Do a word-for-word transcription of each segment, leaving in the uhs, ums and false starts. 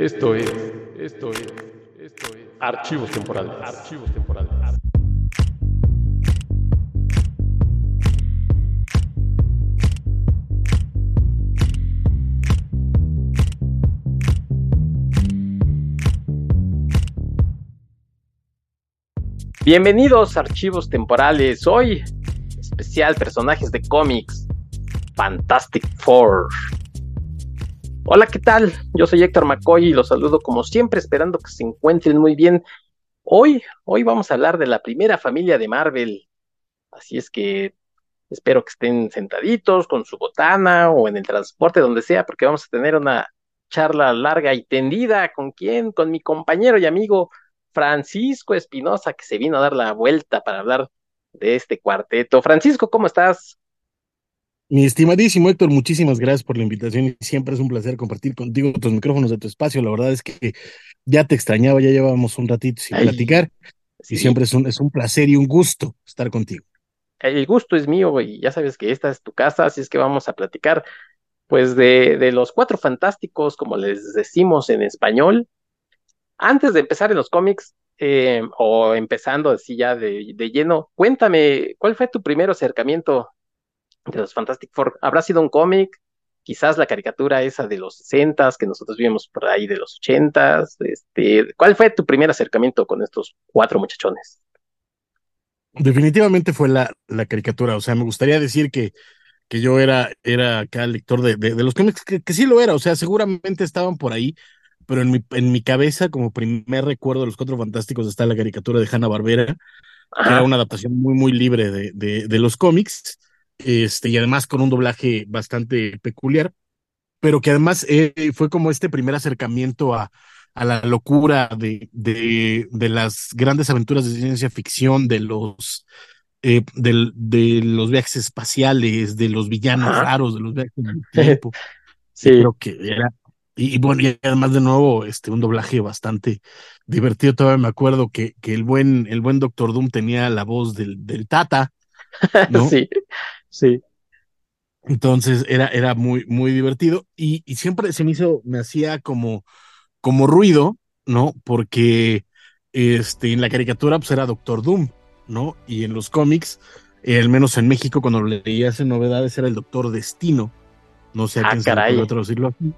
Esto es, esto es, esto es Archivos Temporales. Archivos Temporales. Bienvenidos a Archivos Temporales. Hoy, especial personajes de cómics, Fantastic Four. Hola, ¿qué tal? Yo soy Héctor McCoy y los saludo como siempre, esperando que se encuentren muy bien. Hoy, hoy vamos a hablar de la primera familia de Marvel. Así es que espero que estén sentaditos con su botana o en el transporte, donde sea, porque vamos a tener una charla larga y tendida. ¿Con quién? Con mi compañero y amigo Francisco Espinosa, que se vino a dar la vuelta para hablar de este cuarteto. Francisco, ¿cómo estás? Mi estimadísimo Héctor, muchísimas gracias por la invitación y siempre es un placer compartir contigo tus micrófonos de tu espacio. La verdad es que ya te extrañaba, ya llevábamos un ratito sin Ay, platicar y sí, siempre es un, es un placer y un gusto estar contigo. el gusto es mío y ya sabes que esta es tu casa, así es que vamos a platicar pues de, de los Cuatro Fantásticos, como les decimos en español. Antes de empezar en los cómics, eh, o empezando así ya de, de lleno, cuéntame, ¿cuál fue tu primer acercamiento de los Fantastic Four? ¿Habrá sido un cómic? Quizás la caricatura esa de los sesentas que nosotros vimos por ahí de los ochentas. Este, ¿cuál fue tu primer acercamiento con estos cuatro muchachones? Definitivamente fue la, la caricatura, o sea, me gustaría decir que, que yo era, era acá lector de, de, de los cómics, que, que sí lo era, o sea, seguramente estaban por ahí, pero en mi, en mi cabeza, como primer recuerdo de los Cuatro Fantásticos, está la caricatura de Hanna-Barbera, que era Ajá, una adaptación muy, muy libre de, de, de los cómics, este, y además con un doblaje bastante peculiar, pero que además eh, fue como este primer acercamiento a, a la locura de, de, de las grandes aventuras de ciencia ficción, de los, eh, del- de los viajes espaciales, de los villanos ajá. raros, de los viajes en el tiempo, y Sí, creo que era, y, y bueno, y además de nuevo, este, un doblaje bastante divertido. Todavía me acuerdo que, que el buen, el buen Doctor Doom tenía la voz del, del Tata, ¿no? sí, sí. Entonces era, era muy, muy divertido y, y siempre se me hizo, me hacía como, como ruido, ¿no? Porque este, en la caricatura pues era Doctor Doom, ¿no? Y en los cómics, eh, al menos en México, cuando leías en novedades, era el Doctor Destino. No sé a Ah, quién se le ocurrió caray. traducirlo así,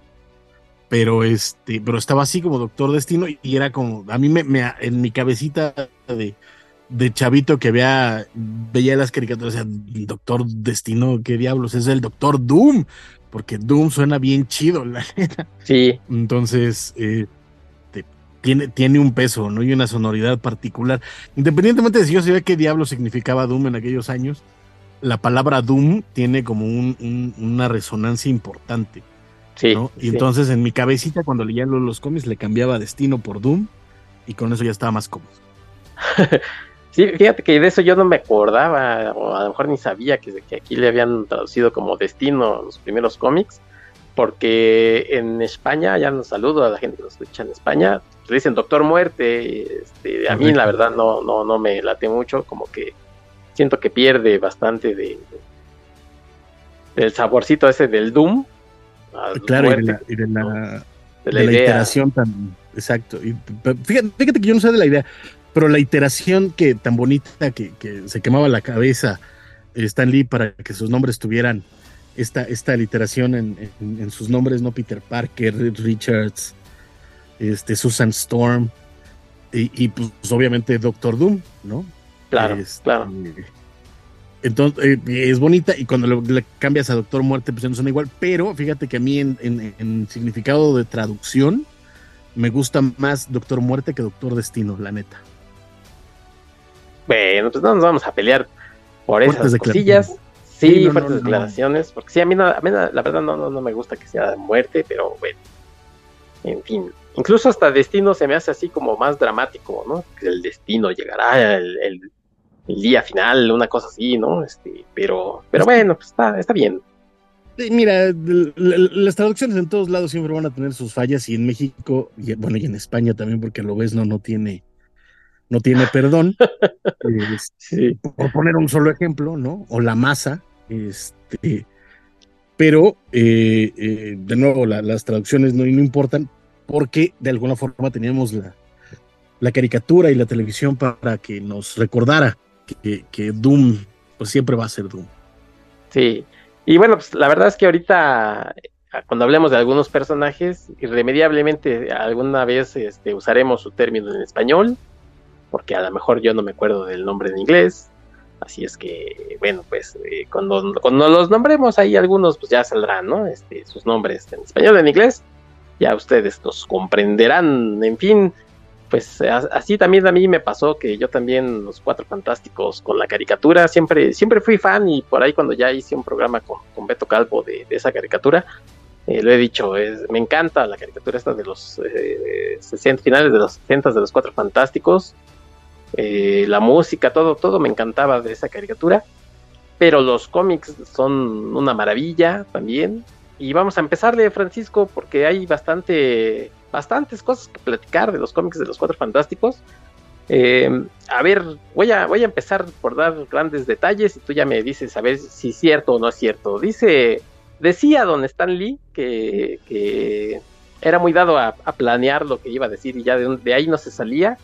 pero este, pero estaba así como Doctor Destino y era como, a mí me, me en mi cabecita de, de chavito que vea, veía las caricaturas, o sea, Doctor Destino, ¿qué diablos? Es el Doctor Doom, porque Doom suena bien chido, la neta. Sí. Entonces, eh, te- tiene, tiene un peso, ¿no? Y una sonoridad particular. Independientemente de si yo sabía qué diablo significaba Doom en aquellos años, la palabra Doom tiene como un, un- una resonancia importante, Sí, ¿no? Y sí. entonces en mi cabecita, cuando leía los, los cómics, le cambiaba Destino por Doom, y con eso ya estaba más cómodo. Sí, fíjate que de eso yo no me acordaba, o a lo mejor ni sabía que, que aquí le habían traducido como Destino los primeros cómics, porque en España, ya nos saludo a la gente que nos escucha en España, le dicen Doctor Muerte. Este, a mí la Correcto. verdad no, no, no me late mucho, como que siento que pierde bastante de, del saborcito ese del Doom, a Claro, y de muerte, la, y de ¿no? la, De la de la idea. iteración tan, exacto. Y, pe- fíjate, fíjate que yo no sé de la idea, pero la iteración que tan bonita que, que se quemaba la cabeza eh, Stan Lee para que sus nombres tuvieran esta, esta literación en, en, en sus nombres, ¿no? Peter Parker, Reed Richards, este, Susan Storm, y, y pues obviamente Doctor Doom, ¿no? Claro, Este, claro. entonces, eh, es bonita y cuando lo- le cambias a Doctor Muerte, pues ya no suena igual, pero fíjate que a mí en, en- en significado de traducción me gusta más Doctor Muerte que Doctor Destino, la neta. Bueno, pues no nos vamos a pelear por Fuertes esas declaraciones. cosillas. Sí, Sí, no, no, fuertes no. declaraciones, porque sí, a mí, no, a mí no, la verdad no, no, no me gusta que sea de muerte, pero bueno, en fin. Incluso hasta Destino se me hace así como más dramático, ¿no? Que el destino llegará, el, el, el día final, una cosa así, ¿no? Este, pero, pero Es que, bueno, pues está, está bien. eh, mira, l- l- las traducciones en todos lados siempre van a tener sus fallas y en México, y bueno, y en España también, porque lo ves, no, no tiene, no tiene perdón. Es- Sí, por poner un solo ejemplo, ¿no? O la masa, este, pero eh, eh, de nuevo la- las traducciones no, no importan, porque de alguna forma teníamos la, la caricatura y la televisión para que nos recordara que, que Doom pues siempre va a ser Doom. Sí, y bueno, pues la verdad es que ahorita, cuando hablemos de algunos personajes, irremediablemente alguna vez este, usaremos su término en español, porque a lo mejor yo no me acuerdo del nombre en inglés, así es que, bueno, pues eh, cuando, cuando los nombremos ahí algunos, pues ya saldrán, ¿no? Este, sus nombres en español, en inglés, ya ustedes los comprenderán, en fin. Pues así también a mí me pasó que yo también los Cuatro Fantásticos con la caricatura, siempre, siempre fui fan, y por ahí cuando ya hice un programa con, con Beto Calvo de, de esa caricatura, eh, lo he dicho, es, me encanta la caricatura esta de los eh, sesenta, finales de los sesenta de los Cuatro Fantásticos, eh, la música, todo, todo me encantaba de esa caricatura, pero los cómics son una maravilla también. Y vamos a empezarle, Francisco, porque hay bastante, bastantes cosas que platicar de los cómics de los Cuatro Fantásticos. Eh, a ver, voy a, voy a empezar por dar grandes detalles y tú ya me dices a ver si es cierto o no es cierto. Dice, decía don Stan Lee que, que era muy dado a, a planear lo que iba a decir y ya de, de ahí no se salía.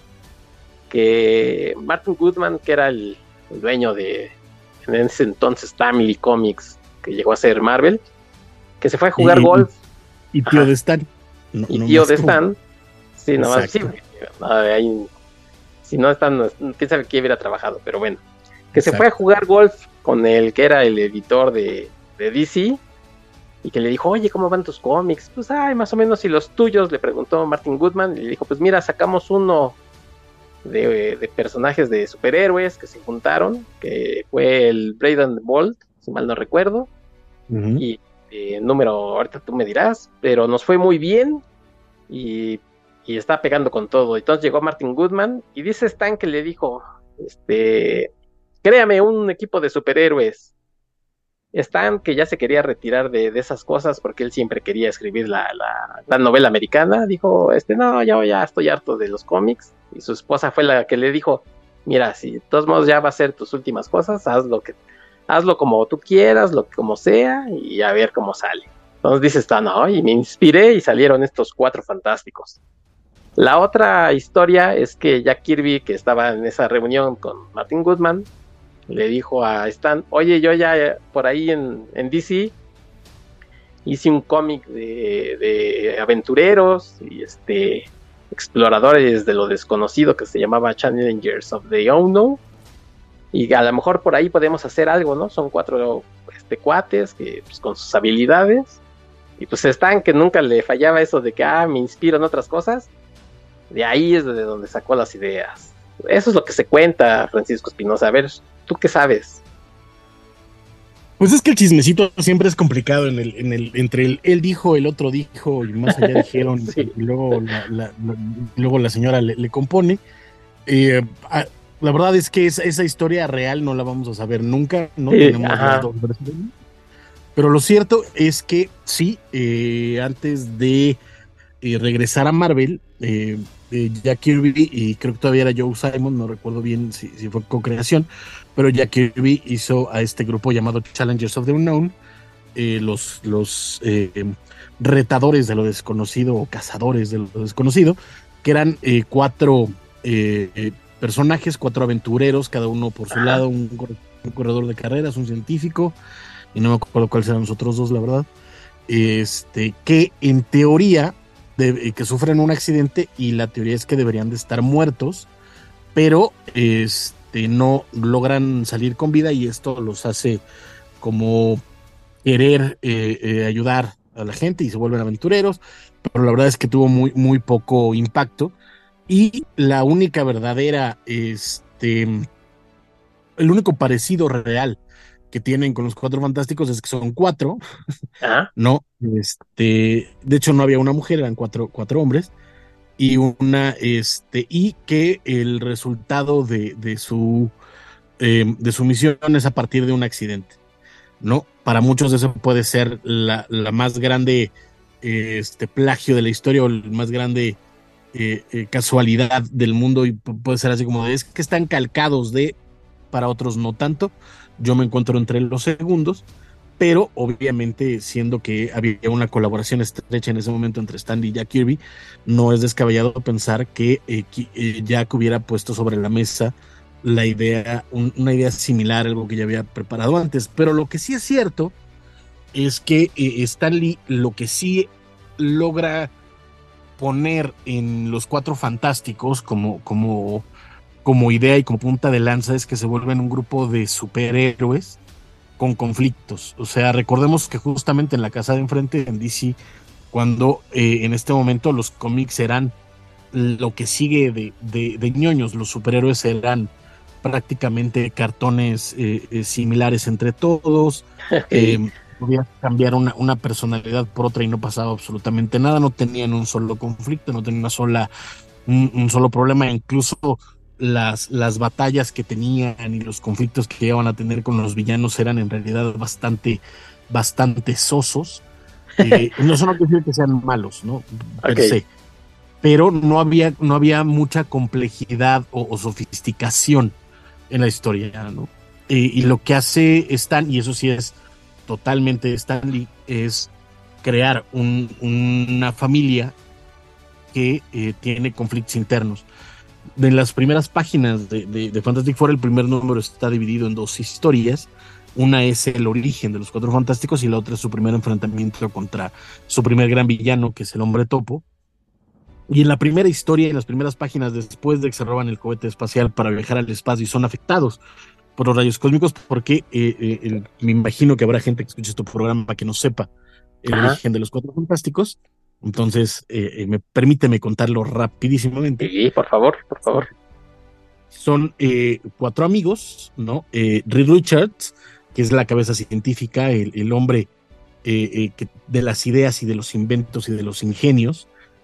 Que Martin Goodman, que era el, el dueño de, en ese entonces, Family Comics, que llegó a ser Marvel, que se fue a jugar y, golf. Y, y tío Ajá. de Stan. No, y no tío de Stan. Sí, nada más. Sí, no, ahí, si no Stan, quién sabe quién hubiera trabajado, pero bueno. Que Exacto. Se fue a jugar golf con el que era el editor de, de D C. Y que le dijo, oye, ¿cómo van tus cómics? Pues, ay, más o menos, y los tuyos, le preguntó Martin Goodman. Y le dijo, pues mira, sacamos uno de, de personajes de superhéroes que se juntaron, que fue el Brave and the Bold, si mal no recuerdo. Uh-huh. Y Eh, número, ahorita tú me dirás, pero nos fue muy bien y, y está pegando con todo. Entonces llegó Martin Goodman y dice Stan que le dijo, este, créame un equipo de superhéroes. Stan, que ya se quería retirar de, de esas cosas porque él siempre quería escribir la, la, la novela americana, dijo, este, no, ya, ya estoy harto de los cómics. Y su esposa fue la que le dijo, mira, si de todos modos ya va a ser tus últimas cosas, haz lo que hazlo como tú quieras, lo como sea, y a ver cómo sale. Entonces dice Stan, no, y me inspiré y salieron estos Cuatro Fantásticos. La otra historia es que Jack Kirby, que estaba en esa reunión con Martin Goodman, le dijo a Stan, oye, yo ya por ahí en, en D C hice un cómic de, de aventureros y este exploradores de lo desconocido que se llamaba Challengers of the Unknown. Y a lo mejor por ahí podemos hacer algo, ¿no? Son cuatro este, cuates que, pues, con sus habilidades. Y pues Stan, que nunca le fallaba eso de que, ah, me inspiro en otras cosas. De ahí es de donde sacó las ideas. Eso es lo que se cuenta, Francisco Espinosa. A ver, ¿tú qué sabes? Pues es que el chismecito siempre es complicado en el, en el, entre el él dijo, el otro dijo, y más allá dijeron, sí. Y luego la, la, la, luego la señora le, le compone. Eh, a, La verdad es que esa, esa historia real no la vamos a saber nunca, no sí, tenemos las dos versiones. Pero lo cierto es que sí, eh, antes de eh, regresar a Marvel, eh, eh, Jack Kirby, y creo que todavía era Joe Simon, no recuerdo bien si, si fue co-creación, pero Jack Kirby hizo a este grupo llamado Challengers of the Unknown, eh, los, los eh, retadores de lo desconocido o cazadores de lo desconocido, que eran eh, cuatro eh, eh, personajes, cuatro aventureros, cada uno por su lado, un, un corredor de carreras, un científico, y no me acuerdo cuáles eran los otros dos, la verdad, este, que en teoría, de, que sufren un accidente, y la teoría es que deberían de estar muertos, pero este, no logran salir con vida, y esto los hace como querer eh, eh, ayudar a la gente, y se vuelven aventureros, pero la verdad es que tuvo muy, muy poco impacto. Y la única verdadera, este, el único parecido real que tienen con los Cuatro Fantásticos es que son cuatro, ¿ah? No, este, de hecho no había una mujer, eran cuatro, cuatro hombres, y una, este, y que el resultado de, de su, eh, de su misión es a partir de un accidente, ¿no? Para muchos eso puede ser la, la más grande, este, plagio de la historia, o el más grande Eh, eh, casualidad del mundo, y p- puede ser así como de, es que están calcados de, para otros no tanto. Yo me encuentro entre los segundos, pero obviamente siendo que había una colaboración estrecha en ese momento entre Stan Lee y Jack Kirby, no es descabellado pensar que eh, eh, Jack hubiera puesto sobre la mesa la idea, un, una idea similar, algo que ya había preparado antes. Pero lo que sí es cierto es que eh, Stan Lee lo que sí logra poner en los Cuatro Fantásticos como, como, como idea y como punta de lanza es que se vuelven un grupo de superhéroes con conflictos. O sea, recordemos que justamente en la casa de enfrente en D C, cuando eh, en este momento los cómics eran lo que sigue de, de, de ñoños, los superhéroes eran prácticamente cartones eh, eh, similares entre todos. Okay. Eh, podía cambiar una, una personalidad por otra y no pasaba absolutamente nada, no tenían un solo conflicto, no tenían una sola, un, un solo problema, incluso las, las batallas que tenían y los conflictos que iban a tener con los villanos eran en realidad bastante, bastante sosos. Eh, no son quiere decir que sean malos, ¿no? Per Okay. se. Pero no había, no había mucha complejidad o, o sofisticación en la historia, ¿no? Eh, y lo que hace Stan, y eso sí es totalmente Stan Lee, es crear un, una familia que eh, tiene conflictos internos. De las primeras páginas de, de, de Fantastic Four, el primer número está dividido en dos historias. Una es el origen de los Cuatro Fantásticos y la otra es su primer enfrentamiento contra su primer gran villano, que es el Hombre Topo. Y en la primera historia, en las primeras páginas, después de que se roban el cohete espacial para viajar al espacio y son afectados por los rayos cósmicos, porque eh, eh, el, me imagino que habrá gente que escuche este programa que no sepa el Ajá. origen de los Cuatro Fantásticos. Entonces, eh, eh, me, permíteme contarlo rapidísimamente. Sí, por favor, por favor. Son eh, cuatro amigos, ¿no? Eh, Reed Richards, que es la cabeza científica, el, el hombre eh, eh, que, de las ideas y de los inventos y de los ingenios.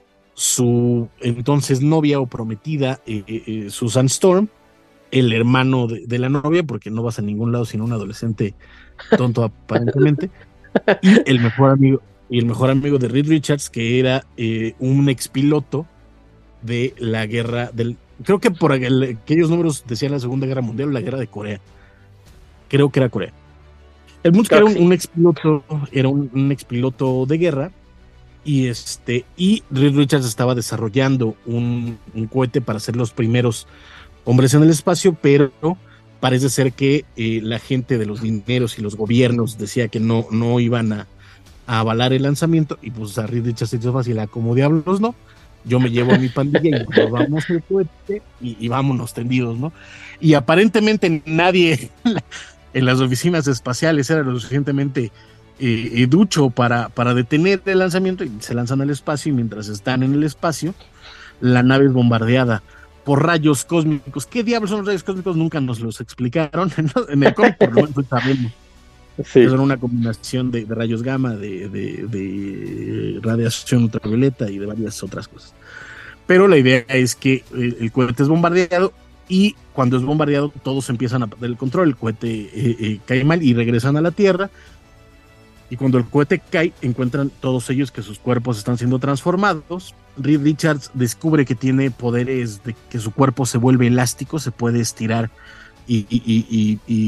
Su entonces novia o prometida, eh, eh, Susan Storm, el hermano de, de la novia, porque no vas a ningún lado sin un adolescente tonto aparentemente, y el mejor amigo, y el mejor amigo de Reed Richards, que era eh, un expiloto de la guerra del, creo que por aquel, aquellos números decían la Segunda Guerra Mundial o la guerra de Corea, creo que era Corea. El mundo era un, sí. un expiloto, era un, un expiloto de guerra. Y este, y Reed Richards estaba desarrollando un, un cohete para ser los primeros hombres en el espacio, pero parece ser que eh, la gente de los dineros y los gobiernos decía que no, no iban a, a avalar el lanzamiento, y pues a Reed Richards se hizo fácil, a como diablos, ¿no? Yo me llevo a mi pandilla y probamos el cohete y, y vámonos tendidos, ¿no? Y aparentemente nadie en las oficinas espaciales era lo suficientemente Eh, eh, ducho para, para detener el lanzamiento, y se lanzan al espacio, y mientras están en el espacio la nave es bombardeada por rayos cósmicos. ¿Qué diablos son los rayos cósmicos? Nunca nos los explicaron en el cómic, por lo menos sabemos sí. que son una combinación de, de rayos gamma, de, de, de radiación ultravioleta y de varias otras cosas. Pero la idea es que el, el cohete es bombardeado, y cuando es bombardeado todos empiezan a perder el control, el cohete eh, eh, cae mal y regresan a la Tierra. Y cuando el cohete cae, encuentran todos ellos que sus cuerpos están siendo transformados. Reed Richards descubre que tiene poderes de que su cuerpo se vuelve elástico, se puede estirar y, y, y, y, y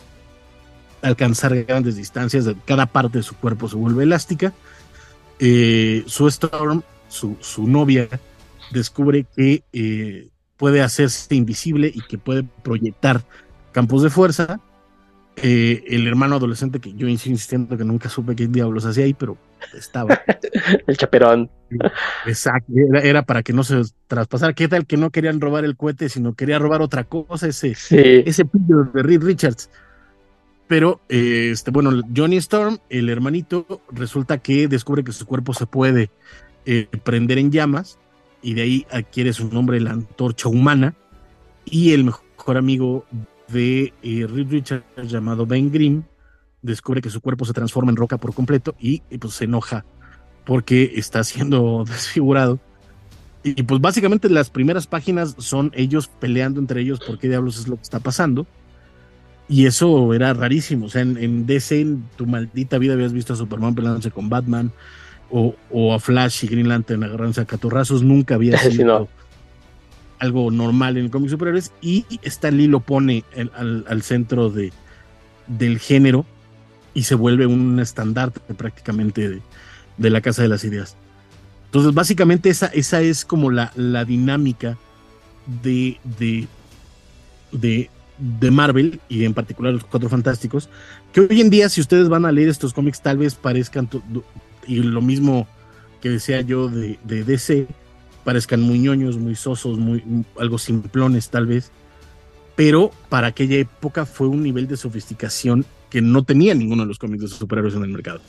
alcanzar grandes distancias. Cada parte de su cuerpo se vuelve elástica. Eh, Sue Storm, su, su novia, descubre que eh, puede hacerse invisible y que puede proyectar campos de fuerza. Eh, el hermano adolescente, que yo insisto insistiendo que nunca supe qué diablos hacía ahí, pero estaba. El chaperón. Exacto, era, era para que no se traspasara. ¿Qué tal que no querían robar el cohete, sino quería robar otra cosa? Ese, sí. ese pillo de Reed Richards. Pero, eh, este, bueno, Johnny Storm, el hermanito, resulta que descubre que su cuerpo se puede eh, prender en llamas, y de ahí adquiere su nombre, la antorcha humana. Y el mejor amigo de eh, Reed Richards, llamado Ben Grimm, descubre que su cuerpo se transforma en roca por completo, y, y pues se enoja porque está siendo desfigurado. Y, y pues básicamente las primeras páginas son ellos peleando entre ellos por qué diablos es lo que está pasando. Y eso era rarísimo. O sea, en, en D C, en tu maldita vida habías visto a Superman peleándose con Batman, o, o a Flash y Green Lantern agarrándose a catorrazos. Nunca había sido sí, no. algo normal en el cómic superhéroes, y Stan Lee lo pone el, al, al centro de, del género, y se vuelve un estandarte prácticamente de, de la Casa de las Ideas. Entonces, básicamente esa, esa es como la, la dinámica de, de, de, de Marvel, y en particular los Cuatro Fantásticos, que hoy en día, si ustedes van a leer estos cómics, tal vez parezcan, y lo mismo que decía yo de, de D C, parezcan muy ñoños, muy sosos, muy, algo simplones tal vez, pero para aquella época fue un nivel de sofisticación que no tenía ninguno de los cómics de superhéroes en el mercado.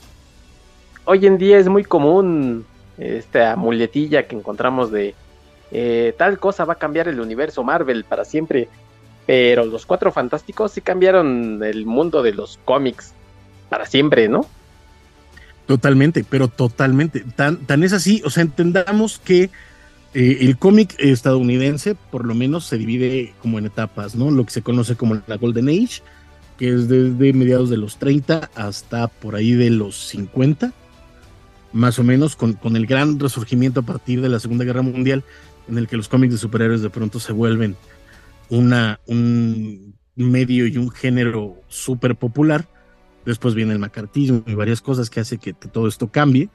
Hoy en día es muy común esta muletilla que encontramos de eh, tal cosa va a cambiar el universo Marvel para siempre, pero los Cuatro Fantásticos sí cambiaron el mundo de los cómics para siempre, ¿no? Totalmente, pero totalmente, tan, tan es así, o sea, entendamos que eh, el cómic estadounidense por lo menos se divide como en etapas, ¿no? Lo que se conoce como la Golden Age, que es desde mediados de los treinta hasta por ahí de los cincuenta, más o menos, con, con el gran resurgimiento a partir de la Segunda Guerra Mundial, en el que los cómics de superhéroes de pronto se vuelven una, un medio y un género súper popular. Después viene el macartismo y varias cosas que hace que, que todo esto cambie.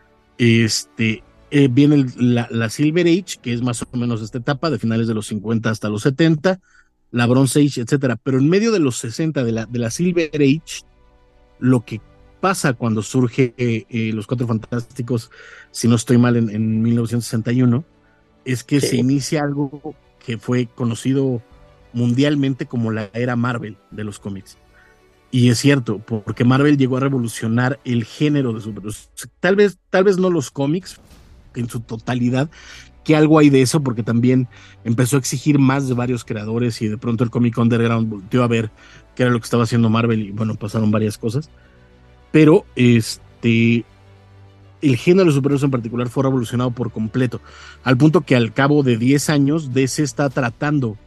Este, eh, viene el, la, la Silver Age, que es más o menos esta etapa, de finales de los cincuenta hasta los setenta, la Bronze Age, etcétera. Pero en medio de los sesenta, de la, de la Silver Age, lo que pasa cuando surge eh, eh, los Cuatro Fantásticos, si no estoy mal, en, en mil novecientos sesenta y uno, es que sí. se inicia algo que fue conocido mundialmente como la era Marvel de los cómics. Y es cierto, porque Marvel llegó a revolucionar el género de superhéroes. Tal vez, tal vez no los cómics en su totalidad, que algo hay de eso, porque también empezó a exigir más de varios creadores y de pronto el cómic underground volteó a ver qué era lo que estaba haciendo Marvel y bueno, pasaron varias cosas. Pero este, el género de superhéroes en particular fue revolucionado por completo, al punto que al cabo de diez años D C está tratando,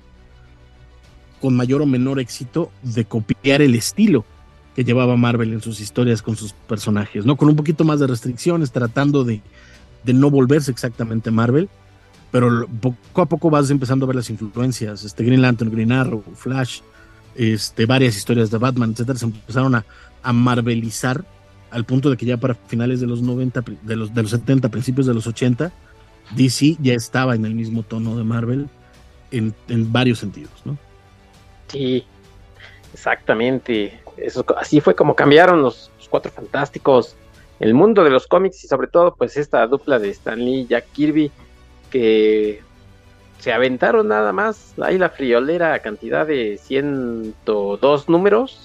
con mayor o menor éxito, de copiar el estilo que llevaba Marvel en sus historias con sus personajes, ¿no? Con un poquito más de restricciones, tratando de, de no volverse exactamente Marvel, pero poco a poco vas empezando a ver las influencias, este Green Lantern, Green Arrow, Flash, este, varias historias de Batman, etcétera, se empezaron a a marvelizar al punto de que ya para finales de los noventa, de los, de los setenta, principios de los ochenta, D C ya estaba en el mismo tono de Marvel en, en varios sentidos, ¿no? Sí, exactamente. Eso, así fue como cambiaron los, los Cuatro Fantásticos, el mundo de los cómics, y sobre todo pues esta dupla de Stan Lee y Jack Kirby, que se aventaron nada más ahí la friolera cantidad de ciento dos números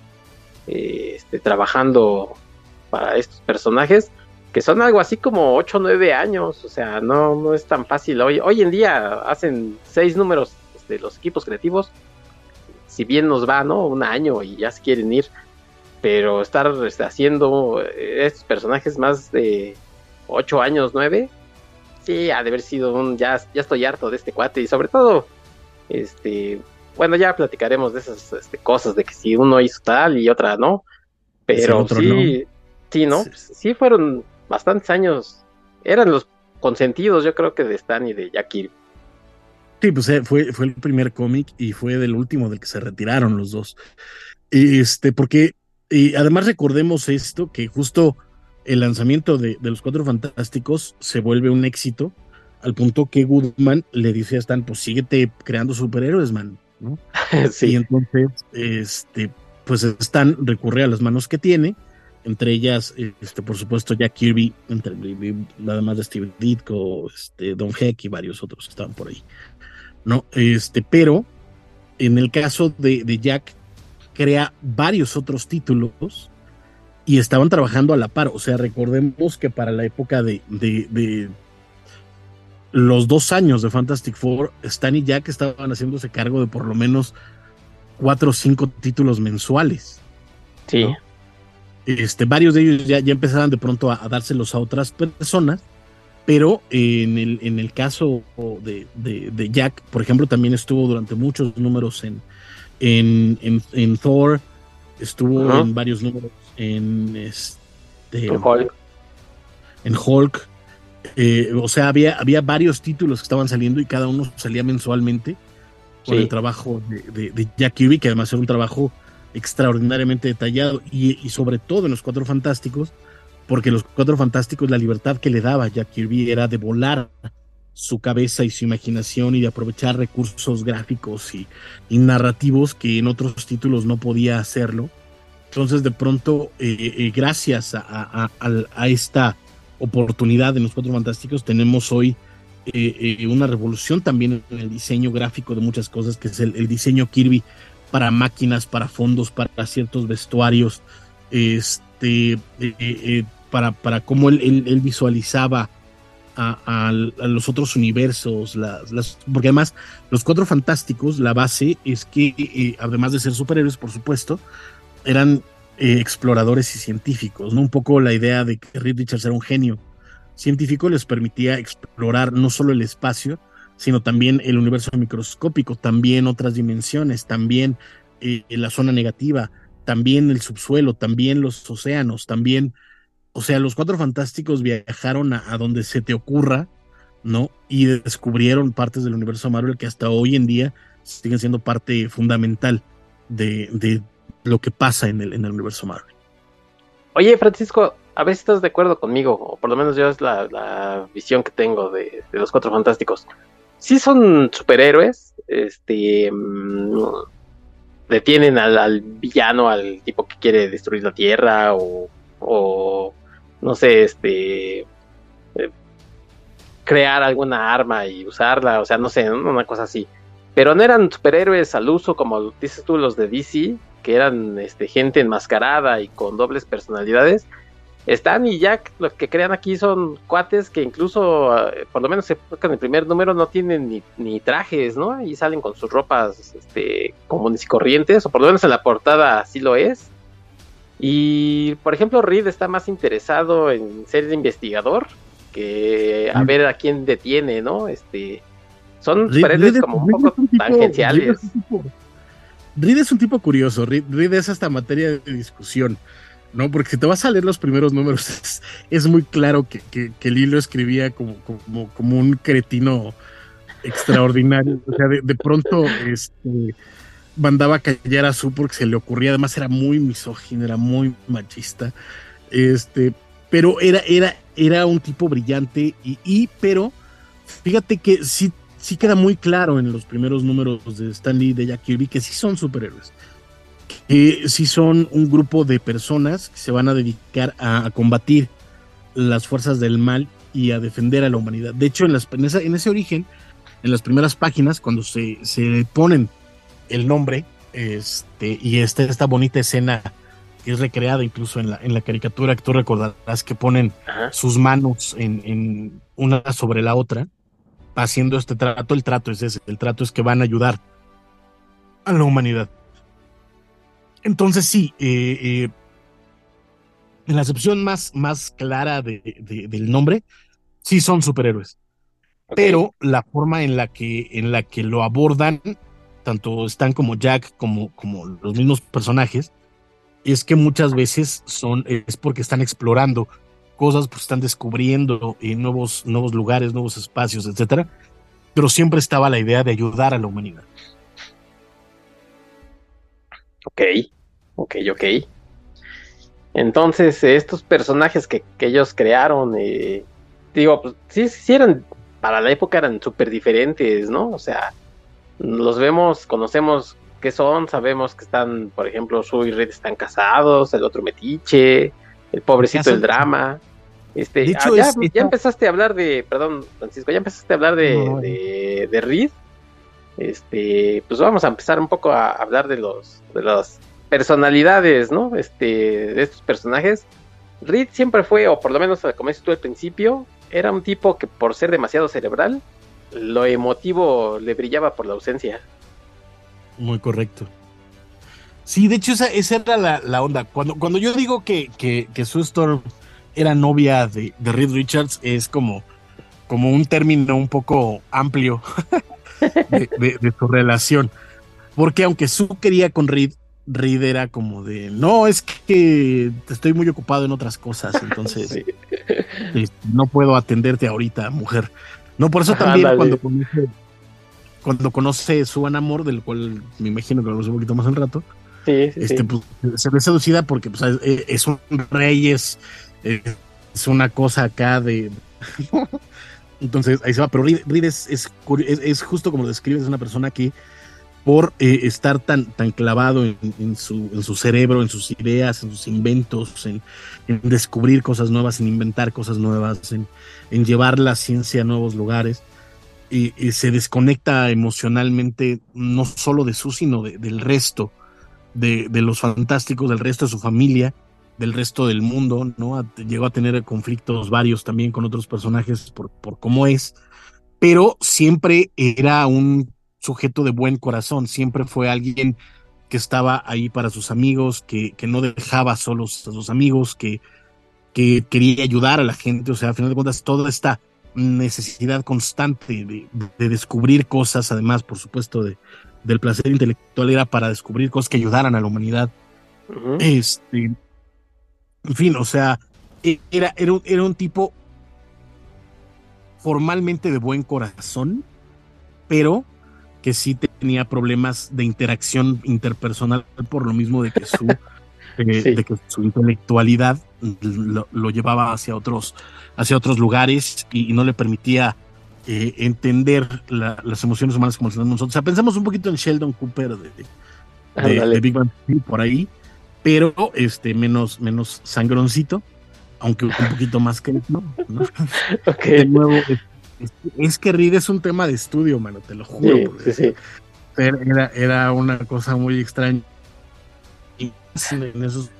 Este, trabajando para estos personajes, que son algo así como ocho o nueve años, o sea, no, no es tan fácil. Hoy, hoy en día hacen seis números de este, los equipos creativos, si bien nos va, ¿no? Un año y ya se quieren ir, pero estar este, haciendo estos personajes más de ocho años, nueve, sí, ha de haber sido un, ya, ya estoy harto de este cuate, y sobre todo, este... bueno, ya platicaremos de esas este, cosas, de que si uno hizo tal y otra no, pero sí, sí, no, sí, ¿no? Sí. sí fueron bastantes años, eran los consentidos, yo creo que de Stan y de Jack Kirby. Sí, pues eh, fue, fue el primer cómic y fue del último del que se retiraron los dos. Este, porque y además recordemos esto, que justo el lanzamiento de, de los Cuatro Fantásticos se vuelve un éxito, al punto que Goodman le dice a Stan, pues síguete creando superhéroes, man, ¿no? Sí. Y entonces, este, pues Stan recurre a las manos que tiene, entre ellas, este, por supuesto, Jack Kirby, entre, además de Steve Ditko, este, Don Heck y varios otros que estaban por ahí, ¿no? Este, pero en el caso de, de Jack, crea varios otros títulos y estaban trabajando a la par. O sea, recordemos que para la época de, de, de los dos años de Fantastic Four, Stan y Jack estaban haciéndose cargo de por lo menos cuatro o cinco títulos mensuales. Sí. ¿no? Este, varios de ellos ya, ya empezaban de pronto a, a dárselos a otras personas, pero en el, en el caso de, de, de Jack, por ejemplo, también estuvo durante muchos números en, en, en, en Thor, estuvo uh-huh. en varios números en este en Hulk, en Hulk. Eh, o sea, había, había varios títulos que estaban saliendo y cada uno salía mensualmente con sí. el trabajo de, de, de Jack Kirby, que además era un trabajo extraordinariamente detallado, y, y sobre todo en los Cuatro Fantásticos, porque los Cuatro Fantásticos, la libertad que le daba Jack Kirby era de volar su cabeza y su imaginación y de aprovechar recursos gráficos y, y narrativos que en otros títulos no podía hacerlo. Entonces de pronto, eh, eh, gracias a, a, a, a esta oportunidad en los Cuatro Fantásticos, tenemos hoy eh, eh, una revolución también en el diseño gráfico de muchas cosas, que es el, el diseño Kirby para máquinas, para fondos, para ciertos vestuarios, este, eh, eh, para, para cómo él, él, él visualizaba a, a, a los otros universos, las, las, porque además los Cuatro Fantásticos, la base es que, eh, además de ser superhéroes, por supuesto, eran eh, exploradores y científicos, ¿no? Un poco la idea de que Reed Richards era un genio científico les permitía explorar no solo el espacio, sino también el universo microscópico, también otras dimensiones, también eh, la zona negativa, también el subsuelo, también los océanos, también, o sea, los Cuatro Fantásticos viajaron a, a donde se te ocurra, ¿no? Y descubrieron partes del universo Marvel que hasta hoy en día siguen siendo parte fundamental de, de lo que pasa en el, en el universo Marvel. Oye, Francisco, a ver si estás de acuerdo conmigo, o por lo menos yo es la, la visión que tengo de, de los Cuatro Fantásticos. Sí son superhéroes, este, mmm, detienen al, al villano, al tipo que quiere destruir la Tierra, o, o no sé, este, eh, crear alguna arma y usarla, o sea, no sé, una cosa así. Pero no eran superhéroes al uso, como dices tú, los de D C, que eran este, gente enmascarada y con dobles personalidades. Stan y Jack, lo que crean aquí son cuates que incluso, por lo menos en el primer número, no tienen ni, ni trajes, ¿no? Y salen con sus ropas este, comunes y corrientes, o por lo menos en la portada así lo es. Y, por ejemplo, Reed está más interesado en ser investigador que a mm. ver a quién detiene, ¿no? Este, son superhéroes como un Reed poco un tipo, tangenciales. Reed es, tipo, Reed es un tipo curioso, Reed, Reed es hasta materia de discusión, ¿no? Porque si te vas a leer los primeros números, es, es muy claro que, que, que Lee lo escribía como, como, como un cretino extraordinario. O sea, de, de pronto este, mandaba a callar a Sue porque se le ocurría, además era muy misógino, era muy machista, este, pero era, era, era un tipo brillante, y, y pero fíjate que sí, sí queda muy claro en los primeros números de Stan Lee, de Jack Kirby, que sí son superhéroes. Que sí son un grupo de personas que se van a dedicar a, a combatir las fuerzas del mal y a defender a la humanidad. De hecho, en, las, en, esa, en ese origen, en las primeras páginas, cuando se, se ponen el nombre, este, y esta, esta bonita escena que es recreada incluso en la, en la caricatura que tú recordarás, que ponen Ajá. sus manos en, en una sobre la otra, haciendo este trato. El trato es ese, el trato es que van a ayudar a la humanidad. Entonces sí, eh, eh, en la acepción más, más clara de, de, del nombre, sí son superhéroes. Okay. Pero la forma en la que, en la que lo abordan, tanto Stan como Jack, como, como los mismos personajes, es que muchas veces son, es porque están explorando cosas, porque están descubriendo eh, nuevos, nuevos lugares, nuevos espacios, etcétera. Pero siempre estaba la idea de ayudar a la humanidad. Ok, ok, ok. Entonces, estos personajes que, que ellos crearon, eh, digo, pues sí, sí eran, para la época eran súper diferentes, ¿no? O sea, los vemos, conocemos qué son, sabemos que están, por ejemplo, Sue y Reed están casados, el otro metiche, el pobrecito del drama. Este, de hecho, ah, ya, es, ya empezaste a hablar de, perdón, Francisco, ya empezaste a hablar de, no. de, de Reed. Este, pues vamos a empezar un poco a hablar de los, de las personalidades, ¿no? Este, de estos personajes. Reed siempre fue, o por lo menos como dices tú al principio, era un tipo que por ser demasiado cerebral, lo emotivo le brillaba por la ausencia. Muy correcto. Sí, de hecho esa, esa era la, la onda. Cuando, cuando yo digo que, que, que Sue Storm era novia de, de Reed Richards, es como, como un término un poco amplio de, de, de su relación. Porque aunque Sue quería con Reed, Reed era como de, no, es que estoy muy ocupado en otras cosas, entonces sí. eh, no puedo atenderte ahorita, mujer. No, por eso Ajá, también dale. cuando conoce, cuando conoce su enamor, del cual me imagino que lo conoce un poquito más al rato, Sí, sí, este, sí. pues, se ve seducida porque pues, es, es un rey, es, es una cosa acá de... Entonces ahí se va, pero Reed, Reed es, es, es, es justo como lo describes, es una persona que por eh, estar tan, tan clavado en, en, su, en su cerebro, en sus ideas, en sus inventos, en, en descubrir cosas nuevas, en inventar cosas nuevas, en, en llevar la ciencia a nuevos lugares, y, y se desconecta emocionalmente no solo de su, sino de, del resto, de, de los fantásticos, del resto de su familia, del resto del mundo, ¿no? Llegó a tener conflictos varios también con otros personajes por, por cómo es, pero siempre era un sujeto de buen corazón, siempre fue alguien que estaba ahí para sus amigos, que, que no dejaba solos a sus amigos, que, que quería ayudar a la gente, o sea, a final de cuentas, toda esta necesidad constante de, de descubrir cosas, además, por supuesto, de, del placer intelectual, era para descubrir cosas que ayudaran a la humanidad. Uh-huh. Este, en fin, o sea, era, era, un, era un tipo formalmente de buen corazón, pero que sí tenía problemas de interacción interpersonal por lo mismo de que su, eh, Sí. de que su intelectualidad lo, lo llevaba hacia otros, hacia otros lugares y, y no le permitía eh, entender la, las emociones humanas como las tenemos nosotros. O sea, pensamos un poquito en Sheldon Cooper de, de, de Big Bang Theory por ahí, pero este, menos, menos sangroncito, aunque un poquito más que ¿no? ¿no? Okay. De nuevo, es, es, es que Reed es un tema de estudio, mano, te lo juro. Sí, porque sí, sí. Era, era una cosa muy extraña. Y en esos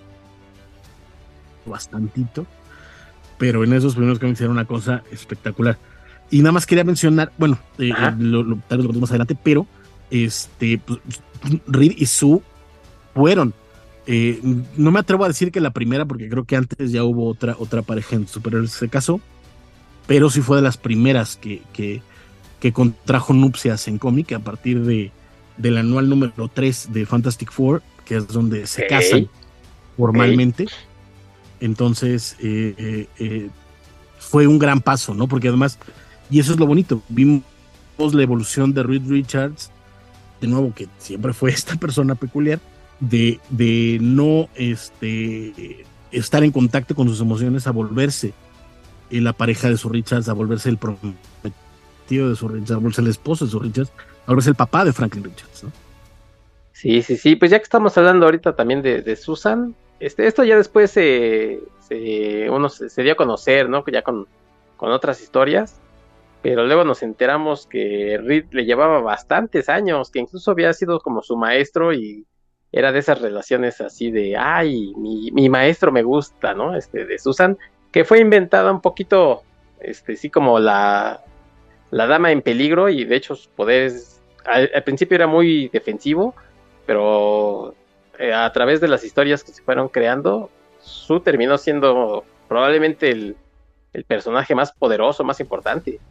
bastantito, pero en esos primeros cómics era una cosa espectacular. Y nada más quería mencionar, bueno, eh, lo, lo, tal vez lo más adelante, pero este, pues, Reed y Sue fueron. Eh, no me atrevo a decir que la primera, porque creo que antes ya hubo otra, otra pareja en superhéroes se casó, pero sí fue de las primeras que, que, que contrajo nupcias en cómic a partir de, del anual número tres de Fantastic Four, que es donde se okay. casan formalmente. Okay. Entonces, eh, eh, eh, fue un gran paso, ¿no? Porque además, y eso es lo bonito, vimos la evolución de Reed Richards, de nuevo, que siempre fue esta persona peculiar, de, de no este, estar en contacto con sus emociones a volverse eh, la pareja de su Richards, a volverse el prometido de su Richards, a volverse el esposo de su Richards, a volverse el papá de Franklin Richards, ¿no? Sí, sí, sí, pues ya que estamos hablando ahorita también de, de Susan, este, esto ya después se, se, uno se, se dio a conocer, ¿no? Ya con, con otras historias, pero luego nos enteramos que Reed le llevaba bastantes años, que incluso había sido como su maestro y era de esas relaciones así de, ay, mi, mi maestro me gusta, ¿no? Este, de Susan, que fue inventada un poquito, este, sí, como la, la dama en peligro, y de hecho sus poderes, al, al principio era muy defensivo, pero eh, a través de las historias que se fueron creando, Sue terminó siendo probablemente el, el personaje más poderoso, más importante.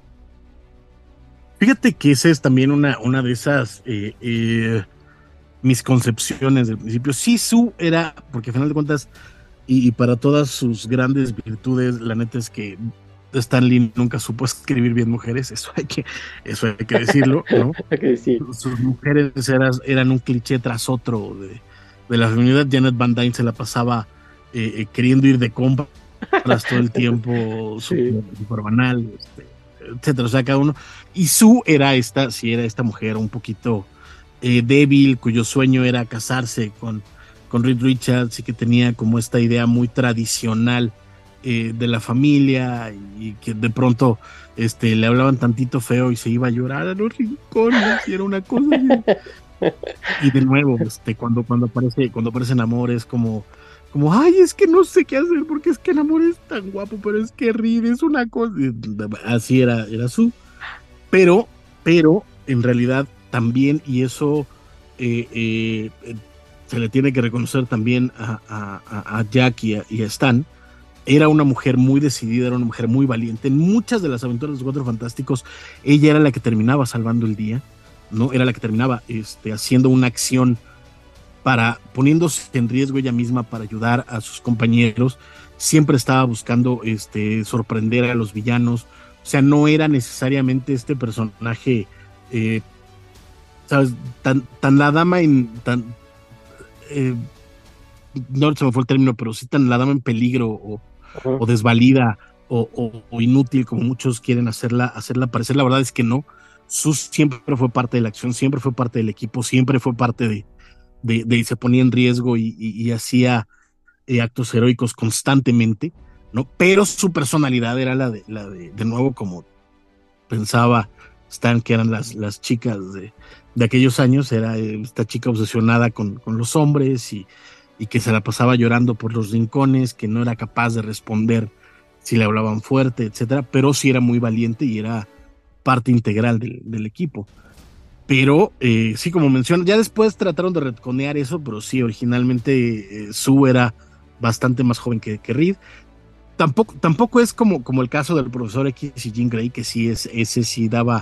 Fíjate que esa es también una, una de esas eh, eh, misconcepciones del principio. Sí, Sue era, porque al final de cuentas, y, y para todas sus grandes virtudes, la neta es que Stan Lee nunca supo escribir bien mujeres, eso hay que, eso hay que decirlo, ¿no? Okay, sí. Sus mujeres eran, eran un cliché tras otro de, de la feminidad. Janet Van Dyne se la pasaba eh, eh, queriendo ir de compras todo el tiempo, sí. super, super banal, este, etcétera, o sea, cada uno. Y Sue era esta, sí, era esta mujer un poquito eh, débil, cuyo sueño era casarse con, con Reed Richards y que tenía como esta idea muy tradicional eh, de la familia, y que de pronto este, le hablaban tantito feo y se iba a llorar a los rincones y era una cosa así. Y de nuevo, este, cuando, cuando aparece, cuando aparecen amores como Como, ay, es que no sé qué hacer porque es que el amor es tan guapo, pero es que Reed es una cosa. Así era, era su. Pero, pero, en realidad también, y eso eh, eh, se le tiene que reconocer también a, a, a Jack y a, y a Stan, era una mujer muy decidida, era una mujer muy valiente. En muchas de las aventuras de los Cuatro Fantásticos, ella era la que terminaba salvando el día, ¿no? Era la que terminaba este, haciendo una acción para poniéndose en riesgo ella misma para ayudar a sus compañeros. Siempre estaba buscando este, sorprender a los villanos. O sea, no era necesariamente este personaje, eh, ¿sabes? Tan, tan la dama, en, tan, eh, no se me fue el término, pero sí tan la dama en peligro o, Uh-huh. o desvalida o, o, o inútil como muchos quieren hacerla, hacerla parecer. La verdad es que no. Sue siempre fue parte de la acción, siempre fue parte del equipo, siempre fue parte de, de, de se ponía en riesgo y, y, y hacía eh, actos heroicos constantemente, ¿no? Pero su personalidad era la de, la de, de nuevo, como pensaba Stan, que eran las, las chicas de, de aquellos años, era esta chica obsesionada con, con los hombres y, y que se la pasaba llorando por los rincones, que no era capaz de responder si le hablaban fuerte, etcétera, pero sí era muy valiente y era parte integral del, del equipo. Pero eh, sí, como mencionas, ya después trataron de retconear eso, pero sí, originalmente eh, Sue era bastante más joven que, que Reed. Tampoco, tampoco es como, como el caso del profesor X y Jean Grey, que sí, es, ese sí daba.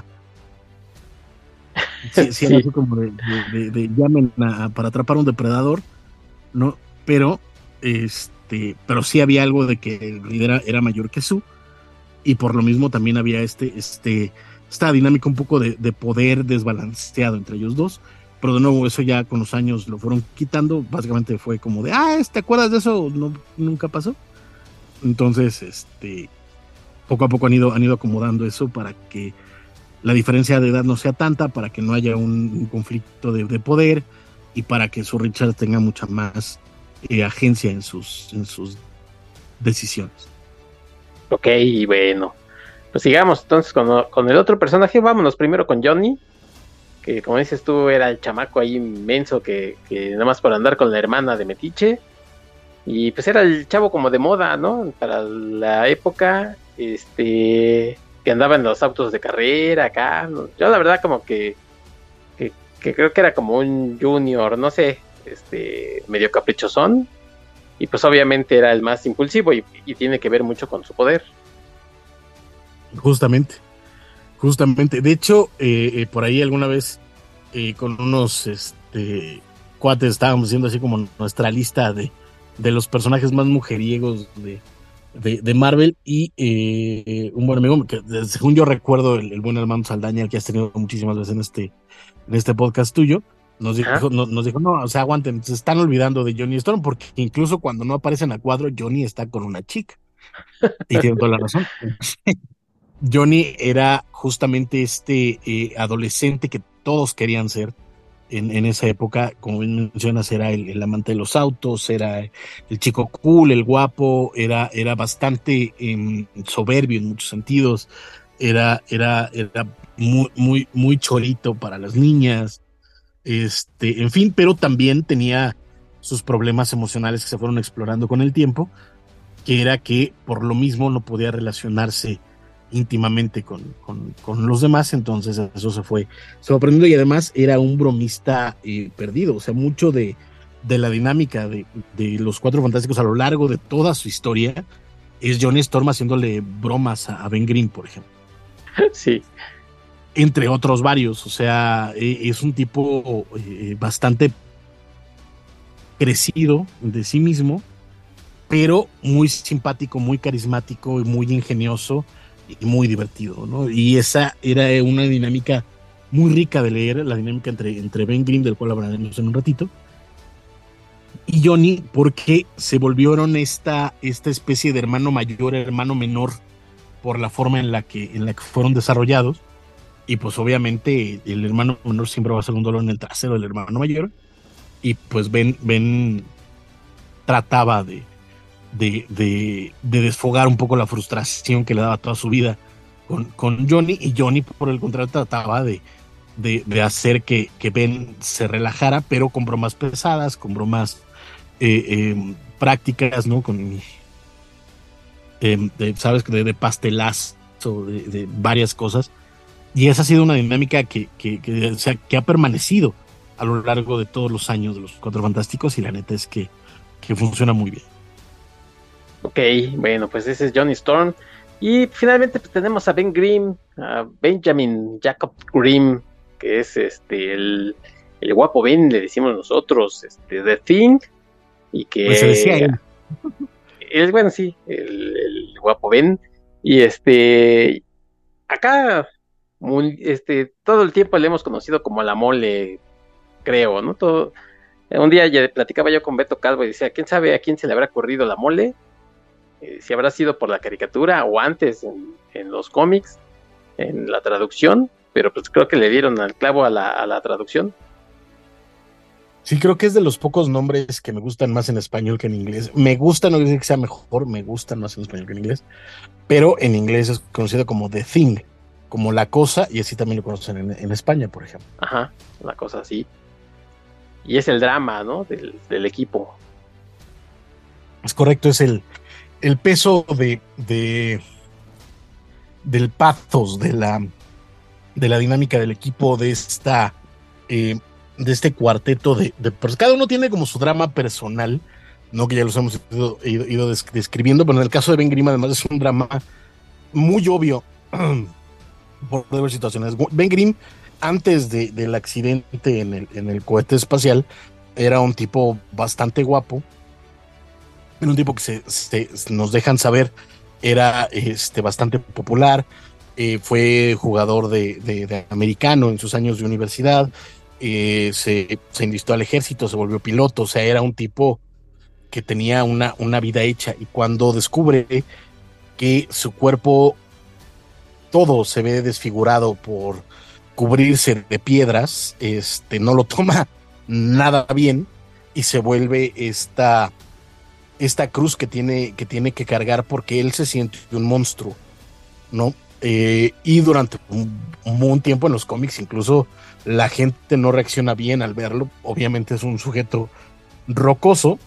Sí, sí, era Sí. así como de, de, de, de llamen a, para atrapar a un depredador, ¿no? Pero, este, pero sí había algo de que el líder era, era mayor que Sue, y por lo mismo también había este, este, esta dinámica un poco de, de poder desbalanceado entre ellos dos. Pero de nuevo, eso ya con los años lo fueron quitando. Básicamente fue como de, ah, ¿te acuerdas de eso? No, nunca pasó. Entonces, este, poco a poco han ido, han ido acomodando eso para que la diferencia de edad no sea tanta, para que no haya un, un conflicto de, de poder y para que su Richard tenga mucha más eh, agencia en sus, en sus decisiones. Ok, bueno. Pues sigamos entonces con, con el otro personaje. Vámonos primero con Johnny, que como dices tú era el chamaco ahí inmenso que, que nada más por andar con la hermana de Metiche. Y pues era el chavo como de moda, ¿no? Para la época, este, que andaba en los autos de carrera acá. ¿No? Yo la verdad como que, que, que creo que era como un junior, no sé, este, medio caprichosón. Y pues obviamente era el más impulsivo y, y tiene que ver mucho con su poder. Justamente, justamente. De hecho, eh, eh, por ahí alguna vez eh, con unos este, cuates estábamos haciendo así como nuestra lista de, de los personajes más mujeriegos de, de, de Marvel y eh, un buen amigo, que según yo recuerdo, el, el buen Armando Saldaña, que has tenido muchísimas veces en este, en este podcast tuyo, nos dijo, no, nos dijo, no, o sea, aguanten, se están olvidando de Johnny Storm, porque incluso cuando no aparecen a cuadro, Johnny está con una chica. Y tiene toda la razón. Johnny era justamente este eh, adolescente que todos querían ser en, en esa época. Como bien mencionas, era el, el amante de los autos, era el chico cool, el guapo, era, era bastante eh, soberbio en muchos sentidos, era, era, era muy, muy, muy chorito para las niñas, este, en fin, pero también tenía sus problemas emocionales que se fueron explorando con el tiempo, que era que por lo mismo no podía relacionarse íntimamente con, con, con los demás, entonces eso se fue, se fue aprendiendo, y además era un bromista eh, perdido. O sea, mucho de, de la dinámica de, de los Cuatro Fantásticos a lo largo de toda su historia es Johnny Storm haciéndole bromas a, a Ben Grimm, por ejemplo. Sí. Entre otros varios. O sea, eh, es un tipo eh, bastante crecido de sí mismo, pero muy simpático, muy carismático y muy ingenioso y muy divertido, ¿no? Y esa era una dinámica muy rica de leer, la dinámica entre, entre Ben Grimm, del cual hablaremos en un ratito, y Johnny, porque se volvieron esta, esta especie de hermano mayor, hermano menor, por la forma en la que, en la que fueron desarrollados. Y pues obviamente el hermano menor siempre va a ser un dolor en el trasero del hermano mayor, y pues Ben, Ben trataba de De, de, de desfogar un poco la frustración que le daba toda su vida con, con Johnny, y Johnny por el contrario trataba de, de, de hacer que, que Ben se relajara, pero con bromas pesadas, con bromas eh, eh, prácticas, ¿no? Con, eh, de, sabes, de, de pastelazo, de, de varias cosas, y esa ha sido una dinámica que, que, que, o sea, que ha permanecido a lo largo de todos los años de los Cuatro Fantásticos, y la neta es que, que funciona muy bien. Ok, bueno, pues ese es Johnny Storm. Y finalmente pues, tenemos a Ben Grimm, a Benjamin Jacob Grimm, que es este el, el guapo Ben, le decimos nosotros, este The Thing, y que Pues se decía él. es bueno, sí, el, el guapo Ben, y este acá muy, este todo el tiempo le hemos conocido como la mole, creo, ¿no? Todo Un día ya platicaba yo con Beto Calvo y decía, ¿quién sabe a quién se le habrá ocurrido la mole? Eh, si habrá sido por la caricatura o antes en, en los cómics, en la traducción, pero pues creo que le dieron al clavo a la, a la traducción. Sí, creo que es de los pocos nombres que me gustan más en español que en inglés. Me gusta, no decir que sea mejor, me gustan más en español que en inglés, pero en inglés es conocido como The Thing, como la cosa, y así también lo conocen en, en España, por ejemplo. Ajá, una cosa así. Y es el drama, ¿no? Del, del equipo. Es correcto, es el, el peso de, de del pathos, de la, de la dinámica del equipo, de esta eh, de este cuarteto de, de pues cada uno tiene como su drama personal, no, que ya los hemos ido, ido, ido describiendo, pero en el caso de Ben Grimm además es un drama muy obvio por varias situaciones. Ben Grimm, antes de, del accidente en el, en el cohete espacial, era un tipo bastante guapo, era un tipo que se, se, nos dejan saber era este, bastante popular, eh, fue jugador de, de, de americano en sus años de universidad, eh, se, se enlistó al ejército, se volvió piloto, o sea, era un tipo que tenía una, una vida hecha, y cuando descubre que su cuerpo todo se ve desfigurado por cubrirse de piedras, este, no lo toma nada bien y se vuelve esta, esta cruz que tiene, que tiene que cargar porque él se siente un monstruo, ¿no? Eh, y durante un, un buen tiempo en los cómics incluso la gente no reacciona bien al verlo. Obviamente es un sujeto rocoso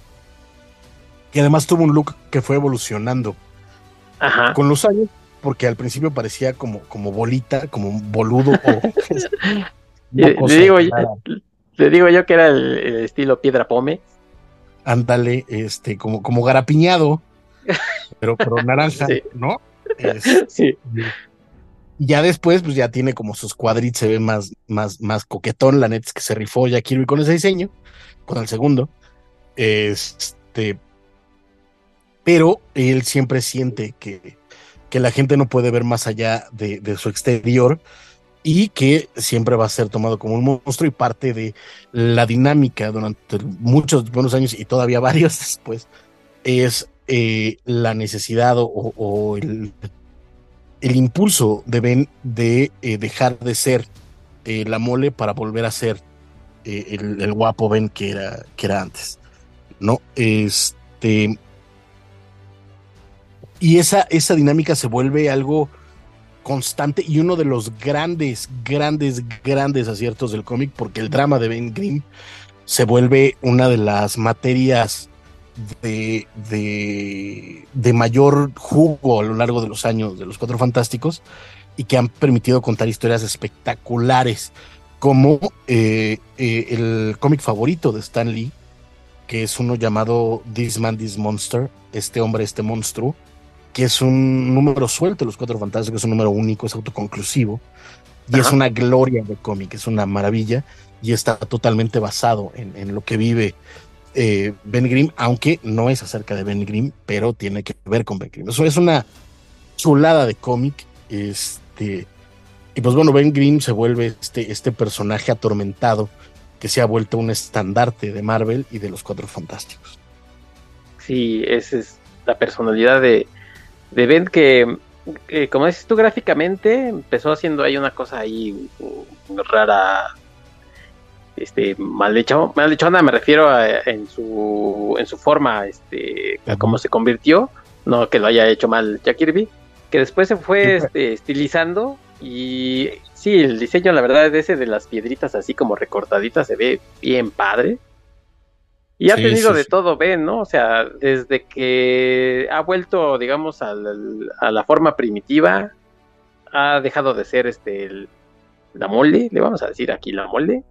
y además tuvo un look que fue evolucionando Ajá. con los años, porque al principio parecía como, como bolita, como un boludo o le, le, digo, le digo yo que era el, el estilo piedra pome. Ándale, este, como, como garapiñado, pero, pero naranja, sí. ¿No? Es, sí. Ya después, pues ya tiene como sus cuadritos, se ve más, más, más coquetón. La neta es que se rifó ya Kirby con ese diseño, con el segundo. Este, pero él siempre siente que, que la gente no puede ver más allá de, de su exterior y que siempre va a ser tomado como un monstruo, y parte de la dinámica durante muchos buenos años y todavía varios después es eh, la necesidad o, o el, el impulso de Ben de eh, dejar de ser eh, la mole para volver a ser eh, el, el guapo Ben que era, que era antes, ¿no? Este, y esa, esa dinámica se vuelve algo constante y uno de los grandes, grandes, grandes aciertos del cómic, porque el drama de Ben Grimm se vuelve una de las materias de, de, de mayor jugo a lo largo de los años de los Cuatro Fantásticos, y que han permitido contar historias espectaculares, como eh, eh, el cómic favorito de Stan Lee, que es uno llamado This Man, This Monster, este hombre, este monstruo, que es un número suelto de los Cuatro Fantásticos, es un número único, es autoconclusivo, y Ajá. es una gloria de cómic, es una maravilla, y está totalmente basado en, en lo que vive eh, Ben Grimm, aunque no es acerca de Ben Grimm, pero tiene que ver con Ben Grimm. Eso es una chulada de cómic, este, y pues bueno, Ben Grimm se vuelve este, este personaje atormentado que se ha vuelto un estandarte de Marvel y de los Cuatro Fantásticos. Sí, esa es la personalidad de de Ben, que eh, como dices tú, gráficamente empezó haciendo ahí una cosa ahí uh, rara, este, mal hecho, mal hechona, me refiero a, en su en su forma, este, a cómo se convirtió, no que lo haya hecho mal Jack Kirby, que después se fue este, estilizando, y sí, el diseño, la verdad, de ese de las piedritas así como recortaditas se ve bien padre. Y ha sí, tenido sí, de sí. todo Ben, ¿no? O sea, desde que ha vuelto, digamos, a la, a la forma primitiva, ha dejado de ser este el, la mole, le vamos a decir aquí la mole.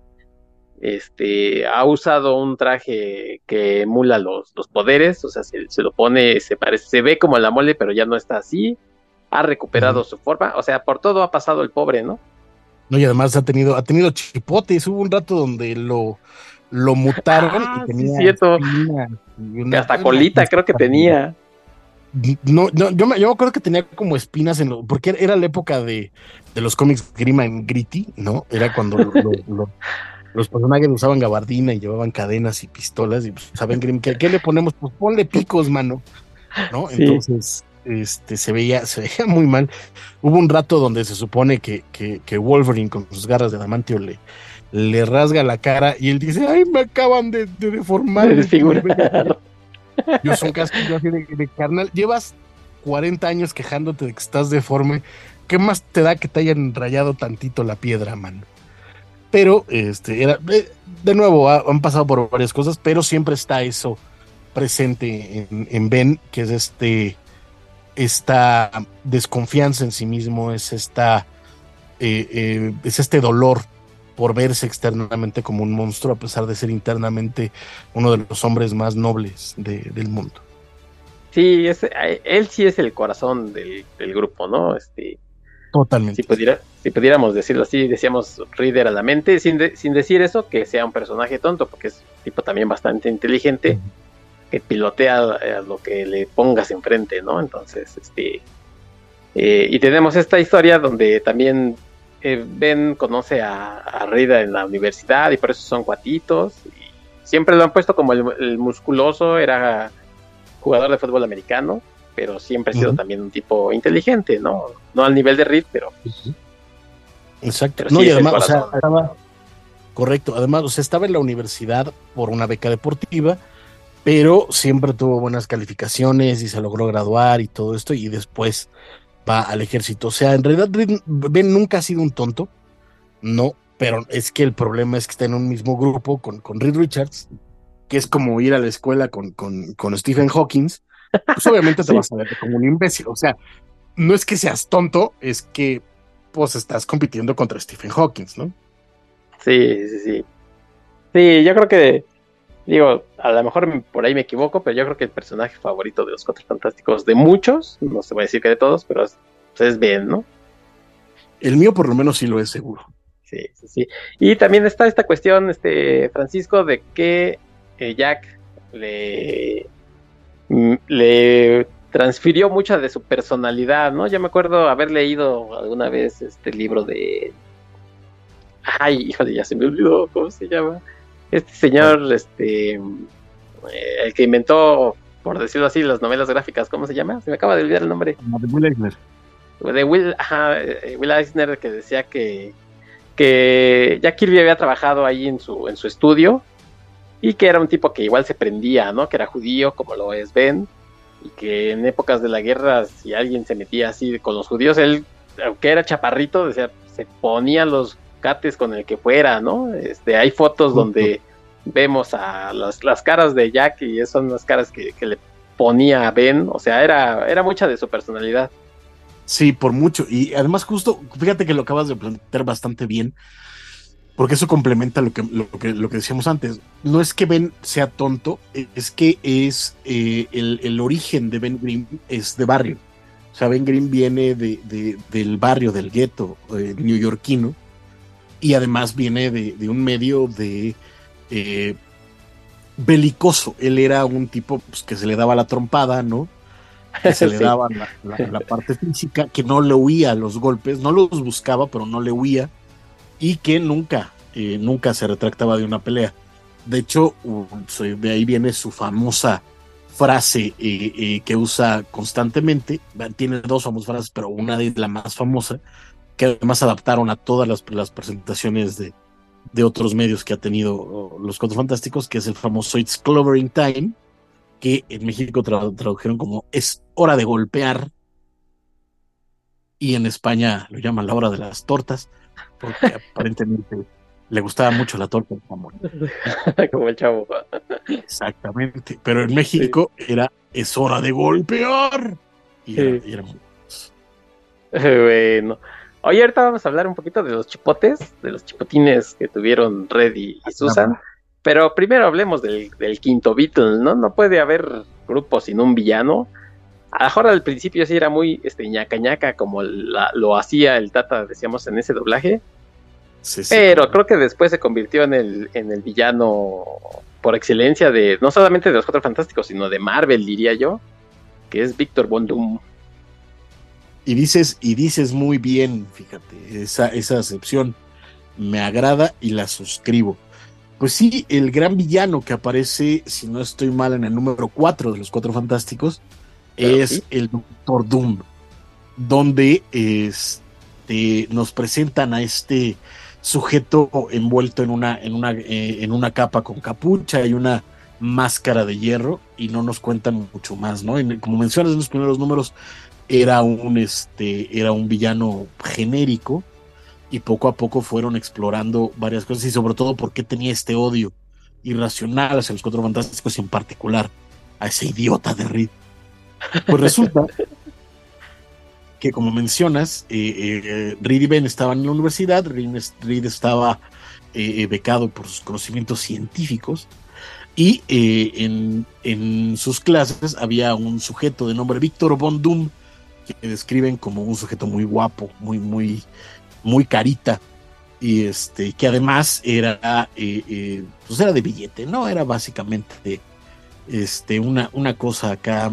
Este, ha usado un traje que emula los, los poderes, o sea, se, se lo pone, se parece, se ve como la mole, pero ya no está así. Ha recuperado uh-huh. su forma, o sea, por todo ha pasado el pobre, ¿no? No, y además ha tenido, ha tenido chipotes. Hubo un rato donde lo lo mutaron ah, y tenía sí, cierto. Espinas y una, hasta colita creo que tenía. No, no, yo me, yo me acuerdo que tenía como espinas en lo, porque era la época de, de los cómics Grimm and Gritty, ¿no? Era cuando lo, lo, lo, los personajes usaban gabardina y llevaban cadenas y pistolas, y pues, ¿saben, Grimm? ¿Qué, qué le ponemos? Pues ponle picos, mano, ¿no? Sí. Entonces, este, se veía, se veía muy mal. Hubo un rato donde se supone que, que, que Wolverine con sus garras de adamantio le, le rasga la cara y él dice, ay, me acaban de, de deformar. De desfigurar. Yo soy un castillo así de, de carnal, llevas cuarenta años quejándote de que estás deforme, ¿qué más te da que te hayan rayado tantito la piedra, mano? Pero, este, era, de, de nuevo, ha, han pasado por varias cosas, pero siempre está eso presente en, en Ben, que es este, esta desconfianza en sí mismo, es esta, eh, eh, es este dolor por verse externamente como un monstruo, a pesar de ser internamente uno de los hombres más nobles de, del mundo. Sí, es, él sí es el corazón del, del grupo, ¿no? Este, Totalmente. Si, pudiera, si pudiéramos decirlo así, decíamos Reader a la mente, sin, de, sin decir eso, que sea un personaje tonto, porque es un tipo también bastante inteligente, uh-huh. que pilotea a lo que le pongas enfrente, ¿no? Entonces, este... Eh, y tenemos esta historia donde también eh, Ben conoce a, a Reader en la universidad y por eso son cuatitos. Y siempre lo han puesto como el, el musculoso, era jugador de fútbol americano, pero siempre ha sido uh-huh. también un tipo inteligente, ¿no? No al nivel de Reed, pero... Uh-huh. Exacto. Pero no, sí y además, o sea, corazón. estaba... Correcto. Además, o sea, estaba en la universidad por una beca deportiva, pero siempre tuvo buenas calificaciones y se logró graduar y todo esto, y después va al ejército. O sea, en realidad Ben nunca ha sido un tonto, no, pero es que el problema es que está en un mismo grupo con, con Reed Richards, que es como ir a la escuela con, con, con Stephen Hawking. Pues obviamente te sí. vas a ver como un imbécil. O sea, no es que seas tonto, es que pues estás compitiendo contra Stephen Hawking, ¿no? Sí, sí, sí. Sí, yo creo que, digo, a lo mejor por ahí me equivoco, pero yo creo que el personaje favorito de los Cuatro Fantásticos, de muchos, no se va a decir que de todos, pero es, pues es Ben, ¿no? El mío por lo menos sí lo es, seguro. Sí, sí, sí. Y también está esta cuestión, este, Francisco, de que eh, Jack le... le transfirió mucha de su personalidad, ¿no? Yo me acuerdo haber leído alguna vez este libro de... Ay, híjole, ya se me olvidó, ¿cómo se llama? Este señor, oh. este... Eh, el que inventó, por decirlo así, las novelas gráficas, ¿cómo se llama? Se me acaba de olvidar el nombre. De Will Eisner. De Will, ajá, Will Eisner, que decía que que Jack Kirby había trabajado ahí en su, en su estudio, y que era un tipo que igual se prendía, ¿no? Que era judío, como lo es Ben, y que en épocas de la guerra, si alguien se metía así con los judíos, él, aunque era chaparrito, decía, se ponía los cates con el que fuera, ¿no? Este, hay fotos uh-huh. donde vemos a las, las caras de Jack, y esas son las caras que, que le ponía a Ben, o sea, era, era mucha de su personalidad. Sí, por mucho, y además justo, fíjate que lo acabas de plantear bastante bien, porque eso complementa lo que, lo que, lo que decíamos antes. No es que Ben sea tonto, es que es eh, el, el origen de Ben Grimm es de barrio. O sea, Ben Grimm viene de, de, del barrio, del gueto eh, neoyorquino, y además viene de, de un medio de eh, belicoso. Él era un tipo pues, que se le daba la trompada, ¿no? Que se sí. le daba la, la, la parte física, que no le huía a los golpes, no los buscaba, pero no le huía, y que nunca, eh, nunca se retractaba de una pelea. De hecho, uh, de ahí viene su famosa frase eh, eh, que usa constantemente. Tiene dos famosas frases, pero una de la más famosa, que además adaptaron a todas las, las presentaciones de, de otros medios que ha tenido uh, los Cuatro Fantásticos, que es el famoso It's Clovering Time, que en México tra- tradujeron como es hora de golpear, y en España lo llaman la hora de las tortas, porque aparentemente le gustaba mucho la torta de jamón. Como el chavo. Exactamente, pero en México sí. era es hora de golpear, y era, sí. y era muy... Bueno, hoy ahorita vamos a hablar un poquito de los chipotes, de los chipotines que tuvieron Red y, y Susan. Ah, pero primero hablemos del, del quinto Beatle, ¿no? No puede haber grupo sin un villano. A lo mejor al principio sí era muy este, ñaca ñaca, como la, lo hacía el Tata, decíamos, en ese doblaje. Sí, sí, pero claro. Creo que después se convirtió en el, en el villano por excelencia de, no solamente de los Cuatro Fantásticos, sino de Marvel, diría yo, que es Víctor Von Doom. Y dices, y dices muy bien, fíjate, esa, esa acepción. me agrada y la suscribo. Pues sí, el gran villano que aparece, si no estoy mal, en el número cuatro de los Cuatro Fantásticos, Pero es sí. el Doctor Doom, donde este, nos presentan a este sujeto envuelto en una, en una, eh, en una capa con capucha y una máscara de hierro, y no nos cuentan mucho más, ¿no? En, como mencionas en los primeros números, era un, este, era un villano genérico, y poco a poco fueron explorando varias cosas, y sobre todo por qué tenía este odio irracional hacia los Cuatro Fantásticos, y en particular a ese idiota de Reed. Pues resulta que, como mencionas, eh, eh, Reed y Ben estaban en la universidad. Reed, Reed estaba eh, becado por sus conocimientos científicos, y eh, en, en sus clases había un sujeto de nombre Víctor Von Doom, que describen como un sujeto muy guapo, muy, muy, muy carita, y este, que además era, eh, eh, pues era de billete, ¿no? Era básicamente este, una, una cosa acá,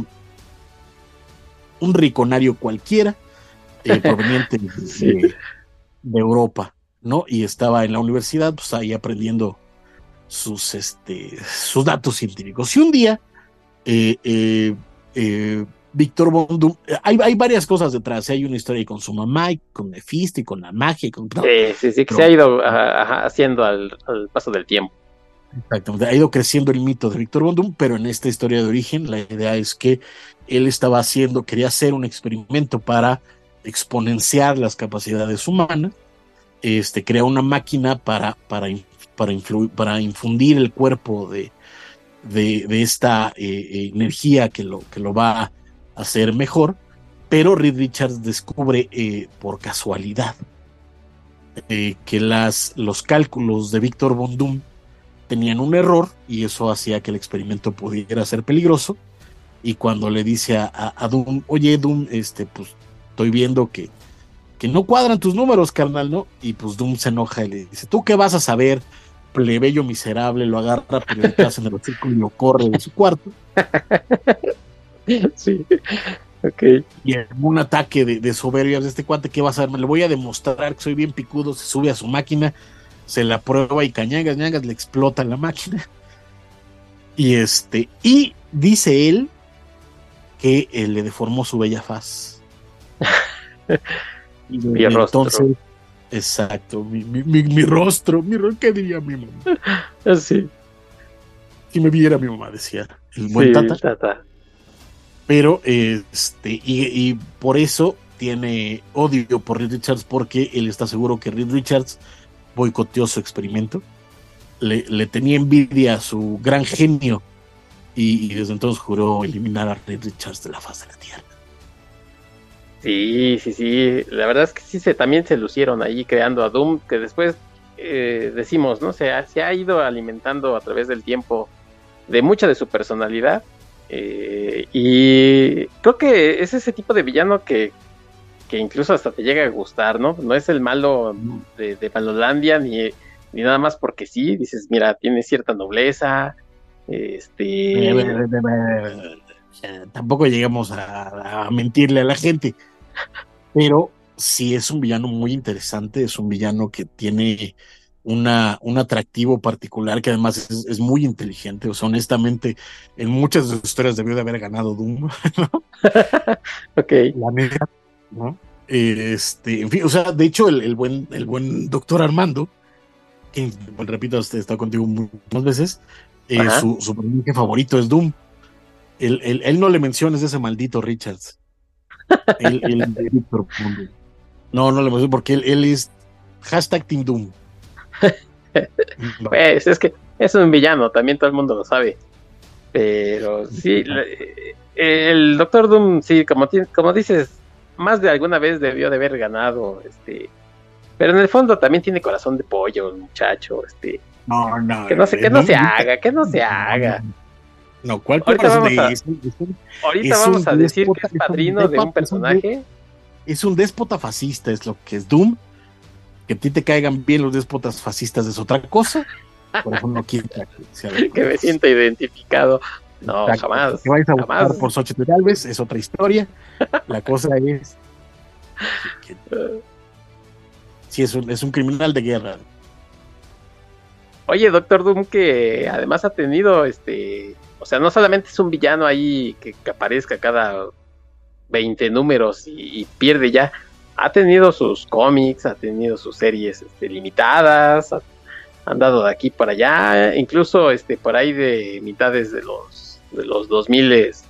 un riconario cualquiera, eh, proveniente de, Sí. de, de Europa, ¿no? Y estaba en la universidad, pues ahí aprendiendo sus, este, sus datos científicos. Y un día, eh, eh, eh, Víctor Von Doom, hay, hay varias cosas detrás. Hay una historia con su mamá, y con Mephisto, y con la magia, y con, ¿no? Sí, sí, sí, que Pero, se ha ido ajá, ajá, haciendo al, al paso del tiempo. exactamente, ha ido creciendo el mito de Víctor Von Doom, pero en esta historia de origen, la idea es que él estaba haciendo, quería hacer un experimento para exponenciar las capacidades humanas. Este, crea una máquina para, para, para, influ, para infundir el cuerpo de, de, de esta eh, energía que lo, que lo va a hacer mejor, pero Reed Richards descubre eh, por casualidad eh, que las, los cálculos de Víctor Von Doom tenían un error, y eso hacía que el experimento pudiera ser peligroso. Y cuando le dice a, a, a Doom, oye Doom, este, pues estoy viendo que, que no cuadran tus números, carnal, ¿no? Y pues Doom se enoja y le dice, ¿tú qué vas a saber, plebeyo miserable? Lo agarra por detrás en el hocico y lo corre de su cuarto. Sí, ok. Y en un ataque de, de soberbia de este cuate, ¿qué vas a ver? Me le voy a demostrar que soy bien picudo. Se sube a su máquina, se la prueba y cañagas, ñagas, le explota la máquina. Y este, y dice él que eh, le deformó su bella faz. Y Mi entonces, rostro. exacto, mi, mi, mi, mi rostro, mi rostro, ¿qué diría mi mamá? Sí, Si me viera mi mamá, decía el buen sí, Tata. tata. Pero este, y, y por eso tiene odio por Reed Richards, porque él está seguro que Reed Richards boicoteó su experimento, le, le tenía envidia a su gran genio, y, y desde entonces juró eliminar a Reed Richards de la faz de la tierra. Sí, sí, sí. La verdad es que sí se también se lucieron ahí creando a Doom, que después eh, decimos, ¿no? Se ha, se ha ido alimentando a través del tiempo de mucha de su personalidad. Eh, y creo que es ese tipo de villano que, que incluso hasta te llega a gustar, ¿no? No es el malo de, de Malolandia, ni, ni nada más porque sí. Dices, mira, tiene cierta nobleza. Este. Tampoco llegamos a, a mentirle a la gente, pero sí es un villano muy interesante. Es un villano que tiene una, un atractivo particular, que además es, es muy inteligente. O sea, honestamente, en muchas de sus historias debió de haber ganado Doom, ¿no? Ok. La neta, ¿no? Este, en fin, o sea, de hecho, el, el buen, el buen doctor Armando, que, pues, repito, he estado contigo muchas veces, eh, su, su personaje favorito es Doom. Él, él, él no le menciones ese maldito Richards. Él, él de Víctor Mundo. No, no le menciono porque él, él es hashtag Team Doom. No. Pues es que es un villano, también todo el mundo lo sabe. Pero sí, le- el Doctor Doom, sí, como, ti- como dices, más de alguna vez debió de haber ganado, este, pero en el fondo también tiene corazón de pollo, el muchacho, este, No, no, que no se, que no, no se haga, que no se haga. No, ¿cuál ahorita corazón vamos de a, es un, es un, ahorita es vamos un a decir déspota, que es padrino es un de un personaje. Es un déspota fascista, es lo que es Doom. Que a ti te caigan bien los déspotas fascistas es otra cosa. Por eso no quiero que, que me sienta identificado. No, exacto, jamás. Que vayas a jamás. votar por Xochitl Gálvez es otra historia. La cosa es que, que, sí, es un, es un criminal de guerra. Oye, Doctor Doom, que además ha tenido, este, o sea, no solamente es un villano ahí que, que aparezca cada veinte números y, y pierde ya, ha tenido sus cómics, ha tenido sus series este, limitadas, ha andado de aquí para allá, incluso este, por ahí de mitades de los, de los dos mil,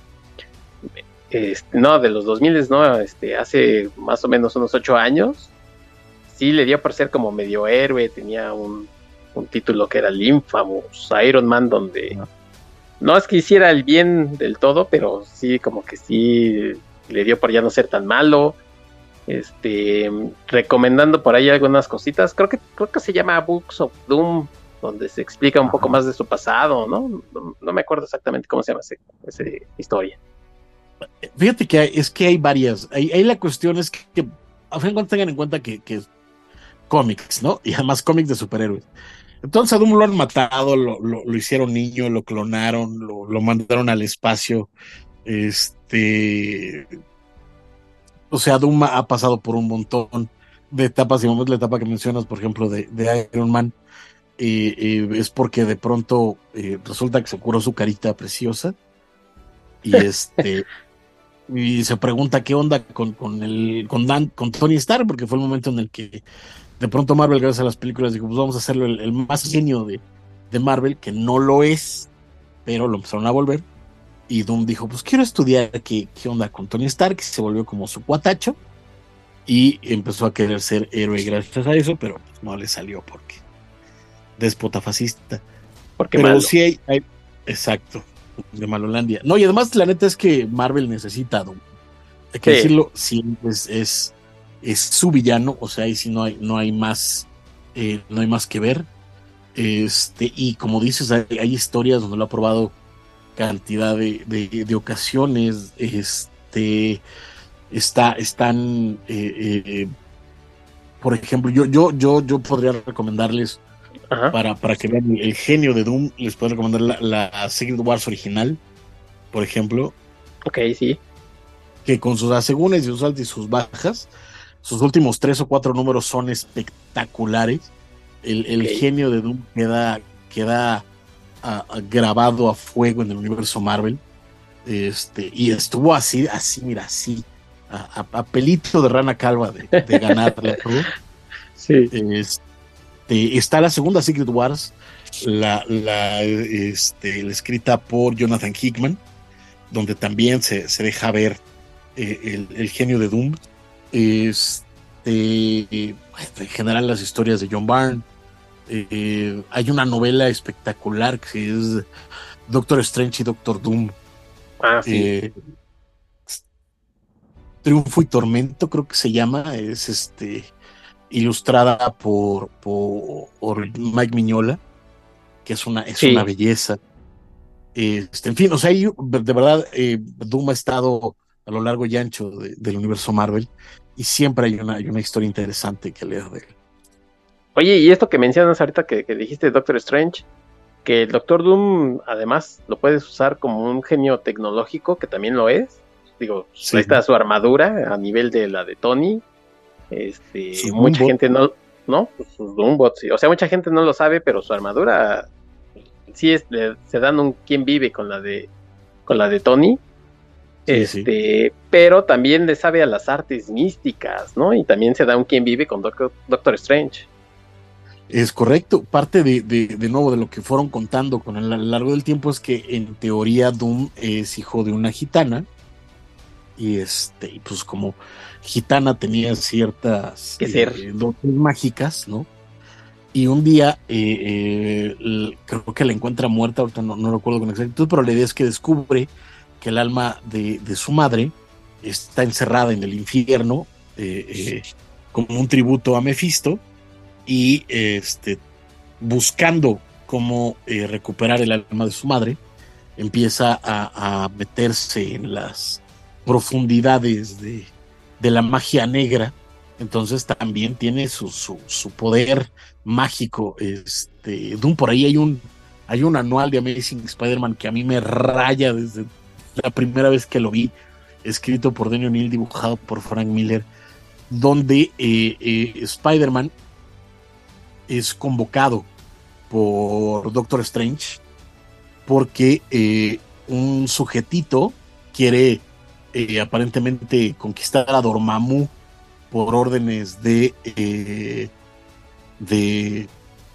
este, no, de los dos mil, no, este, hace más o menos unos ocho años, sí le dio por ser como medio héroe, tenía un, un título que era el Infamous Iron Man, donde no. no es que hiciera el bien del todo, pero sí como que sí le dio por ya no ser tan malo, este, recomendando por ahí algunas cositas, creo que creo que se llama Books of Doom, donde se explica un Ajá. poco más de su pasado, ¿no? ¿no? No me acuerdo exactamente cómo se llama esa historia. Fíjate que hay, es que hay varias, ahí, ahí la cuestión es que, que a fin de cuentas tengan en cuenta que, que cómics, ¿no? Y además cómics de superhéroes. Entonces a Doom lo han matado, lo, lo, lo hicieron niño, lo clonaron, lo, lo mandaron al espacio. Este, o sea, Doom ha pasado por un montón de etapas, y vamos la etapa que mencionas, por ejemplo, de, de Iron Man, eh, eh, es porque de pronto eh, resulta que se curó su carita preciosa y este y se pregunta qué onda con, con el con, Dan, con Tony Stark, porque fue el momento en el que de pronto Marvel, gracias a las películas, dijo, pues vamos a hacerlo el, el más genio de, de Marvel, que no lo es, pero lo empezaron a volver. Y Doom dijo, pues quiero estudiar qué, qué onda con Tony Stark, y se volvió como su cuatacho, y empezó a querer ser héroe gracias a eso, pero pues no le salió porque déspota fascista. Porque pero malo. sí hay, hay, exacto, de Malolandia. No, y además la neta es que Marvel necesita a Doom. Hay que sí. decirlo, sí, es, es, es su villano, o sea, ahí sí no hay, no hay más, eh, no hay más que ver. Este, y como dices, hay, hay historias donde lo ha probado cantidad de, de, de ocasiones. Este está, están eh, eh, por ejemplo, yo, yo, yo, yo podría recomendarles para, para que vean el genio de Doom, les puedo recomendar la, la Secret Wars original, por ejemplo. Ok, sí. Que con sus asegúnes y sus altas y sus bajas, sus últimos tres o cuatro números son espectaculares. El, el okay. genio de Doom queda, queda a, a, grabado a fuego en el universo Marvel. Este, y estuvo así, así, mira, así, a, a, a pelito de rana calva de, de ganarla. Sí. Este, está la segunda Secret Wars, la, la, este, la escrita por Jonathan Hickman, donde también se, se deja ver eh, el, el genio de Doom. Este, en general las historias de John Byrne. Eh, hay una novela espectacular que es Doctor Strange y Doctor Doom. Ah, sí. Eh, Triunfo y Tormento, creo que se llama, es este ilustrada por, por, por Mike Mignola, que es una, es sí. una belleza. Este, en fin, o sea, yo, de verdad, eh, Doom ha estado a lo largo y ancho de, del universo Marvel, y siempre hay una, hay una historia interesante que leer de él. Oye, y esto que mencionas ahorita que, que dijiste Doctor Strange, que el Doctor Doom además lo puedes usar como un genio tecnológico, que también lo es. Digo, sí. Ahí está su armadura a nivel de la de Tony. Este, sus mucha Doombots. gente no, ¿no? Sus Doombots, sí. O sea, mucha gente no lo sabe, pero su armadura sí es, le, se dan un quién vive con la de con la de Tony. Sí, este, sí. Pero también le sabe a las artes místicas, ¿no? Y también se da un quién vive con Doctor, Doctor Strange. Es correcto, parte de, de, de nuevo de lo que fueron contando con el, a lo largo del tiempo es que en teoría Doom es hijo de una gitana, y este, pues como gitana tenía ciertas eh, dotes mágicas, ¿no? Y un día eh, eh, creo que la encuentra muerta, ahorita no, no recuerdo con exactitud, pero la idea es que descubre que el alma de, de su madre está encerrada en el infierno, eh, eh, como un tributo a Mefisto. Y este, buscando cómo eh, recuperar el alma de su madre, empieza a, a meterse en las profundidades de, de la magia negra. Entonces también tiene su, su, su poder mágico. Este, Doom, por ahí hay un, hay un anual de Amazing Spider-Man que a mí me raya desde la primera vez que lo vi, escrito por Denny O'Neil, dibujado por Frank Miller, donde eh, eh, Spider-Man es convocado por Doctor Strange, porque eh, un sujetito quiere eh, aparentemente conquistar a Dormammu por órdenes de eh, de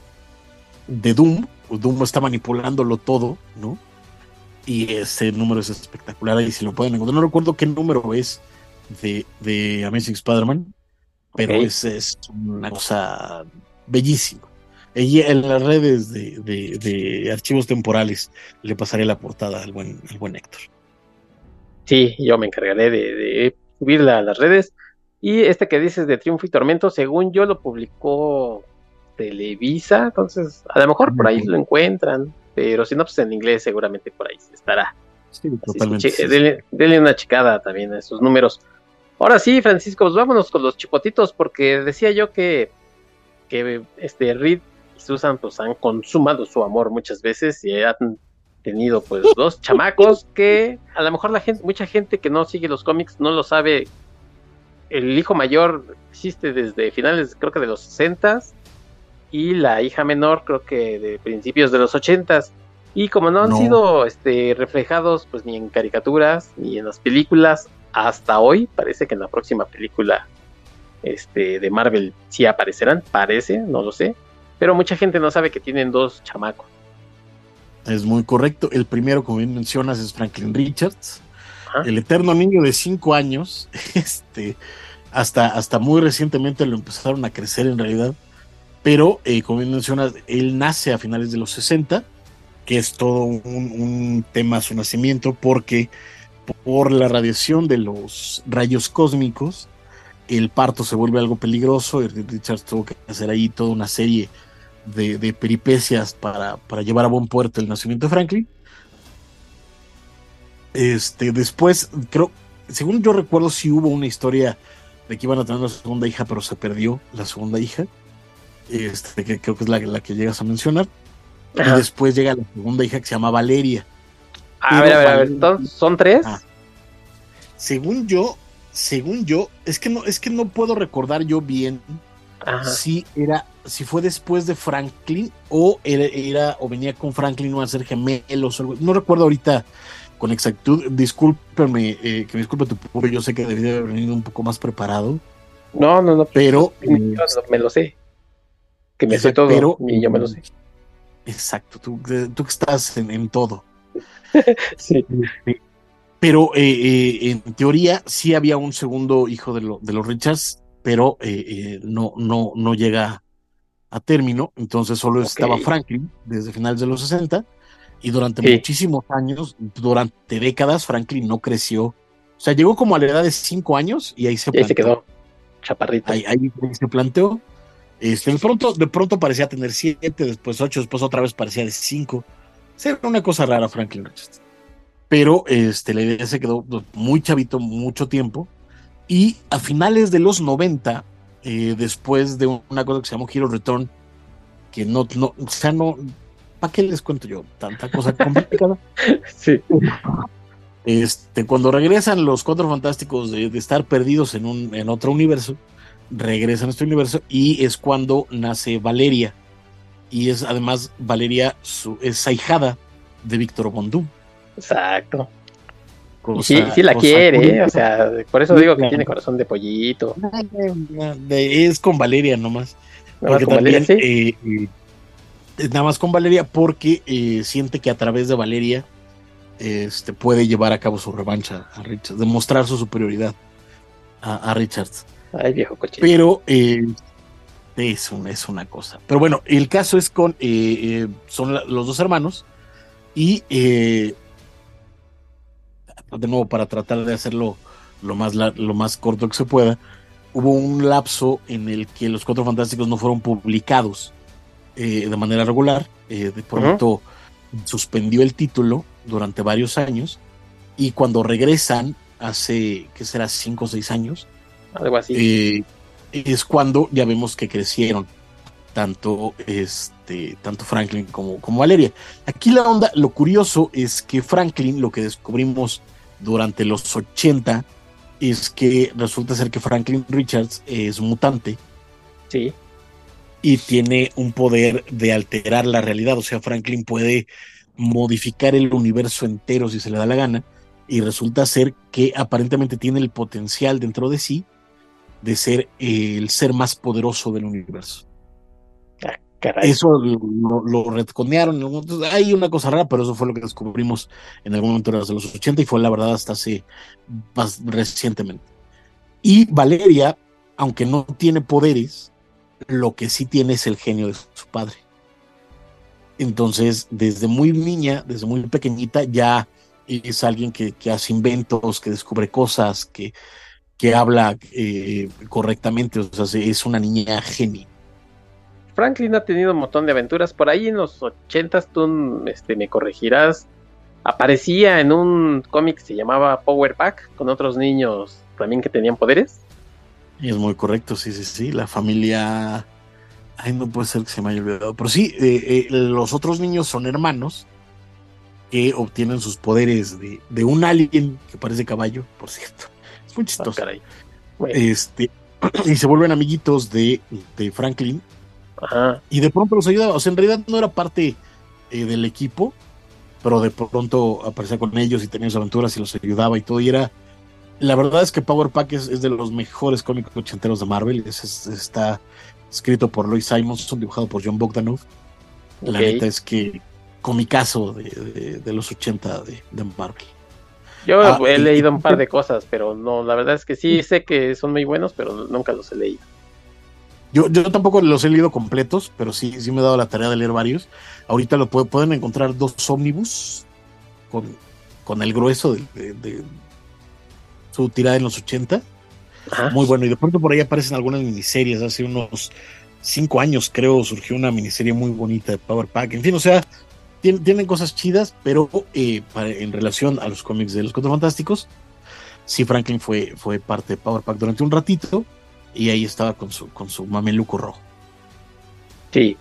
de Doom. Doom está manipulándolo todo, ¿no? Y ese número es espectacular, ahí si lo pueden encontrar. No recuerdo qué número es de, de Amazing Spider-Man, pero Ok. es, es una cosa bellísima. Y en las redes de, de, de archivos temporales le pasaré la portada al buen, al buen Héctor. Sí, yo me encargaré de, de subirla a las redes. Y este que dices de Triunfo y Tormento, según yo lo publicó Televisa, entonces a lo mejor por ahí lo encuentran, pero si no, pues en inglés seguramente por ahí estará. Sí, Así totalmente. escuché, Sí, denle, denle una checada también a esos números. Ahora sí, Francisco, pues vámonos con los chipotitos, porque decía yo que, que este Reed y Susan pues han consumado su amor muchas veces y han tenido pues dos chamacos que a lo mejor la gente, mucha gente que no sigue los cómics no lo sabe. El hijo mayor existe desde finales, creo que de los sesentas, y la hija menor creo que de principios de los ochentas. Y como no han No. sido este, reflejados pues ni en caricaturas ni en las películas hasta hoy, parece que en la próxima película este, de Marvel sí aparecerán, parece, no lo sé, pero mucha gente no sabe que tienen dos chamacos. Es muy correcto. El primero, como bien mencionas, es Franklin Richards, Ajá. el eterno niño de cinco años. Este, hasta, hasta muy recientemente lo empezaron a crecer en realidad. Pero, eh, como bien mencionas, él nace a finales de los sesenta, que es todo un, un tema su nacimiento, porque por la radiación de los rayos cósmicos, el parto se vuelve algo peligroso y Richards tuvo que hacer ahí toda una serie de, de peripecias para, para llevar a buen puerto el nacimiento de Franklin. Este, después, creo, según yo recuerdo, sí hubo una historia de que iban a tener una segunda hija, pero se perdió la segunda hija. Este, que creo que es la, la que llegas a mencionar. Ajá. Y después llega la segunda hija que se llama Valeria. A ver, a ver, a ver, entonces, ¿son tres? Ah. Según yo, según yo, es que no, es que no puedo recordar yo bien Ajá. si era, si fue después de Franklin o era, era o venía con Franklin o a ser gemelos o algo. No recuerdo ahorita con exactitud. Discúlpeme, eh, que me disculpe tu público, yo sé que debí de haber venido un poco más preparado. No, no, no, pero yo me lo sé. Que me sé todo pero, y yo me lo sé. Exacto, tú, tú que estás en, en todo. Sí. Pero eh, eh, en teoría sí había un segundo hijo de, lo, de los Richards, pero eh, eh, no, no, no llega a término. Entonces solo Okay. estaba Franklin desde finales de los sesenta, y durante sí. muchísimos años, durante décadas, Franklin no creció. O sea, llegó como a la edad de cinco años y ahí se y ahí planteó. se quedó, chaparrito. Ahí, ahí se planteó. Este, de, pronto, de pronto parecía tener siete, después ocho, después otra vez parecía de cinco. O sea, era una cosa rara Franklin Richards. Pero este, la idea se quedó muy chavito mucho tiempo. Y a finales de los noventa, eh, después de una cosa que se llamó Hero Return, que no, no, o sea, no, ¿para qué les cuento yo? Tanta cosa complicada. Sí. Este, cuando regresan los Cuatro Fantásticos de, de estar perdidos en, un, en otro universo, regresan a este universo y es cuando nace Valeria. Y es además Valeria su, es ahijada de Víctor Von Doom. Exacto. Cosa, y sí, sí la quiere, ¿eh? O sea, por eso sí, digo que claro. Tiene corazón de pollito. Es con Valeria nomás. Nada Porque más con también Valeria, sí. eh, eh, nada más con Valeria porque eh, siente que a través de Valeria este, puede llevar a cabo su revancha a Richards, demostrar su superioridad a, a Richards. Ay, viejo cochino. Pero eh, es, una, es una cosa. Pero bueno, el caso es con eh, eh, son la, los dos hermanos y eh, de nuevo, para tratar de hacerlo lo más, lo más corto que se pueda, hubo un lapso en el que los Cuatro Fantásticos no fueron publicados eh, de manera regular. Eh, de pronto uh-huh. suspendió el título durante varios años, y cuando regresan, hace, ¿qué será? cinco o seis años, algo así. Eh, es cuando ya vemos que crecieron tanto, este, tanto Franklin como, como Valeria. Aquí la onda, lo curioso es que Franklin, lo que descubrimos durante los ochenta, es que resulta ser que Franklin Richards es mutante. Sí. y tiene un poder de alterar la realidad. O sea, Franklin puede modificar el universo entero si se le da la gana, y resulta ser que aparentemente tiene el potencial dentro de sí de ser eh, el ser más poderoso del universo. Ah, caray. Eso lo, lo retconearon, ¿no? Entonces, hay una cosa rara, pero eso fue lo que descubrimos en algún momento de los ochenta y fue la verdad hasta hace más recientemente. Y Valeria, aunque no tiene poderes, lo que sí tiene es el genio de su padre. Entonces, desde muy niña, desde muy pequeñita, ya es alguien que, que hace inventos, que descubre cosas, que, que habla eh, correctamente. O sea, es una niña genio. Franklin ha tenido un montón de aventuras. Por ahí en los ochentas, tú este, me corregirás. Aparecía en un cómic que se llamaba Power Pack, con otros niños también que tenían poderes. Y es muy correcto, sí, sí, sí. La familia... Ay, no puede ser que se me haya olvidado. Pero sí, eh, eh, los otros niños son hermanos que obtienen sus poderes de, de un alien que parece caballo, por cierto. Es muy chistoso. Oh, caray. Bueno. Este, y se vuelven amiguitos de, de Franklin. Ajá. Y de pronto los ayudaba. O sea, en realidad no era parte eh, del equipo, pero de pronto aparecía con ellos y tenía sus aventuras y los ayudaba y todo. Y era... La verdad es que Power Pack es, es de los mejores cómics ochenteros de Marvel. Es, es, está escrito por Lois Simonson, dibujado por John Bogdanove. La Okay. neta es que comicazo de, de, de los ochenta de, de Marvel. Yo Ah, he y, leído y, un par de cosas, pero no, la verdad es que sí sé que son muy buenos, pero nunca los he leído. Yo, yo tampoco los he leído completos, pero sí, sí me he dado la tarea de leer varios. Ahorita lo puede, pueden encontrar dos ómnibus con, con el grueso de, de, de su tirada en los ochenta. Ajá. Muy bueno, y de pronto por ahí aparecen algunas miniseries. Hace unos cinco años creo surgió una miniserie muy bonita de Power Pack. En fin, o sea, tienen, tienen cosas chidas, pero eh, para, en relación a los cómics de los Cuatro Fantásticos, sí, Franklin fue, fue parte de Power Pack durante un ratito, y ahí estaba con su, con su mameluco rojo. Sí.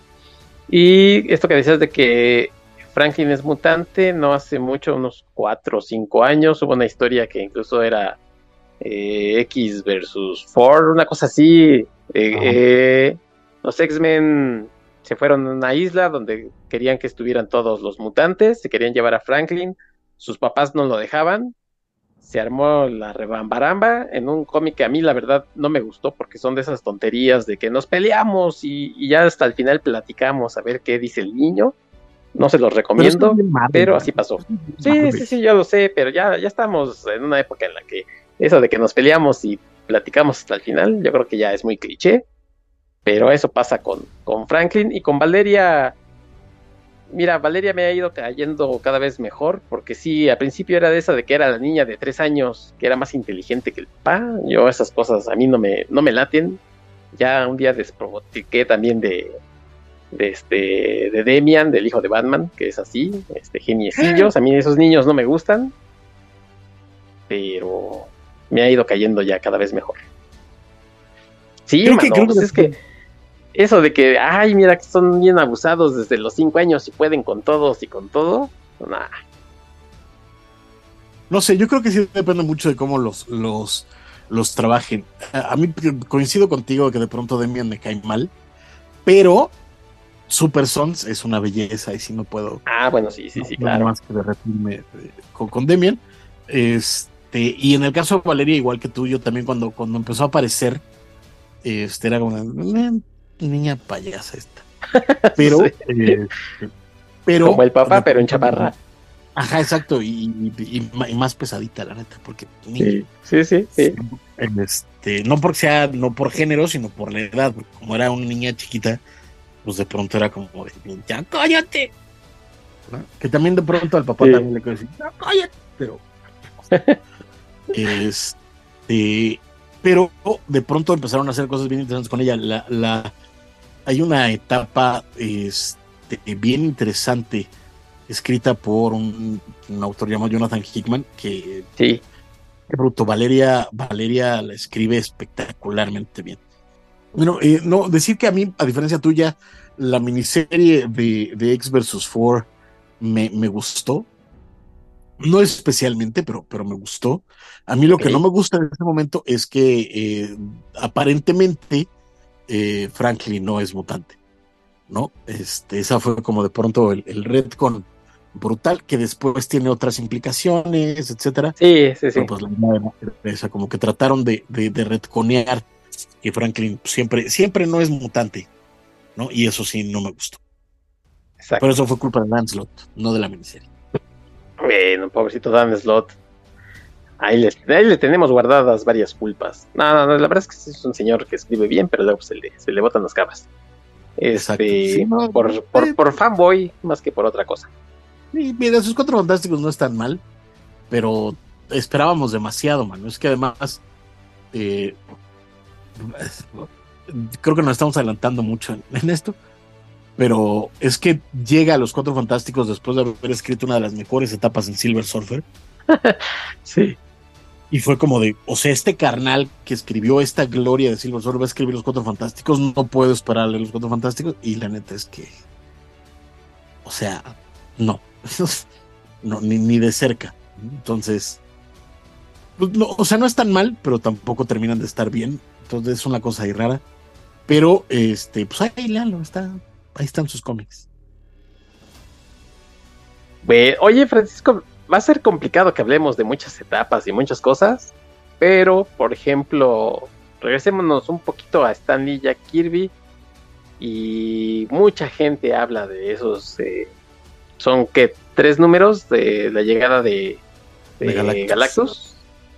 Y esto que decías de que Franklin es mutante, no hace mucho, unos cuatro o cinco años, hubo una historia que incluso era eh, X versus Ford, una cosa así. Eh, eh, los X-Men se fueron a una isla donde querían que estuvieran todos los mutantes, se querían llevar a Franklin, sus papás no lo dejaban, se armó la rebambaramba en un cómic que a mí la verdad no me gustó porque son de esas tonterías de que nos peleamos y, y ya hasta el final platicamos a ver qué dice el niño. No se los recomiendo, pero, Marvel, pero así pasó. Sí, sí, sí, yo lo sé, pero ya, ya estamos en una época en la que eso de que nos peleamos y platicamos hasta el final, yo creo que ya es muy cliché, pero eso pasa con, con Franklin y con Valeria. Mira, Valeria me ha ido cayendo cada vez mejor, porque sí, al principio era de esa de que era la niña de tres años, que era más inteligente que el papá. Yo esas cosas a mí no me, no me laten. Ya un día desprotiqué también de, de este de Demian, del hijo de Batman, que es así, este geniecillos. A mí esos niños no me gustan, pero me ha ido cayendo ya cada vez mejor. Sí, creo mano, que, creo pues que es que eso de que, ay, mira que son bien abusados desde los cinco años y pueden con todos y con todo, nah. No sé, yo creo que sí depende mucho de cómo los, los, los trabajen. A, a mí coincido contigo que de pronto Demian me cae mal, pero Super Sons es una belleza y sí no puedo. Ah, bueno, sí, sí, sí, no, claro. Más que derretirme eh, con, con Demian. Este, y en el caso de Valeria, igual que tú, yo también cuando, cuando empezó a aparecer, este, era como una niña payasa esta. Pero, sí. eh, pero como el papá, pero en chaparra. Ajá, exacto, y, y, y más pesadita, la neta, porque sí, sí, sí, sí. Este, no porque sea, no por género, sino por la edad, porque como era una niña chiquita, pues de pronto era como de, ya cállate, ¿no? Que también de pronto al papá sí. también le quiero decir, ya cállate, pero este, pero de pronto empezaron a hacer cosas bien interesantes con ella. La, la, hay una etapa este, bien interesante escrita por un, un autor llamado Jonathan Hickman, que, sí. que bruto, Valeria, Valeria la escribe espectacularmente bien. Bueno, eh, no, decir que a mí, a diferencia tuya, la miniserie de, de X versus Four me, me gustó. No especialmente, pero, pero me gustó. A mí lo okay. que no me gusta en este momento es que eh, aparentemente eh, Franklin no es mutante, ¿no? Este, esa fue como de pronto el, el retcon brutal, que después tiene otras implicaciones, etcétera. Sí, sí, sí. Pero pues la idea era esa, como que trataron de, de, de retconear que Franklin siempre, siempre no es mutante, ¿no? Y eso sí no me gustó. Exacto. Pero eso fue culpa de Lancelot, no de la miniserie. Bueno, pobrecito Dan Slott. Ahí le, ahí le tenemos guardadas varias culpas. No, no, no, la verdad es que es un señor que escribe bien, pero luego se le, se le botan las cabras. Exacto. Este, Sí, no, por, por, eh, por fanboy, más que por otra cosa. sí, mira, sus Cuatro Fantásticos no están mal, pero esperábamos demasiado, mano. Es que además, eh, creo que nos estamos adelantando mucho en, en esto, pero es que llega a los Cuatro Fantásticos después de haber escrito una de las mejores etapas en Silver Surfer. Sí. Y fue como de, o sea, este carnal que escribió esta gloria de Silver Surfer va a escribir los Cuatro Fantásticos, no puedo esperarle los Cuatro Fantásticos. Y la neta es que, o sea, no, no ni, ni de cerca. Entonces, pues, no, o sea, no están mal, pero tampoco terminan de estar bien. Entonces es una cosa ahí rara. Pero, este, pues ahí léanlo, está, ahí están sus cómics. Bueno, oye, Francisco, va a ser complicado que hablemos de muchas etapas y muchas cosas, pero, por ejemplo, regresémonos un poquito a Stan Lee y Jack Kirby, y mucha gente habla de esos, eh, son que tres números de la llegada de, de, De Galactus. Galactus.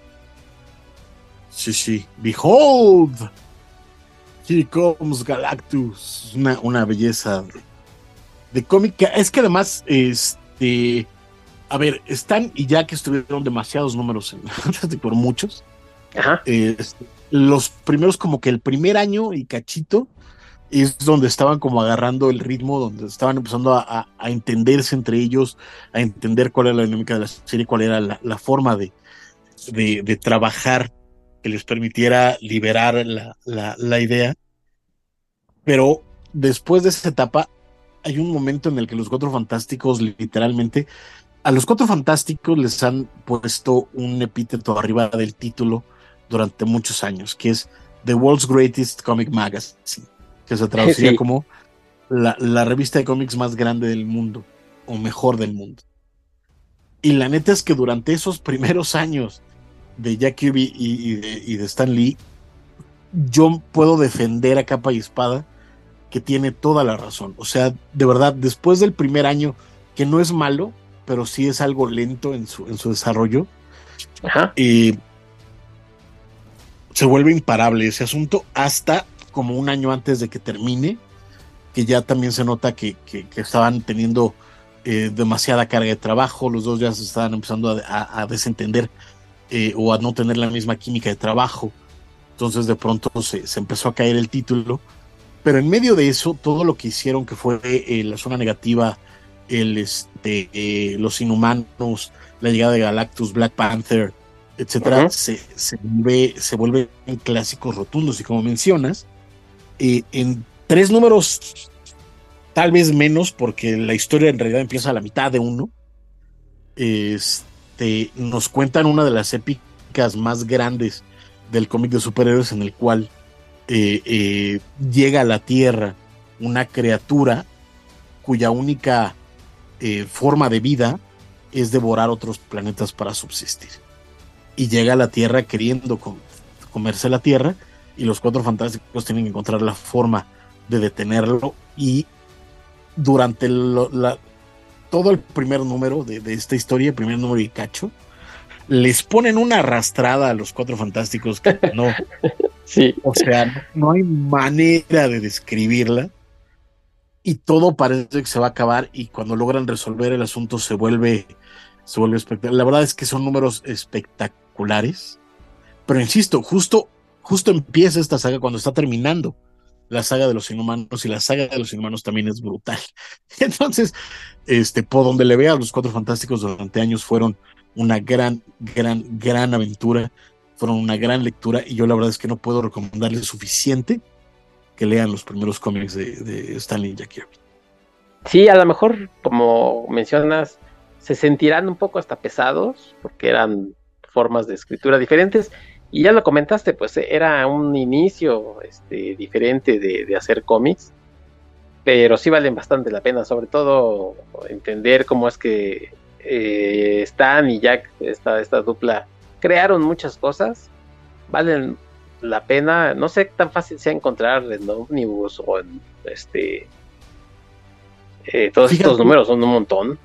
Sí, sí. Behold, here comes Galactus. Una, una belleza de, de cómic. Es que además, este, a ver, Stan y Jack estuvieron demasiados números en, por muchos. Ajá. Este, los primeros, como que el primer año y cachito, es donde estaban como agarrando el ritmo, donde estaban empezando a, a, a entenderse entre ellos, a entender cuál era la dinámica de la serie, cuál era la, la forma de, de, de trabajar que les permitiera liberar la, la, la idea. Pero después de esa etapa, hay un momento en el que los Cuatro Fantásticos, literalmente, a los Cuatro Fantásticos les han puesto un epíteto arriba del título durante muchos años, que es The World's Greatest Comic Magazine, que se traduciría Sí. como la, la revista de cómics más grande del mundo, o mejor del mundo. Y la neta es que durante esos primeros años de Jack Kirby y, y, de, y de Stan Lee, yo puedo defender a capa y espada que tiene toda la razón. O sea, de verdad, después del primer año, que no es malo, pero sí es algo lento en su, en su desarrollo, Ajá. y se vuelve imparable ese asunto hasta como un año antes de que termine, que ya también se nota que, que, que estaban teniendo eh, demasiada carga de trabajo, los dos ya se estaban empezando a, a, a desentender eh, o a no tener la misma química de trabajo. Entonces de pronto se, se empezó a caer el título, pero en medio de eso, todo lo que hicieron, que fue eh, la zona negativa, el, este, eh, los Inhumanos, la llegada de Galactus, Black Panther, etcétera, uh-huh. se, se, vuelve, se vuelve en clásicos rotundos. Y como mencionas, eh, en tres números, tal vez menos, porque la historia en realidad empieza a la mitad de uno, este, nos cuentan una de las épicas más grandes del cómic de superhéroes, en el cual eh, eh, llega a la Tierra una criatura cuya única eh, forma de vida es devorar otros planetas para subsistir. Y llega a la Tierra queriendo com- comerse la Tierra, y los Cuatro Fantásticos tienen que encontrar la forma de detenerlo. Y durante lo, la, todo el primer número de, de esta historia, el primer número y cacho, les ponen una arrastrada a los Cuatro Fantásticos que no, sí. O sea, no, no hay manera de describirla, y todo parece que se va a acabar, y cuando logran resolver el asunto se vuelve, se vuelve espectacular. La verdad es que son números espectaculares, pero insisto, justo, justo empieza esta saga cuando está terminando la saga de los Inhumanos, y la saga de los Inhumanos también es brutal. Entonces, este, por donde le vea, los Cuatro Fantásticos durante años fueron una gran, gran, gran aventura, fueron una gran lectura, y yo la verdad es que no puedo recomendarles suficiente que lean los primeros cómics de, de Stan Lee y Jack Kirby. Sí, a lo mejor, como mencionas, se sentirán un poco hasta pesados, porque eran formas de escritura diferentes, Y ya lo comentaste, pues era un inicio este, diferente de, de hacer cómics, pero sí valen bastante la pena, sobre todo entender cómo es que eh, Stan y Jack, esta, esta dupla, crearon muchas cosas, valen la pena. No sé qué tan fácil sea encontrar en Omnibus o en este eh, todos Fíjate, estos números, son un montón.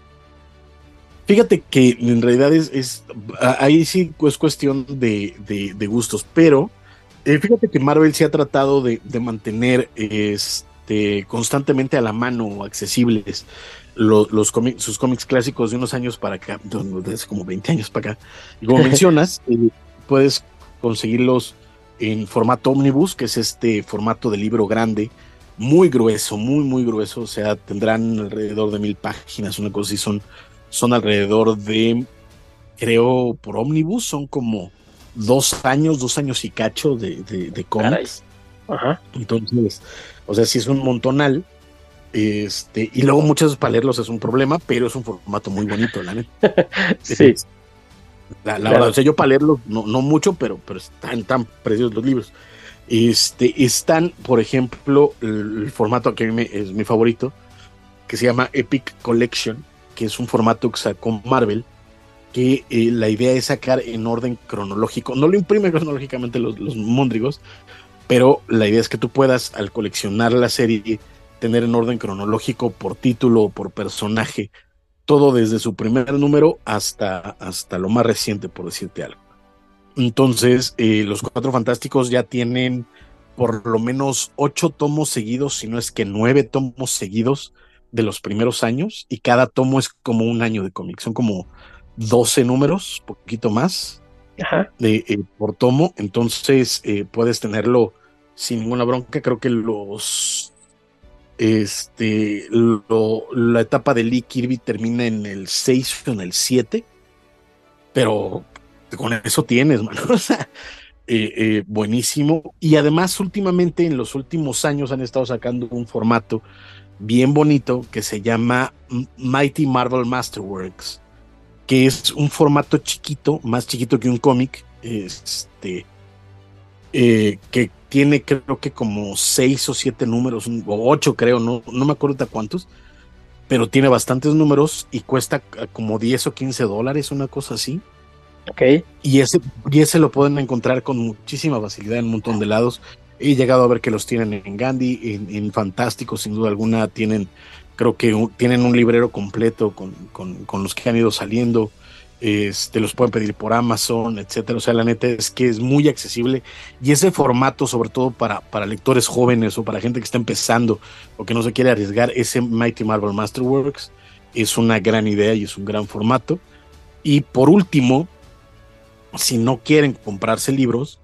Fíjate que en realidad es, es ahí sí es cuestión de, de, de gustos, pero eh, fíjate que Marvel sí ha tratado de, de mantener este, constantemente a la mano accesibles los, los cómics, sus cómics clásicos de unos años para acá, de hace como veinte años para acá. Y como mencionas, eh, puedes conseguirlos en formato Omnibus, que es este formato de libro grande, muy grueso, muy, muy grueso, o sea, tendrán alrededor de mil páginas, una cosa así, son son alrededor de, creo, por Omnibus, son como dos años, dos años y cacho de, de, de cómics. Ajá. Entonces, o sea, sí es un montonal. Este, y luego muchas veces para leerlos es un problema, pero es un formato muy bonito, la neta. Sí. La, la claro. verdad, o sea, yo para leerlos no, no mucho, pero, pero están tan preciosos los libros. Este, están, por ejemplo, el, el formato que a mí me, es mi favorito, que se llama Epic Collection, que es un formato que sacó Marvel, que eh, la idea es sacar en orden cronológico, no lo imprime cronológicamente los, los móndrigos, pero la idea es que tú puedas, al coleccionar la serie, tener en orden cronológico por título o por personaje, todo desde su primer número hasta, hasta lo más reciente, por decirte algo. Entonces, eh, los Cuatro Fantásticos ya tienen por lo menos ocho tomos seguidos, si no es que nueve tomos seguidos de los primeros años, y cada tomo es como un año de cómic, son como doce números, poquito más. Ajá. De, eh, por tomo, entonces eh, puedes tenerlo sin ninguna bronca. Creo que los este lo, la etapa de Lee Kirby termina en el seis o en el siete, pero con eso tienes, mano. O sea, eh, eh, buenísimo. Y además últimamente en los últimos años han estado sacando un formato bien bonito que se llama Mighty Marvel Masterworks, que es un formato chiquito, más chiquito que un cómic, este, eh, que tiene creo que como seis o siete números, o ocho creo, no, no me acuerdo de cuántos, pero tiene bastantes números y cuesta como diez o quince dólares, una cosa así. Okay. Y ese, y ese lo pueden encontrar con muchísima facilidad en un montón de lados. He llegado a ver que los tienen en Gandhi, en, en Fantástico, sin duda alguna, tienen, creo que un, tienen un librero completo con, con, con los que han ido saliendo. Este, los pueden pedir por Amazon, etcétera. O sea, la neta es que es muy accesible, y ese formato, sobre todo para, para lectores jóvenes o para gente que está empezando o que no se quiere arriesgar, ese Mighty Marvel Masterworks es una gran idea y es un gran formato. Y por último, si no quieren comprarse libros,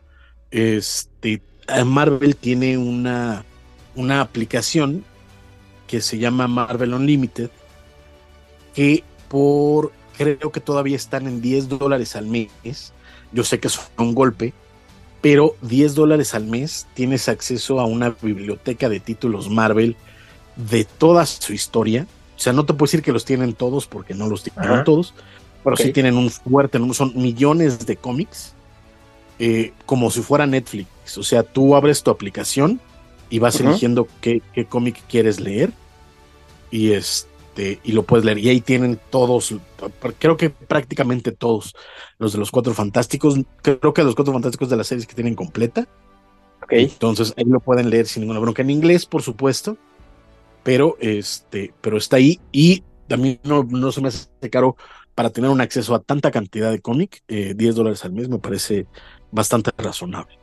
este, Marvel tiene una, una aplicación que se llama Marvel Unlimited, que por, creo que todavía están en diez dólares al mes. Yo sé que es un golpe, pero diez dólares al mes tienes acceso a una biblioteca de títulos Marvel de toda su historia. O sea, no te puedo decir que los tienen todos, porque no los tienen Ajá. todos, pero okay. sí tienen un fuerte, son millones de cómics, eh, como si fuera Netflix. O sea, tú abres tu aplicación y vas uh-huh. eligiendo qué, qué cómic quieres leer, y este y lo puedes leer, y ahí tienen todos, creo que prácticamente todos los de los Cuatro Fantásticos, creo que los Cuatro Fantásticos de las series que tienen completa. Okay. Entonces ahí lo pueden leer sin ninguna bronca, en inglés por supuesto, pero este pero está ahí, y también no, no se me hace caro para tener un acceso a tanta cantidad de cómic. eh, diez dólares al mes me parece bastante razonable.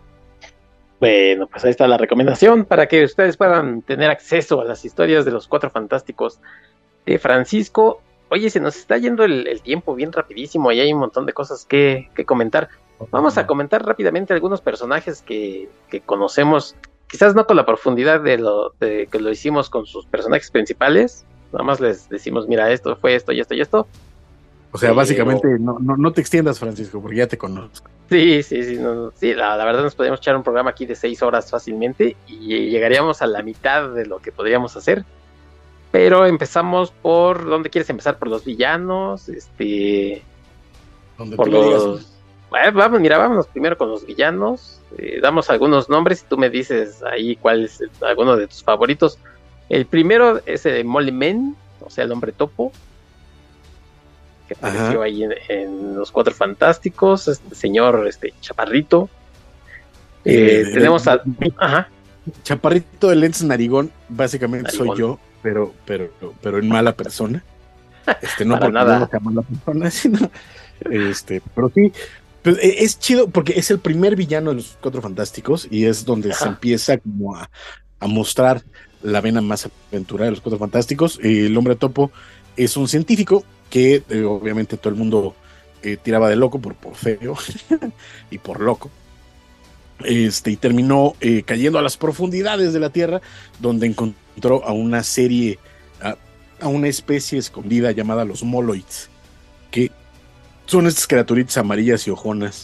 Bueno, pues ahí está la recomendación para que ustedes puedan tener acceso a las historias de los Cuatro Fantásticos de Francisco. Oye, se nos está yendo el, el tiempo bien rapidísimo y hay un montón de cosas que, que comentar. Vamos a comentar rápidamente algunos personajes que, que conocemos, quizás no con la profundidad de lo de que lo hicimos con sus personajes principales. Nada más les decimos, mira, esto fue esto y esto y esto. O sea, pero... básicamente no, no, no te extiendas, Francisco, porque ya te conozco. Sí, sí, sí, no, sí, la, la verdad nos podríamos echar un programa aquí de seis horas fácilmente y llegaríamos a la mitad de lo que podríamos hacer. Pero empezamos por, ¿dónde quieres empezar? ¿Por los villanos? Este, Donde por tú los, Bueno, vamos, mira, vámonos primero con los villanos. Eh, damos algunos nombres y tú me dices ahí cuál es el- alguno de tus favoritos. El primero es el Molly Man, o sea, el hombre topo, que apareció Ajá. ahí en, en Los Cuatro Fantásticos, este señor este chaparrito. Eh, Eh, tenemos a... el- Ajá, Chaparrito de lentes narigón, básicamente Narigón. soy yo, pero, pero, pero en mala persona. Este, no Para porque nada. yo no sea mala persona, sino, este, pero sí, pues, e- es chido porque es el primer villano de los Cuatro Fantásticos y es donde Ajá. se empieza como a, a mostrar la vena más aventurera de los Cuatro Fantásticos. Eh, el hombre topo es un científico que eh, obviamente todo el mundo eh, tiraba de loco por, por feo y por loco. Este, y terminó eh, cayendo a las profundidades de la Tierra, donde encontró a una serie, a, a una especie escondida llamada los Moloids, que son estas criaturitas amarillas y ojonas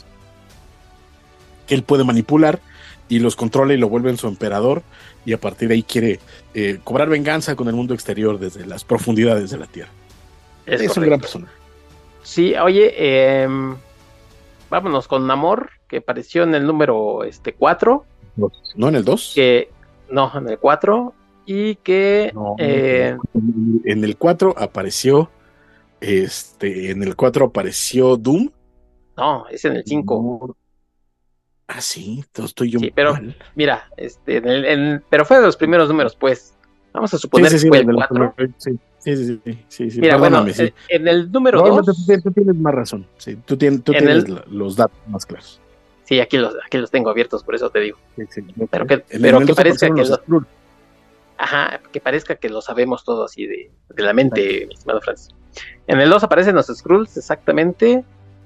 que él puede manipular y los controla y lo vuelve su emperador, y a partir de ahí quiere eh, cobrar venganza con el mundo exterior desde las profundidades de la Tierra. es, Es, un gran personaje. Sí, oye, eh, vámonos con Namor, que apareció en el número este, cuatro, ¿No en el dos? que no, en el cuatro, y que No, eh, en el cuatro apareció este, en el cuatro apareció Doom. no, es en el cinco. Ah, sí, entonces estoy yo Sí, pero mal. mira, este, en el- en- pero fue de los primeros números, pues. Vamos a Sí, suponer sí, sí, que fue el de la- cuatro. sí, sí, sí, sí, sí, sí, Mira, perdóname, bueno, sí. eh, en el número Probablemente tú, dos, tienes- tú tienes más razón. Sí, tú tienes, tú En tienes el- la- los datos más claros. sí, aquí los, aquí los tengo abiertos, por eso te digo. Sí, sí. Pero que, En pero el que dos parezca aparecieron que los lo, Skrull. ajá, que parezca que lo sabemos todo así de, de la mente, mi estimado Francis. En el dos aparecen los Skrulls, exactamente.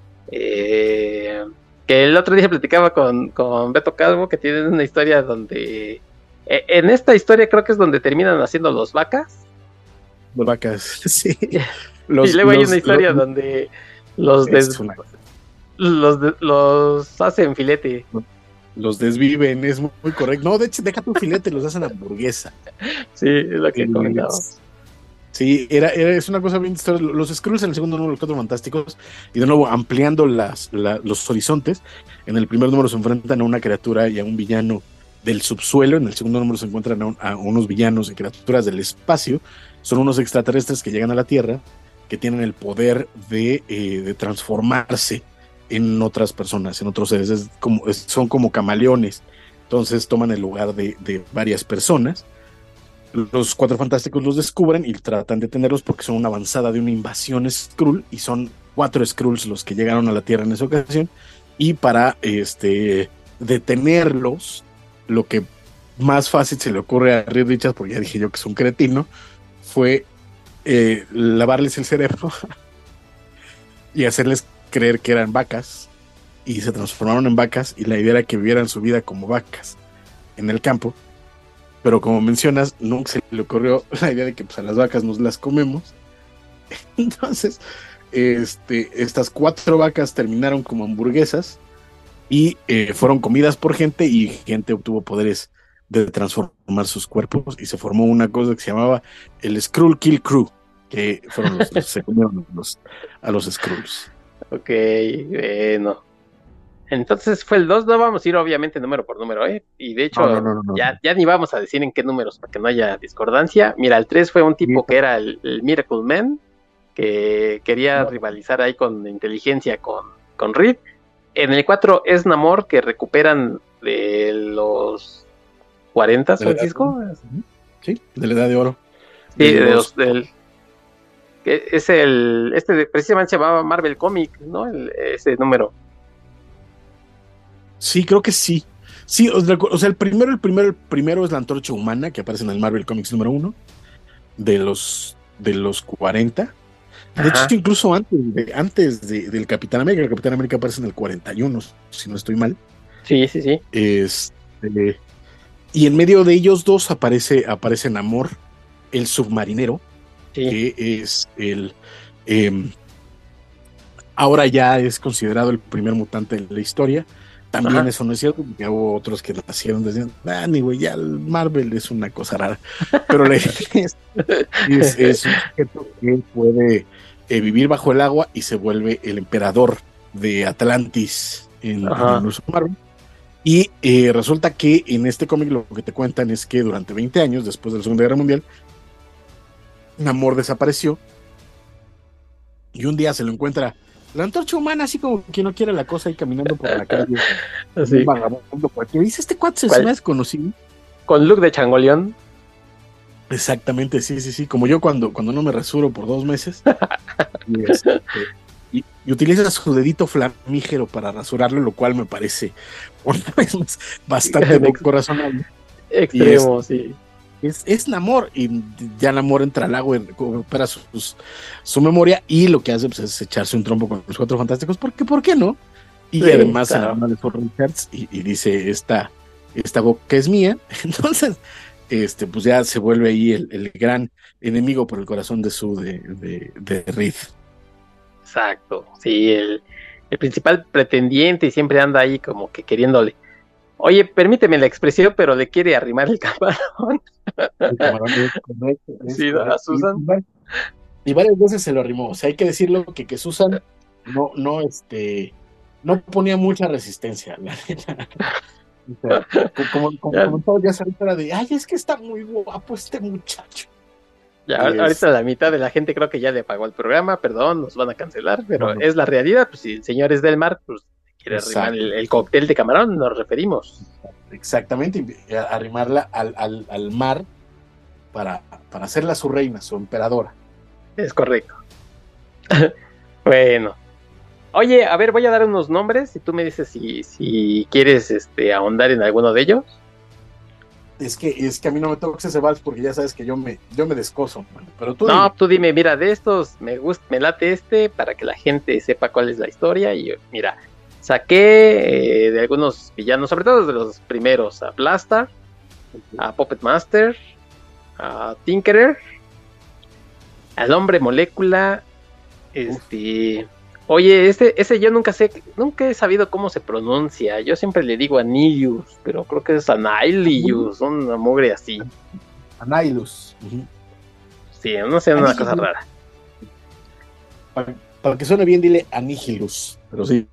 Eh, que el otro día platicaba con, con Beto Calvo, que tienen una historia donde... eh, en esta historia creo que es donde terminan haciendo los vacas. Los vacas, sí. y Los, luego hay los- una historia los- donde los, es des- una- los, de- los hacen filete. los desviven, es muy, muy correcto. No, de hecho, deja tu filete, los hacen hamburguesa. Sí, es lo que Sí, comentábamos. Sí, era, era, es una cosa bien distinta. Los Skrulls en el segundo número, los Cuatro Fantásticos, y de nuevo ampliando las, la- los horizontes. En el primer número se enfrentan a una criatura y a un villano del subsuelo. En el segundo número se encuentran a, un- a unos villanos y criaturas del espacio. Son unos extraterrestres que llegan a la Tierra, que tienen el poder de, eh, de transformarse en otras personas, en otros seres. Es como, es- son como camaleones. Entonces toman el lugar de, de varias personas. Los Cuatro Fantásticos los descubren y tratan de detenerlos porque son una avanzada de una invasión Skrull, y son cuatro Skrulls los que llegaron a la Tierra en esa ocasión. Y para este, detenerlos, lo que más fácil se le ocurre a Reed Richards, porque ya dije yo que es un cretino, fue eh, lavarles el cerebro y hacerles creer que eran vacas, y se transformaron en vacas, y la idea era que vivieran su vida como vacas en el campo. Pero como mencionas, nunca se le ocurrió la idea de que pues, a las vacas nos las comemos. Entonces, este, estas cuatro vacas terminaron como hamburguesas y eh, fueron comidas por gente, y gente obtuvo poderes de transformar sus cuerpos, y se formó una cosa que se llamaba el Skrull Kill Crew, que fueron los que se comieron a los, a los Skrulls. Ok, bueno. Entonces fue el dos, no vamos a ir obviamente número por número, ¿eh? Y de hecho, No, no, no, no, ya, no. ya ni vamos a decir en qué números para que no haya discordancia. Mira, el tres fue un tipo Sí. que era el, el Miracle Man, que quería No. rivalizar ahí con inteligencia con, con Reed. En el cuatro es Namor, que recuperan de los cuarenta, De la edad- Francisco. Sí, de la edad de oro. Sí, De de los- los, del, que es el, este de- precisamente se llamaba Marvel Comic, ¿no? El- ese número. Sí, creo que sí. Sí, o sea, o sea, el primero, el primero, el primero es la Antorcha Humana, que aparece en el Marvel Comics número uno, de los, de los cuarenta. De Ajá. hecho, incluso antes, de, antes de, del Capitán América, el Capitán América aparece en el cuarenta y uno, si no estoy mal. Sí, sí, sí. Este, y en medio de ellos dos aparece, aparece Namor, el submarinero, Sí. que es el... em, ahora ya es considerado el primer mutante de la historia. También Ajá. eso no es cierto, porque hubo otros que nacieron diciendo, ah, ni güey, ya el Marvel es una cosa rara. Pero la idea es, es, es un sujeto que puede eh, vivir bajo el agua y se vuelve el emperador de Atlantis en, en Ajá. el universo Marvel. Y eh, resulta que en este cómic lo que te cuentan es que durante veinte años, después de la Segunda Guerra Mundial, Namor desapareció y un día se lo encuentra la antorcha humana, así como quien no quiere la cosa, ahí caminando por la calle. Así, Un vagabundo cualquiera. Dice, este cuate se ¿cuál? me hace conocido. con look de changoleón. Exactamente, sí, sí, sí. Como yo cuando, cuando no me rasuro por dos meses. y, este, y, y utiliza su dedito flamígero para rasurarlo, lo cual me parece una vez más bastante poco razonable. Extremo, es, sí. Es, es Namor, y ya Namor entra al lago y recupera sus, su memoria, y lo que hace pues, es echarse un trompo con los Cuatro Fantásticos, porque ¿por qué no? Y Sí, además claro. se enamora de Ford Richards y, y dice, esta, esta boca es mía. Entonces, este, pues ya se vuelve ahí el, el gran enemigo por el corazón de su de, de, de Reed. Exacto, sí, el, el principal pretendiente y siempre anda ahí como que queriéndole. Oye, permíteme la expresión, pero le quiere arrimar el camarón. El camarón es correcto. Es Sí, correcto. a Susan. Y, y varias veces se lo arrimó. O sea, hay que decirlo que, que Susan no, no, este, no ponía mucha resistencia. La neta. O sea, como, como, Ya, como todo ya se era de, ay, es que está muy guapo este muchacho. ya, Es- ahorita la mitad de la gente creo que ya le pagó el programa, perdón, nos van a cancelar, pero Bueno. es la realidad, pues si el señor es del mar, pues quiere arrimar Exacto. el, el cóctel de camarón, nos referimos. Exactamente, y a- arrimarla al, al, al mar para, para hacerla su reina, su emperadora. Es correcto. Bueno. Oye, a ver, voy a dar unos nombres y tú me dices si, si quieres este, ahondar en alguno de ellos. Es que, es que a mí no me toques ese vals porque ya sabes que yo me, yo me descoso, mano. Pero tú No, dime. tú dime, mira, de estos me gusta, me late este para que la gente sepa cuál es la historia. Y yo, mira, saqué eh, de algunos villanos, sobre todo de los primeros, a Blaster, a Puppet Master, a Tinkerer, al Hombre Molécula, este... Oye, ese, ese yo nunca sé, nunca he sabido cómo se pronuncia. Yo siempre le digo Anilius, pero creo que es Anilius, una mugre así. Anailus. Uh-huh. Sí, no sé, una Anihilus. cosa rara. Para, para que suene bien, dile Anihilus. Pero sí.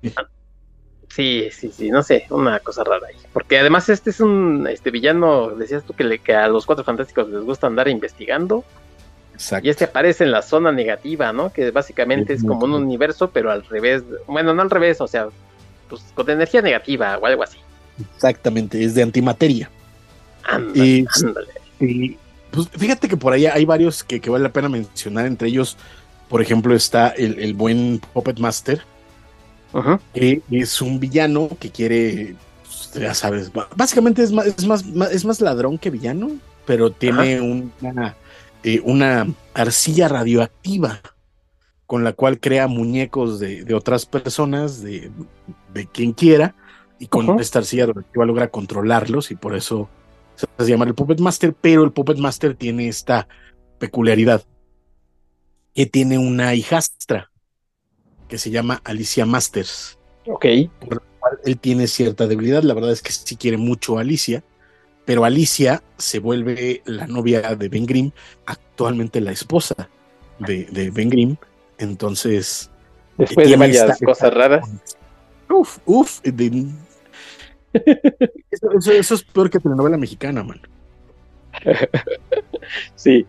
Sí, sí, sí, no sé, una cosa rara ahí. Porque además este es un este villano, decías tú que, le, que a los Cuatro Fantásticos les gusta andar investigando. Exacto. Y este aparece en la zona negativa, ¿no? Que básicamente es como un universo, pero al revés. Bueno, no al revés, o sea, pues con energía negativa o algo así. Exactamente, es de antimateria. Ándale, Y, ándale. y pues fíjate que por ahí hay varios que, que vale la pena mencionar. Entre ellos, por ejemplo, está el, el buen Puppet Master, Uh-huh. que es un villano que quiere, pues, ya sabes, básicamente es más, es más, es más ladrón que villano, pero tiene Ajá. una, eh, una arcilla radioactiva con la cual crea muñecos de, de otras personas, de, de quien quiera, y con uh-huh. esta arcilla radioactiva logra controlarlos, y por eso se hace llamar el Puppet Master. Pero el Puppet Master tiene esta peculiaridad, que tiene una hijastra que se llama Alicia Masters. Ok. Por lo cual él tiene cierta debilidad. La verdad es que sí quiere mucho a Alicia, pero Alicia se vuelve la novia de Ben Grimm, actualmente la esposa de, de Ben Grimm. Entonces, después de varias esta, cosas esta, raras. Uf, uf. De, eso, eso, eso es peor que telenovela mexicana, man. Sí.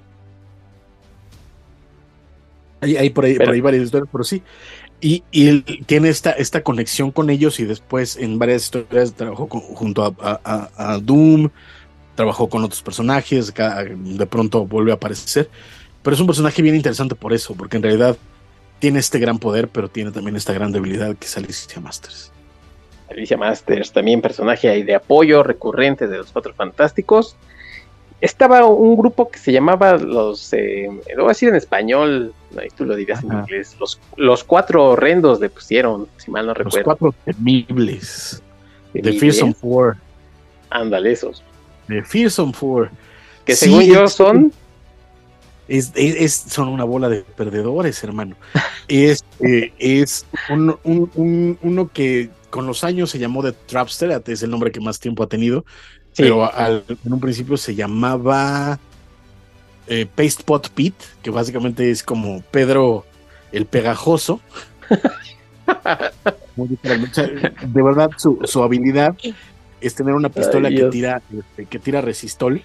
Hay, hay por, ahí, pero, por ahí varias historias, pero sí. Y, y él tiene esta, esta conexión con ellos, y después en varias historias trabajó con, junto a, a, a Doom, trabajó con otros personajes, de pronto vuelve a aparecer. Pero es un personaje bien interesante por eso, porque en realidad tiene este gran poder, pero tiene también esta gran debilidad que es Alicia Masters. Alicia Masters, también personaje de apoyo recurrente de los Cuatro Fantásticos. Estaba un grupo que se llamaba los, eh, lo voy a decir en español, ahí tú lo dirás en inglés, los, los Cuatro Horrendos le pusieron, si mal no recuerdo. Los Cuatro Temibles. The Fearsome Four. Ándale, esos. The Fearsome Four. Que sí, según yo son... Es, es, es, son una bola de perdedores, hermano. es eh, es un, un, un, uno que con los años se llamó The Trapster, es el nombre que más tiempo ha tenido. Sí. Pero al, en un principio se llamaba eh, Paste Pot Pete, que básicamente es como Pedro el Pegajoso. Muy literalmente. O sea, de verdad, su, su habilidad es tener una pistola Ay, que Dios. tira, este, que tira resistol.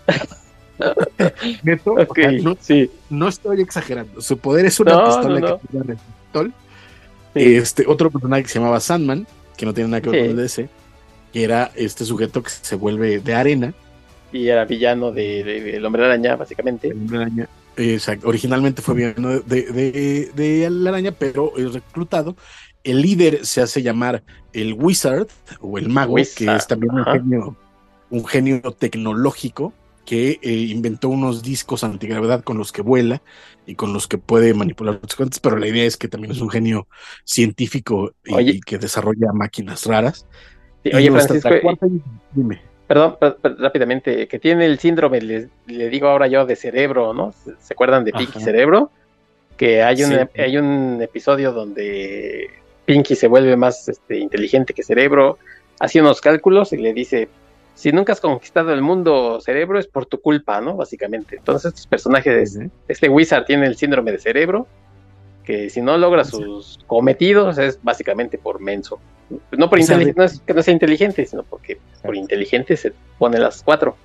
Neto, o Ok, sea, no, sí. no estoy exagerando. Su poder es una No, no, pistola no. que tira resistol. Sí, Este, otro personaje que se llamaba Sandman, que no tiene nada que ver con el sí. D C, que era este sujeto que se vuelve de arena. Y era villano de, de- del Hombre Araña, básicamente. El Hombre Araña. Exacto. Originalmente fue villano de, de, de, de la araña, pero es reclutado. El líder se hace llamar el Wizard o el mago, que es Wizard. también un Ajá. genio, un genio tecnológico que eh, inventó unos discos antigravedad con los que vuela y con los que puede manipular los cuentos, pero la idea es que también es un genio científico y, Oye, y que desarrolla máquinas raras. sí, Y oye, nuestra Francisco, y- cuarta, dime. perdón, per- per- rápidamente, que tiene el síndrome, le, le digo ahora yo, de cerebro, ¿no? ¿Se, se acuerdan de Pinky Ajá, Cerebro? Que hay un, sí. hay un episodio donde Pinky se vuelve más este, inteligente que Cerebro, hace unos cálculos y le dice, si nunca has conquistado el mundo, Cerebro, es por tu culpa, ¿no? Básicamente. Entonces estos personajes, Sí, este Wizard tiene el síndrome de Cerebro, que si no logra sí. sus cometidos es básicamente por menso. No por O sea, de- inteligente, no es que no sea inteligente, sino porque por inteligente se pone las cuatro.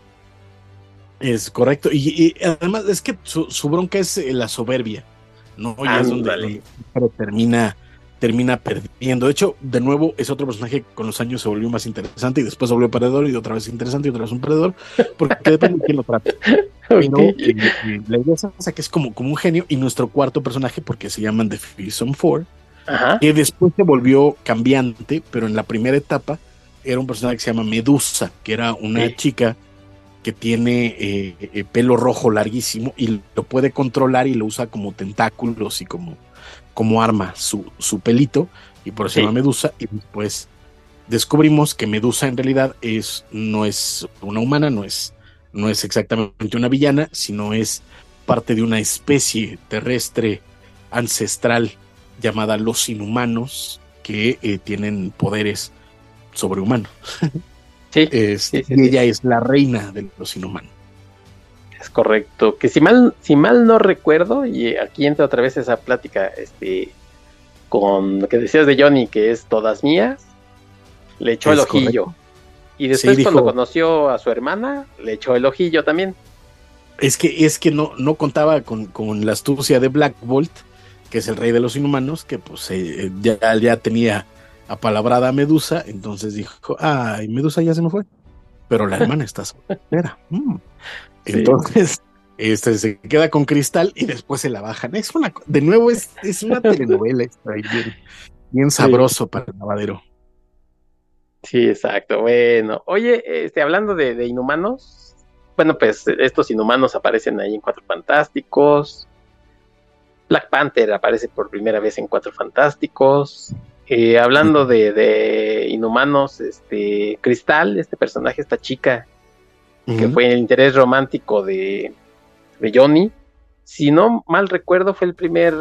Es correcto. Y, y además es que su, su bronca es eh, la soberbia, ¿no? Y es donde, Ándale. donde pero termina, termina perdiendo. De hecho, de nuevo, es otro personaje que con los años se volvió más interesante y después se volvió perdedor y otra vez interesante y otra vez un perdedor, porque depende de quién lo trate. Pero Ok. eh, eh, la idea es esa, que es como, como un genio. Y nuestro cuarto personaje, porque se llaman The Fearsome Four, Ajá. que después se volvió cambiante, pero en la primera etapa era un personaje que se llama Medusa, que era una Sí. chica que tiene eh, eh, pelo rojo larguísimo y lo puede controlar y lo usa como tentáculos y como, como arma su, su pelito, y por eso se Sí. llama Medusa. Y después descubrimos que Medusa en realidad es, no es una humana, no es, no es exactamente una villana, sino es parte de una especie terrestre ancestral llamada los inhumanos, que eh, tienen poderes sobrehumanos. Sí, Este, sí, sí, y sí. ella es la reina de los inhumanos. Es correcto. Que si mal, si mal no recuerdo, y aquí entra otra vez esa plática, este, con lo que decías de Johnny, que es todas mías, le echó el Es ojillo. correcto. Y después Sí, cuando dijo- conoció a su hermana, le echó el ojillo también. Es que, es que no, no contaba con, con la astucia de Black Bolt, que es el rey de los inhumanos, que pues eh, ya, ya tenía apalabrada a Medusa, entonces dijo, ay, Medusa ya se me fue, pero la hermana está soltera. Mm. Sí. Entonces, este se queda con Cristal y después se la bajan. Es una, co- de nuevo, es, es una telenovela, está ahí bien, bien sabroso para el lavadero. Sí, exacto. Bueno, oye, este, hablando de, de inhumanos, bueno, pues estos inhumanos aparecen ahí en Cuatro Fantásticos. Black Panther aparece por primera vez en Cuatro Fantásticos. Eh, hablando de, de inhumanos, este Cristal, este personaje, esta chica, que Ujú. fue el interés romántico de, de Johnny. Si no mal recuerdo, fue el primer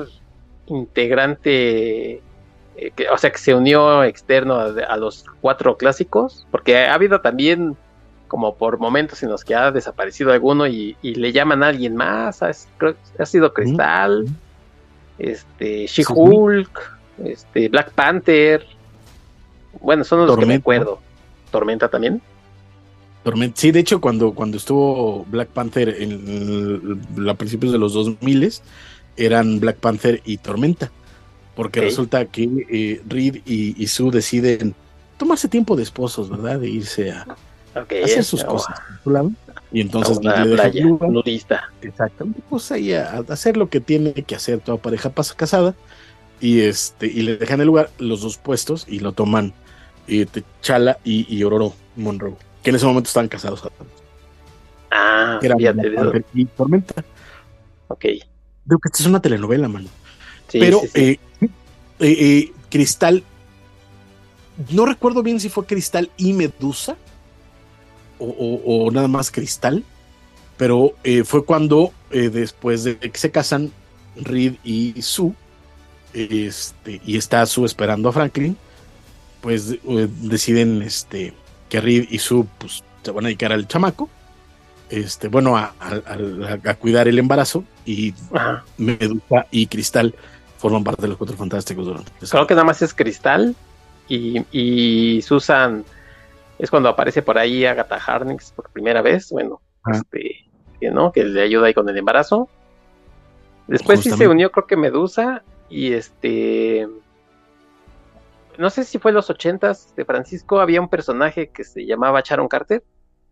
integrante, eh, que, o sea, que se unió externo a, a los cuatro clásicos, porque ha habido también como por momentos en los que ha desaparecido alguno y, y le llaman a alguien más. Ha, creo que ha sido Cristal, Ujú. este, She-Hulk, este, Black Panther. Bueno, son los que me Tormenta. acuerdo. Tormenta también. Tormenta. Sí, de hecho, cuando, cuando estuvo Black Panther en, en, a principios de los dos mil, eran Black Panther y Tormenta, porque Okay. resulta que eh, Reed y, y Sue deciden tomarse tiempo de esposos, ¿verdad? De irse a, Okay, a hacer sus no, cosas por su lado. Y entonces a una le dejan playa lugar. nudista. Exactamente, pues ahí a, a hacer lo que tiene que hacer toda pareja pasa casada, y este y le dejan el lugar los dos puestos y lo toman eh, T'Challa y, y Ororo Monroe, que en ese momento estaban casados. Ah, Era fíjate Black de eso. Panther y Tormenta. Ok. Creo que esta es una telenovela, mano. Sí, Pero sí, sí. Eh, eh, eh, Cristal, no recuerdo bien si fue Cristal y Medusa o, o, o nada más Cristal, pero eh, fue cuando eh, después de que se casan Reed y Sue, este, y está Sue esperando a Franklin, pues eh, deciden este, que Reed y Sue pues, se van a dedicar al chamaco, este, bueno, a, a, a, a cuidar el embarazo, y Ajá. Medusa y Cristal forman parte de los Cuatro Fantásticos durante. Creo que nada más es Cristal y, y Susan es cuando aparece por ahí Agatha Harkness por primera vez, bueno, ah. este, que no, que le ayuda ahí con el embarazo. Después Justamente. sí se unió, creo que Medusa y este, no sé si fue en los ochentas de Francisco, había un personaje que se llamaba Sharon Carter.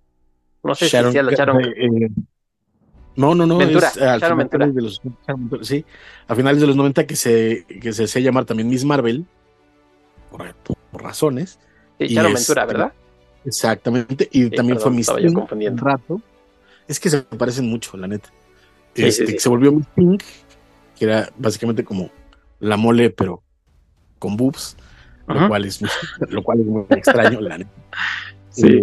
No sé Sharon, si decía la Sharon. Eh, eh, no, no, no. Ventura, es, eh, Sharon Ventura. De los, sí, a finales de los noventa que se, que se hacía llamar también Miss Marvel, por, por razones. Sí, Sharon Ventura, este, ¿verdad? Exactamente. Y sí, también perdón, fue Miss Pink un rato. Es que se parecen mucho, la neta. Sí, este, sí, sí. Se volvió Miss Pink, que era básicamente como la mole, pero con boobs, uh-huh. lo cual es muy, lo cual es muy extraño, la neta. Sí.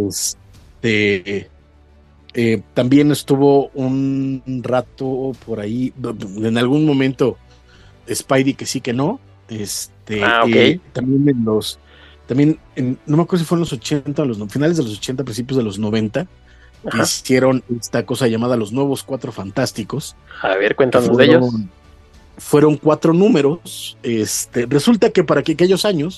Este, eh, también estuvo un rato por ahí, en algún momento, Spidey que sí que no. Este, ah, ok. eh, también en los, también en, no me acuerdo si fue en los ochenta o los finales de los ochenta, principios de los noventa, que hicieron esta cosa llamada los Nuevos Cuatro Fantásticos. A ver, cuéntanos fueron, de ellos. Fueron cuatro números. Este, resulta que para que aquellos años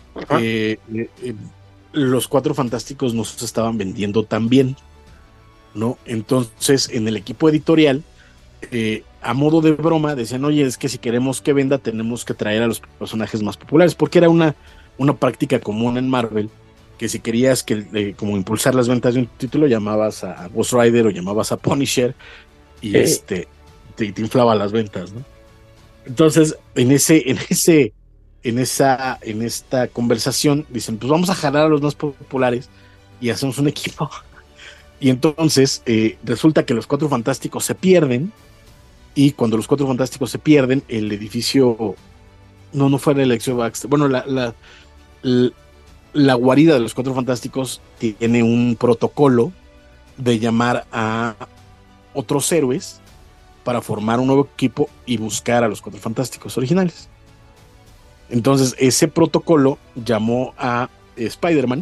eh, eh, eh, los Cuatro Fantásticos no se estaban vendiendo tan bien, ¿no? Entonces, en el equipo editorial, eh, a modo de broma, decían, oye, es que si queremos que venda, tenemos que traer a los personajes más populares, porque era una, una práctica común en Marvel, que si querías que eh, como impulsar las ventas de un título, llamabas a, a Ghost Rider o llamabas a Punisher, y sí. este te, te inflaba las ventas, ¿no? Entonces, en ese, en ese, en esa, en esta conversación, dicen, pues vamos a jalar a los más populares y hacemos un equipo. Y entonces eh, resulta que los Cuatro Fantásticos se pierden, y cuando los Cuatro Fantásticos se pierden, el edificio, no, no fue la elección Baxter, bueno, la, la, la, la guarida de los Cuatro Fantásticos tiene un protocolo de llamar a otros héroes para formar un nuevo equipo y buscar a los Cuatro Fantásticos originales. Entonces ese protocolo llamó a eh, Spider-Man,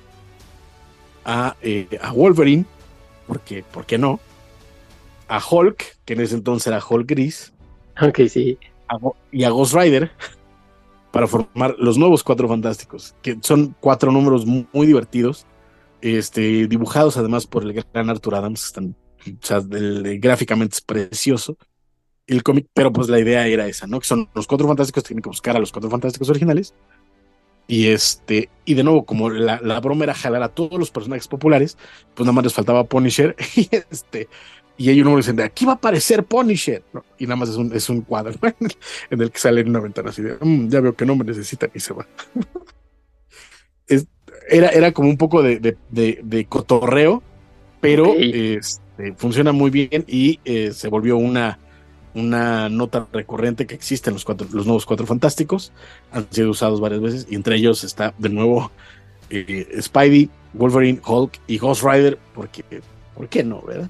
a, eh, a Wolverine, porque, ¿por qué no? A Hulk, que en ese entonces era Hulk gris, ok, sí, a, y a Ghost Rider, para formar los nuevos Cuatro Fantásticos, que son cuatro números muy, muy divertidos, este, dibujados además por el gran Arthur Adams, están, o sea, el, el, gráficamente es precioso el cómic, pero pues la idea era esa, ¿no? Que son los Cuatro Fantásticos, tienen que buscar a los Cuatro Fantásticos originales. Y este, y de nuevo, como la, la broma era jalar a todos los personajes populares, pues nada más les faltaba Punisher, y este, y ellos no dicen, de aquí va a aparecer Punisher, ¿no? Y nada más es un, es un cuadro, ¿no? en, el, en el que sale en una ventana así de, mmm, ya veo que no me necesitan, y se va. es, era, era como un poco de, de, de, de cotorreo, pero okay. este, funciona muy bien, y eh, se volvió una una nota recurrente que existe en los, cuatro, los nuevos Cuatro Fantásticos. Han sido usados varias veces, y entre ellos está de nuevo eh, Spidey, Wolverine, Hulk y Ghost Rider, porque, ¿por qué no, verdad?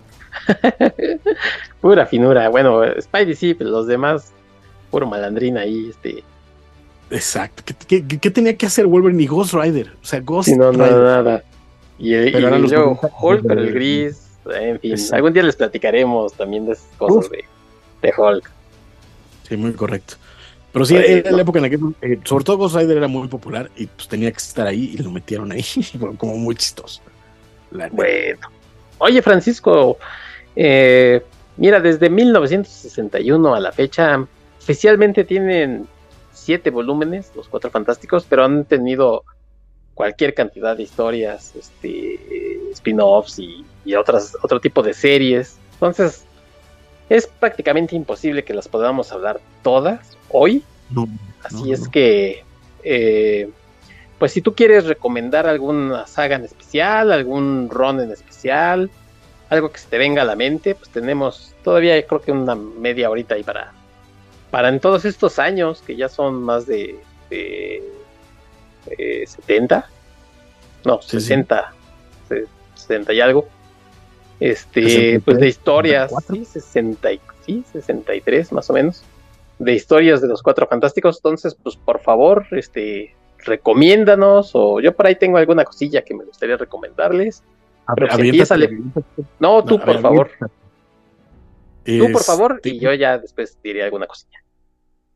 Pura finura. Bueno, Spidey sí, pero los demás, puro malandrín ahí, este. Exacto. ¿Qué, qué, qué tenía que hacer Wolverine y Ghost Rider? O sea, Ghost sí, no, Rider. No, nada. Y, y, y luego Hulk, pero el gris, en fin. Exacto. Algún día les platicaremos también de esas cosas Uf. de de Hulk. Sí, muy correcto. Pero sí, era no. la época en la que, eh, sobre todo Ghost Rider era muy popular, y pues tenía que estar ahí, y lo metieron ahí, como muy chistoso. La bueno. Oye, Francisco, eh, mira, desde mil novecientos sesenta y uno a la fecha, oficialmente tienen siete volúmenes, los Cuatro Fantásticos, pero han tenido cualquier cantidad de historias, este, spin-offs y, y otras, otro tipo de series. Entonces, es prácticamente imposible que las podamos hablar todas hoy. No, Así no, es no. que, eh, pues si tú quieres recomendar alguna saga en especial, algún run en especial, algo que se te venga a la mente, pues tenemos todavía creo que una media horita ahí para, para en todos estos años, que ya son más de, de, de setenta, no, sí, sesenta, sí. sesenta y algo. Este, sesenta y tres, pues de historias, sesenta y cuatro. Sí, sesenta, sí, sesenta y tres más o menos, de historias de los Cuatro Fantásticos. Entonces, pues por favor, este, recomiéndanos, o yo por ahí tengo alguna cosilla que me gustaría recomendarles. A pero ver, pues empieza le... No, tú no, por ver, favor. Tú por favor, y yo ya después diré alguna cosilla.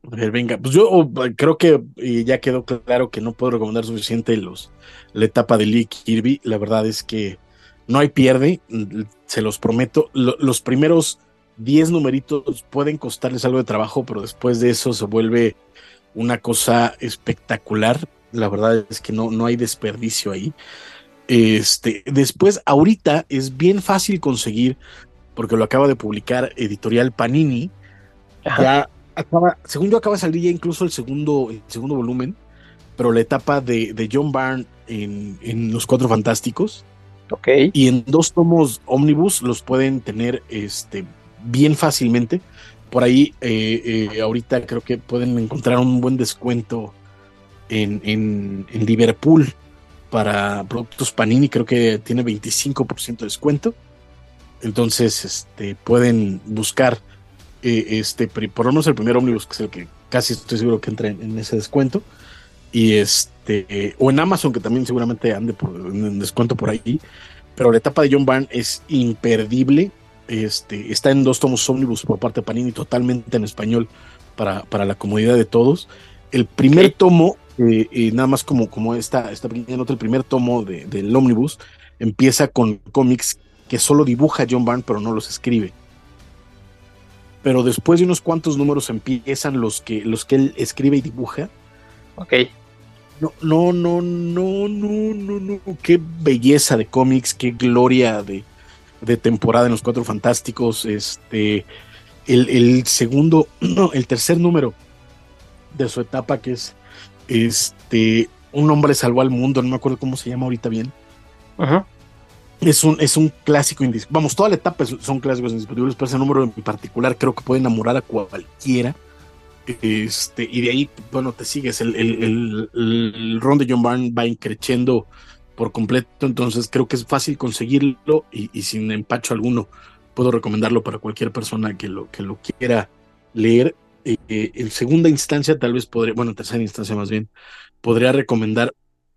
A ver, venga, pues yo oh, creo que eh, ya quedó claro que no puedo recomendar suficiente los, la etapa de Lee Kirby. La verdad es que no hay pierde, se los prometo. Lo, los primeros diez numeritos pueden costarles algo de trabajo, pero después de eso se vuelve una cosa espectacular. La verdad es que no, no hay desperdicio ahí. Este, después, ahorita es bien fácil conseguir, porque lo acaba de publicar Editorial Panini. Ajá. Ya acaba, según yo, acaba de salir ya incluso el segundo, el segundo volumen, pero la etapa de, de John Byrne en, en Los Cuatro Fantásticos. Ok. Y en dos tomos ómnibus los pueden tener este, bien fácilmente. Por ahí, eh, eh, ahorita creo que pueden encontrar un buen descuento en, en, en Liverpool para productos Panini. Creo que tiene veinticinco por ciento de descuento. Entonces, este, pueden buscar eh, este, por lo menos el primer ómnibus, que es el que casi estoy seguro que entra en, en ese descuento. Y este, eh, o en Amazon, que también seguramente ande por en descuento por ahí. Pero la etapa de John Byrne es imperdible. Este, está en dos tomos ómnibus por parte de Panini, totalmente en español para, para la comodidad de todos. El primer Sí. tomo, eh, eh, nada más como, como esta, esta pequeña nota, el primer tomo de, del ómnibus empieza con cómics que solo dibuja John Byrne, pero no los escribe. Pero después de unos cuantos números empiezan los que, los que él escribe y dibuja. Ok. No, no, no, no, no, no, no. Qué belleza de cómics, qué gloria de, de temporada en Los Cuatro Fantásticos. Este, el, el segundo, no, el tercer número de su etapa, que es este, Un hombre salvó al mundo, no me acuerdo cómo se llama ahorita bien. Uh-huh. Es un, es un clásico indiscutible. Vamos, toda la etapa es, son clásicos indiscutibles, pero ese número en particular creo que puede enamorar a cualquiera. Este, y de ahí, bueno, te sigues. El, el, el, el ron de John Byrne va increciendo por completo, entonces creo que es fácil conseguirlo y, y sin empacho alguno puedo recomendarlo para cualquier persona que lo, que lo quiera leer. Eh, eh, en segunda instancia, tal vez podría, bueno, en tercera instancia más bien, podría recomendar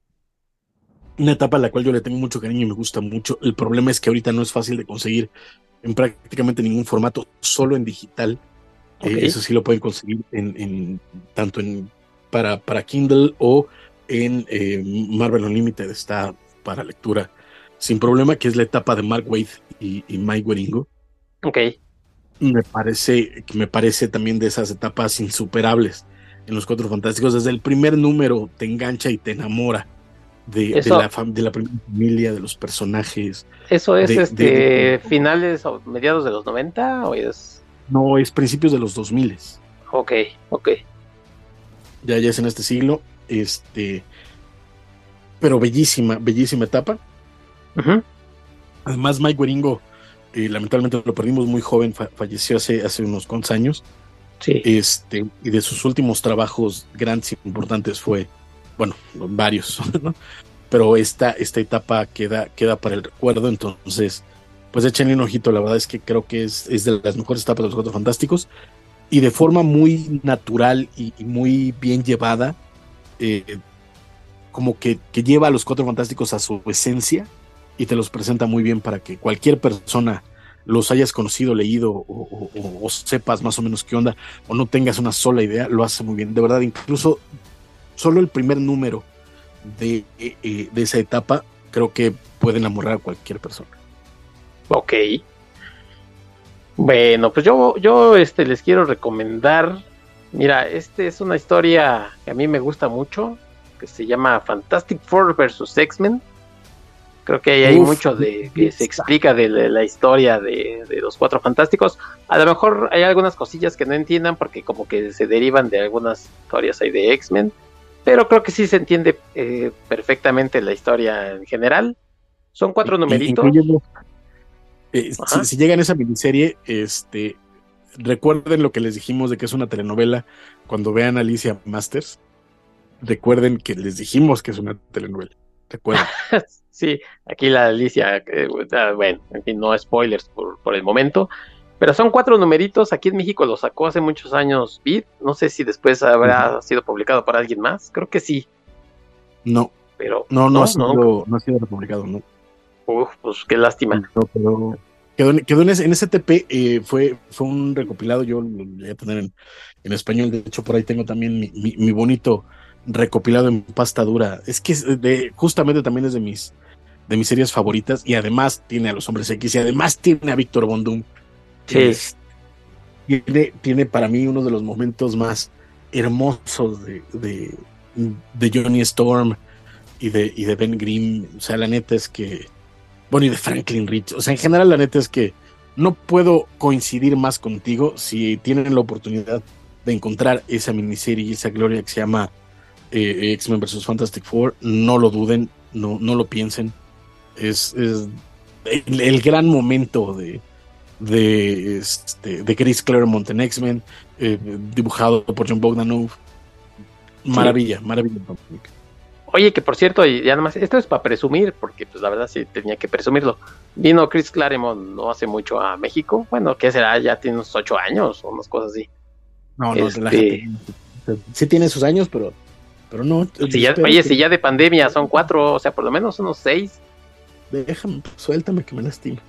una etapa a la cual yo le tengo mucho cariño y me gusta mucho. El problema es que ahorita no es fácil de conseguir en prácticamente ningún formato, solo en digital. Ok. Eh, eso sí lo pueden conseguir en, en tanto en para, para Kindle o en eh, Marvel Unlimited, está para lectura sin problema, que es la etapa de Mark Waid y, y Mike Wieringo. Ok. Me parece, me parece también de esas etapas insuperables en Los Cuatro Fantásticos. Desde el primer número te engancha y te enamora de, de, Eso, la, fam- de la primera familia, de los personajes. eso es De, este de, de- finales o mediados de los noventa o es. no, es principios de los dos mil. Ok, ok. Ya, ya es en este siglo. Este, pero bellísima, bellísima etapa. Uh-huh. Además, Mike Wieringo, eh, lamentablemente lo perdimos muy joven, fa- falleció hace, hace unos cuantos años. Sí. Este, y de sus últimos trabajos grandes y importantes fue, bueno, varios, ¿no? Pero esta, esta etapa queda, queda para el recuerdo. Entonces, pues échenle un ojito. La verdad es que creo que es, es de las mejores etapas de Los Cuatro Fantásticos y de forma muy natural y, y muy bien llevada, eh, como que, que lleva a Los Cuatro Fantásticos a su esencia y te los presenta muy bien para que cualquier persona los hayas conocido, leído o, o, o, o sepas más o menos qué onda o no tengas una sola idea, lo hace muy bien. De verdad, incluso solo el primer número de, eh, de esa etapa creo que puede enamorar a cualquier persona. Ok. Bueno, pues yo, yo este, les quiero recomendar. Mira, este es una historia que a mí me gusta mucho, que se llama Fantastic Four versus X-Men. Creo que ahí hay Uf, mucho de que se explica de la, la historia de, de los Cuatro Fantásticos. A lo mejor hay algunas cosillas que no entiendan porque como que se derivan de algunas historias ahí de X-Men, pero creo que sí se entiende eh, perfectamente la historia en general. Son cuatro numeritos. Incluyendo, eh, Ajá. si, si llegan a esa miniserie, este, recuerden lo que les dijimos de que es una telenovela. Cuando vean Alicia Masters, recuerden que les dijimos que es una telenovela. Recuerden. Sí, aquí la Alicia, eh, bueno, en fin, no spoilers por, por el momento, pero son cuatro numeritos. Aquí en México lo sacó hace muchos años Vid, no sé si después habrá uh-huh. sido publicado por alguien más, creo que sí. No, pero no, no, no, ha, sido, no. no ha sido republicado, no. Uf, pues qué lástima. No, pero quedó, en- quedó en ese, en ese T P, eh, fue, fue un recopilado, yo lo voy a tener en, en español, de hecho por ahí tengo también mi, mi, mi bonito recopilado en pasta dura. Es que es de, justamente también es de mis, de mis series favoritas, y además tiene a los Hombres X, y además tiene a Víctor Von Doom. Sí. Es- tiene, tiene para mí uno de los momentos más hermosos de, de, de Johnny Storm y de, y de Ben Grimm. O sea, la neta es que, bueno, y de Franklin Rich. O sea, en general, la neta es que no puedo coincidir más contigo. Si tienen la oportunidad de encontrar esa miniserie y esa gloria que se llama eh, X-Men versus. Fantastic Four, no lo duden, no, no lo piensen. Es, es el, el gran momento de, de, este, de Chris Claremont en X-Men, eh, dibujado por John Bogdanove. Maravilla, maravilla. Oye, que por cierto, y ya nomás, esto es para presumir, porque pues la verdad sí tenía que presumirlo. Vino Chris Claremont no hace mucho a México. Bueno, ¿qué será? Ya tiene unos ocho años o unas cosas así. No, no, Este, relájate. Sí tiene sus años, pero, pero no. Si ya, oye, que... si ya de pandemia son cuatro, o sea, por lo menos unos seis. Déjame, suéltame que me lastima.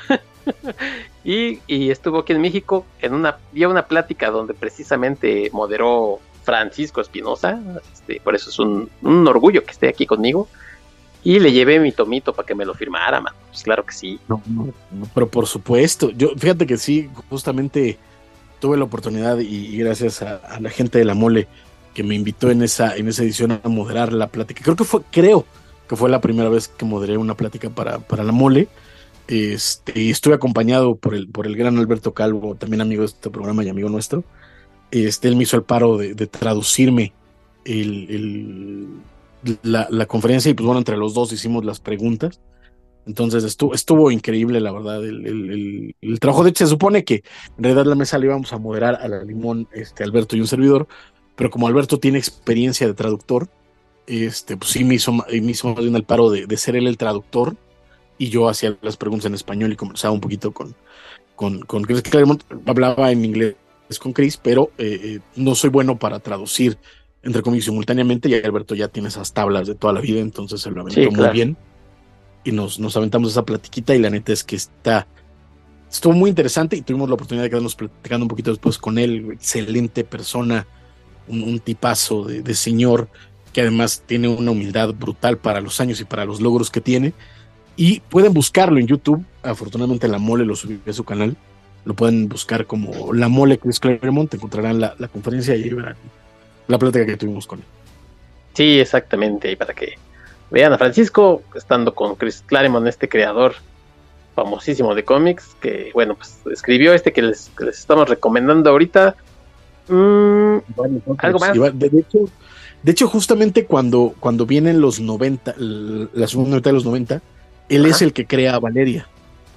y, y estuvo aquí en México, en una, dio una plática donde precisamente moderó Francisco Espinosa, este, por eso es un, un orgullo que esté aquí conmigo. Y le llevé mi tomito para que me lo firmara, man. Pues claro que sí. No, no, no, pero por supuesto. Yo, fíjate que sí, justamente tuve la oportunidad, y, y gracias a, a la gente de La Mole que me invitó en esa, en esa edición a moderar la plática. Creo que fue, creo que fue la primera vez que moderé una plática para, para La Mole. Este, y estuve acompañado por el, por el gran Alberto Calvo, también amigo de este programa y amigo nuestro. Este, él me hizo el paro de, de traducirme el, el, la, la conferencia, y pues bueno, entre los dos hicimos las preguntas. Entonces estuvo, estuvo increíble, la verdad, el, el, el, el trabajo. De hecho, se supone que en realidad la mesa le íbamos a moderar a la Limón, este, Alberto y un servidor, pero como Alberto tiene experiencia de traductor, este, pues sí me hizo, me hizo más bien el paro de, de ser él el traductor, y yo hacía las preguntas en español y conversaba un poquito con, con, con Chris Claremont. Hablaba en inglés con Chris, pero eh, eh, no soy bueno para traducir entre comillas simultáneamente, y Alberto ya tiene esas tablas de toda la vida, entonces se lo aventó sí, claro. muy bien, y nos, nos aventamos esa platiquita, y la neta es que está estuvo muy interesante, y tuvimos la oportunidad de quedarnos platicando un poquito después con él. Excelente persona, un, un tipazo de, de señor, que además tiene una humildad brutal para los años y para los logros que tiene. Y pueden buscarlo en YouTube. Afortunadamente La Mole lo subió a su canal, lo pueden buscar como La Mole Chris Claremont, encontrarán la, la conferencia y ahí verán la plática que tuvimos con él. Sí, exactamente, y para que vean a Francisco estando con Chris Claremont, este creador famosísimo de cómics, que bueno, pues escribió este que les, que les estamos recomendando ahorita. Mm, bueno, ¿Algo más? De, de hecho, de hecho, justamente cuando, cuando vienen los noventa, la segunda mitad de los noventa, él Ajá. es el que crea a Valeria.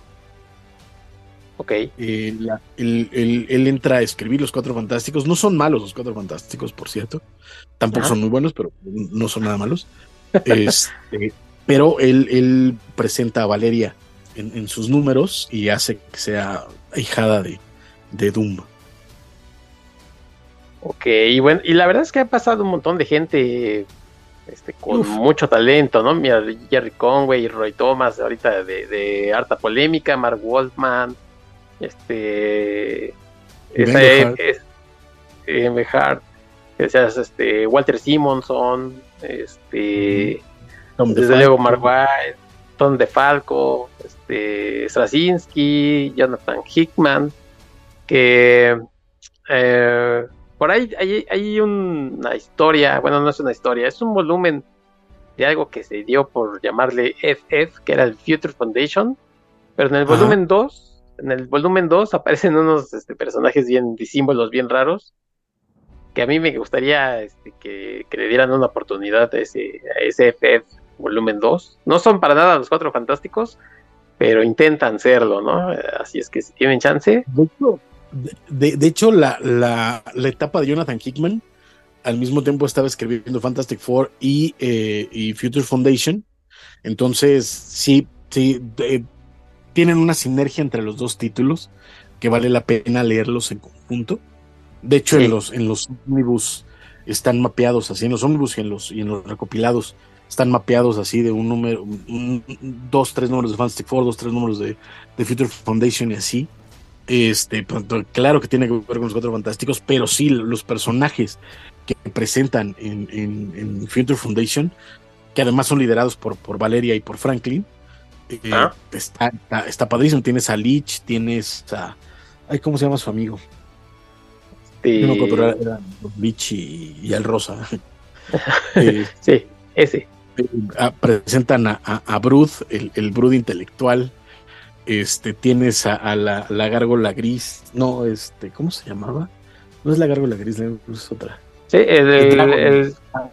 Ok. Eh, la, él, él, él entra a escribir Los Cuatro Fantásticos. No son malos los Cuatro Fantásticos, por cierto. Tampoco Ajá. son muy buenos, pero no son nada malos. este, pero él, él presenta a Valeria en, en sus números y hace que sea ahijada de, de Doom. Ok, y bueno, y la verdad es que ha pasado un montón de gente este, con Uf. mucho talento, ¿no? Mira, Jerry Conway, Roy Thomas, ahorita de, de harta polémica, Mark Wolfman, este, esa es, M. Hart, este, Walter Simonson, este, Tom desde luego Mark White, Tom DeFalco, este, Straczynski, Jonathan Hickman, que eh, por ahí hay, hay una historia, bueno, no es una historia, es un volumen de algo que se dio por llamarle F F, que era el Future Foundation, pero en el Ajá. volumen dos, en el volumen dos aparecen unos este, personajes bien, símbolos bien raros, que a mí me gustaría este, que, que le dieran una oportunidad a ese, a ese F F volumen dos. No son para nada los Cuatro Fantásticos, pero intentan serlo, ¿no? Así es que si tienen chance. De hecho, de, de hecho la, la, la etapa de Jonathan Hickman, al mismo tiempo estaba escribiendo Fantastic Four y, eh, y Future Foundation. Entonces, sí, sí, eh, tienen una sinergia entre los dos títulos que vale la pena leerlos en conjunto. De hecho, sí. en los en los omnibus están mapeados así, en los omnibus y en los, y en los recopilados están mapeados así de un número, un, un, dos, tres números de Fantastic Four, dos, tres números de, de Future Foundation y así. Este, pues, claro que tiene que ver con los Cuatro Fantásticos, pero sí, los personajes que presentan en, en, en Future Foundation, que además son liderados por, por Valeria y por Franklin, eh, ah. está, está, está padrísimo. Tienes a Leech, tienes a... Ay, ¿cómo se llama su amigo? Sí. No, pero era, era Leech y, y el Rosa. eh, sí, ese. Eh, a, presentan a, a, a Brood, el, el Brood intelectual. Este, tienes a, a la, la gárgola gris, no, este, ¿cómo se llamaba? No es la gárgola gris, es otra. Sí, el, el, el, el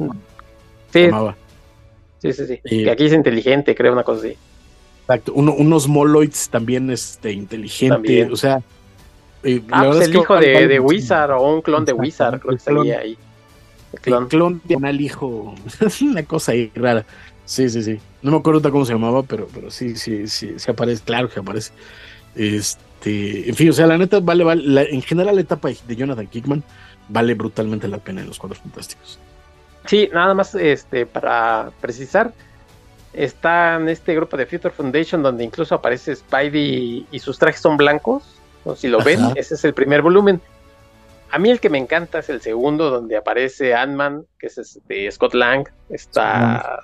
sí, llamaba. sí, sí, sí. Eh, que aquí es inteligente, creo, una cosa así. Exacto, Uno, unos Moloids también, este, inteligente, también. O sea. Eh, ah, pues el hijo que, de, de Wizard o un clon de Wizard, creo que salía ahí. El clon, el clon de un hijo, una cosa ahí rara. Sí, sí, sí. No me acuerdo cómo se llamaba, pero, pero sí, sí, sí, sí aparece, claro que aparece. Este, en fin, o sea, la neta vale, vale, la, en general la etapa de Jonathan Hickman vale brutalmente la pena en los Cuatro Fantásticos. Sí, nada más, este, para precisar, está en este grupo de Future Foundation donde incluso aparece Spidey y, y sus trajes son blancos. O si lo ven, Ajá. ese es el primer volumen. A mí el que me encanta es el segundo, donde aparece Ant-Man, que es este, Scott Lang, está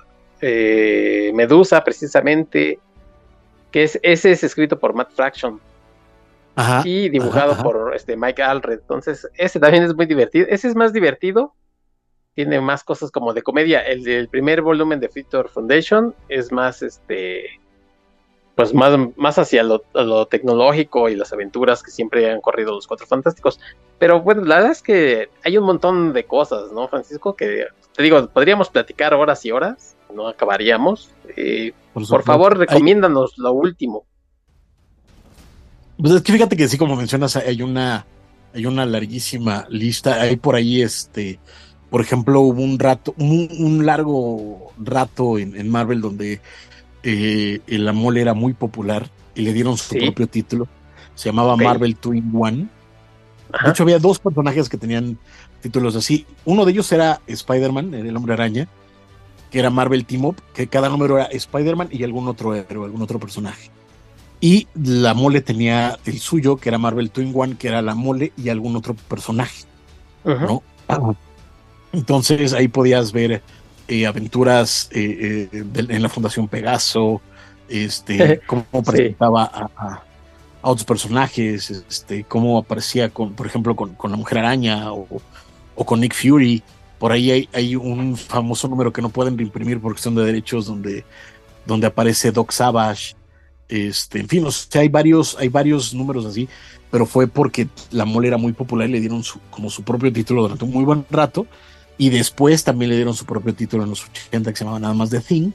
eh, Medusa, precisamente, que es, ese es escrito por Matt Fraction. Ajá. Y dibujado ajá, ajá. por este, Mike Allred. Entonces, ese también es muy divertido. Ese es más divertido, tiene más cosas como de comedia. El del primer volumen de Future Foundation es más, este... pues más, más hacia lo, lo tecnológico y las aventuras que siempre han corrido los Cuatro Fantásticos. Pero bueno, la verdad es que hay un montón de cosas, ¿no, Francisco? Que te digo, podríamos platicar horas y horas, no acabaríamos. Eh, por, por favor, recomiéndanos hay... lo último. Pues es que fíjate que sí, como mencionas, hay una, hay una larguísima lista. Hay por ahí, este, por ejemplo, hubo un rato, un, un largo rato en, en Marvel donde Eh, la mole era muy popular y le dieron su ¿Sí? propio título. Se llamaba okay. Marvel two in one. Ajá. De hecho, había dos personajes que tenían títulos así. Uno de ellos era Spider-Man, el Hombre Araña, que era Marvel Team Up, que cada número era Spider-Man y algún otro héroe, algún otro personaje. Y la mole tenía el suyo, que era Marvel two in one, que era la mole y algún otro personaje. Ajá. ¿No? Ajá. Entonces ahí podías ver Eh, aventuras eh, eh, de, en la Fundación Pegaso, este, cómo presentaba sí. a, a, a otros personajes, este, cómo aparecía con, por ejemplo, con, con la Mujer Araña o, o con Nick Fury. Por ahí hay, hay un famoso número que no pueden reimprimir por cuestión de derechos donde, donde aparece Doc Savage. Este, en fin, o sea, hay varios, hay varios números así, pero fue porque la mole era muy popular y le dieron su, como su propio título durante un muy buen rato. Y después también le dieron su propio título en los ochenta que se llamaba nada más The Thing.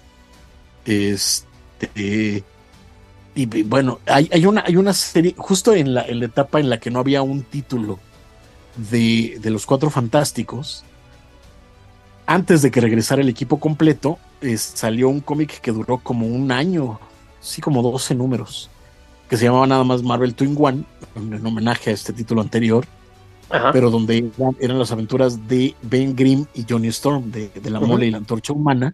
Este, eh, y bueno, hay, hay, una, hay una serie, justo en la, en la etapa en la que no había un título de, de los Cuatro Fantásticos, antes de que regresara el equipo completo, eh, salió un cómic que duró como un año, sí, como doce números, que se llamaba nada más Marvel two in one, en homenaje a este título anterior. Ajá. Pero donde eran, eran las aventuras de Ben Grimm y Johnny Storm, de, de la mole uh-huh. y la antorcha humana.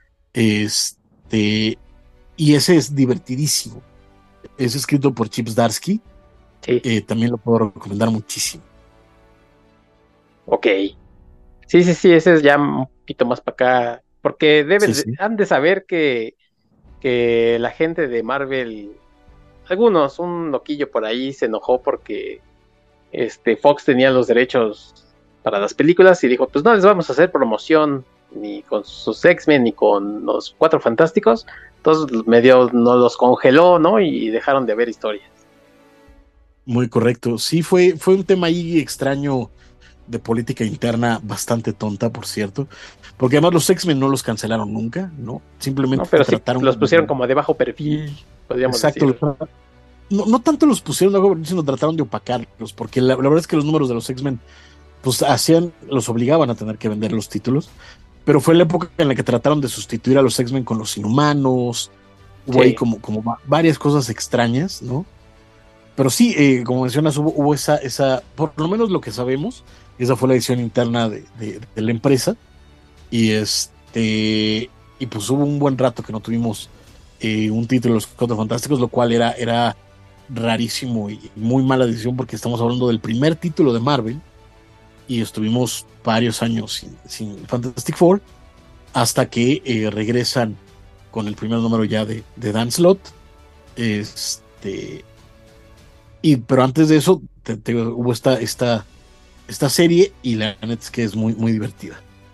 Este, y ese es divertidísimo. Es escrito por Chip Zdarsky. Sí. Eh, también lo puedo recomendar muchísimo. Ok. Sí, sí, sí, ese es ya un poquito más para acá. Porque deben, sí, sí. han de saber que, que la gente de Marvel, algunos, un loquillo por ahí se enojó porque Este, Fox tenía los derechos para las películas y dijo, pues no les vamos a hacer promoción ni con sus X-Men ni con los Cuatro Fantásticos. Entonces medio nos los congeló, ¿no? Y dejaron de ver historias. Muy correcto. Sí, fue, fue un tema ahí extraño de política interna, bastante tonta, por cierto. Porque además los X-Men no los cancelaron nunca, ¿no? Simplemente no, pero trataron sí, los pusieron como de bajo perfil, podríamos Exacto, decir. Los, no, no tanto los pusieron de bajo perfil, sino trataron de opacarlos, porque la, la verdad es que los números de los X-Men pues hacían, los obligaban a tener que vender los títulos, pero fue la época en la que trataron de sustituir a los X-Men con los Inhumanos, hubo sí. ahí como, como varias cosas extrañas, ¿no? Pero sí, eh, como mencionas, hubo, hubo esa, esa, por lo menos lo que sabemos, esa fue la edición interna de, de, de la empresa, y este, y pues hubo un buen rato que no tuvimos eh, un título de los Cuatro Fantásticos, lo cual era, era rarísimo y muy mala decisión porque estamos hablando del primer título de Marvel y estuvimos varios años sin, sin Fantastic Four hasta que eh, regresan con el primer número ya de, de Dan Slott. Este, y, pero antes de eso te, te, hubo esta, esta, esta serie y la neta es que es muy, muy divertida.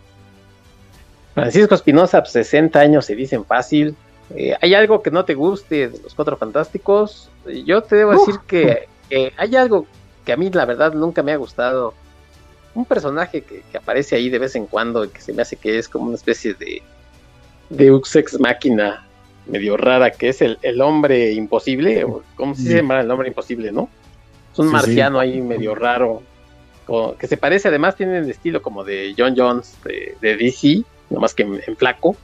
Francisco Espinosa, pues, sesenta años se dicen fácil. Eh, ¿Hay algo que no te guste de los Cuatro Fantásticos? Yo te debo decir uh, que eh, hay algo que a mí la verdad nunca me ha gustado. Un personaje que, que aparece ahí de vez en cuando y que se me hace que es como una especie de Deus Ex Machina medio rara, que es el, el hombre imposible, o ¿cómo se llama el hombre imposible, no? Es un sí, marciano sí. ahí medio raro, como, que se parece, además tiene el estilo como de John Jones de, de D C, nomás que en, en flaco.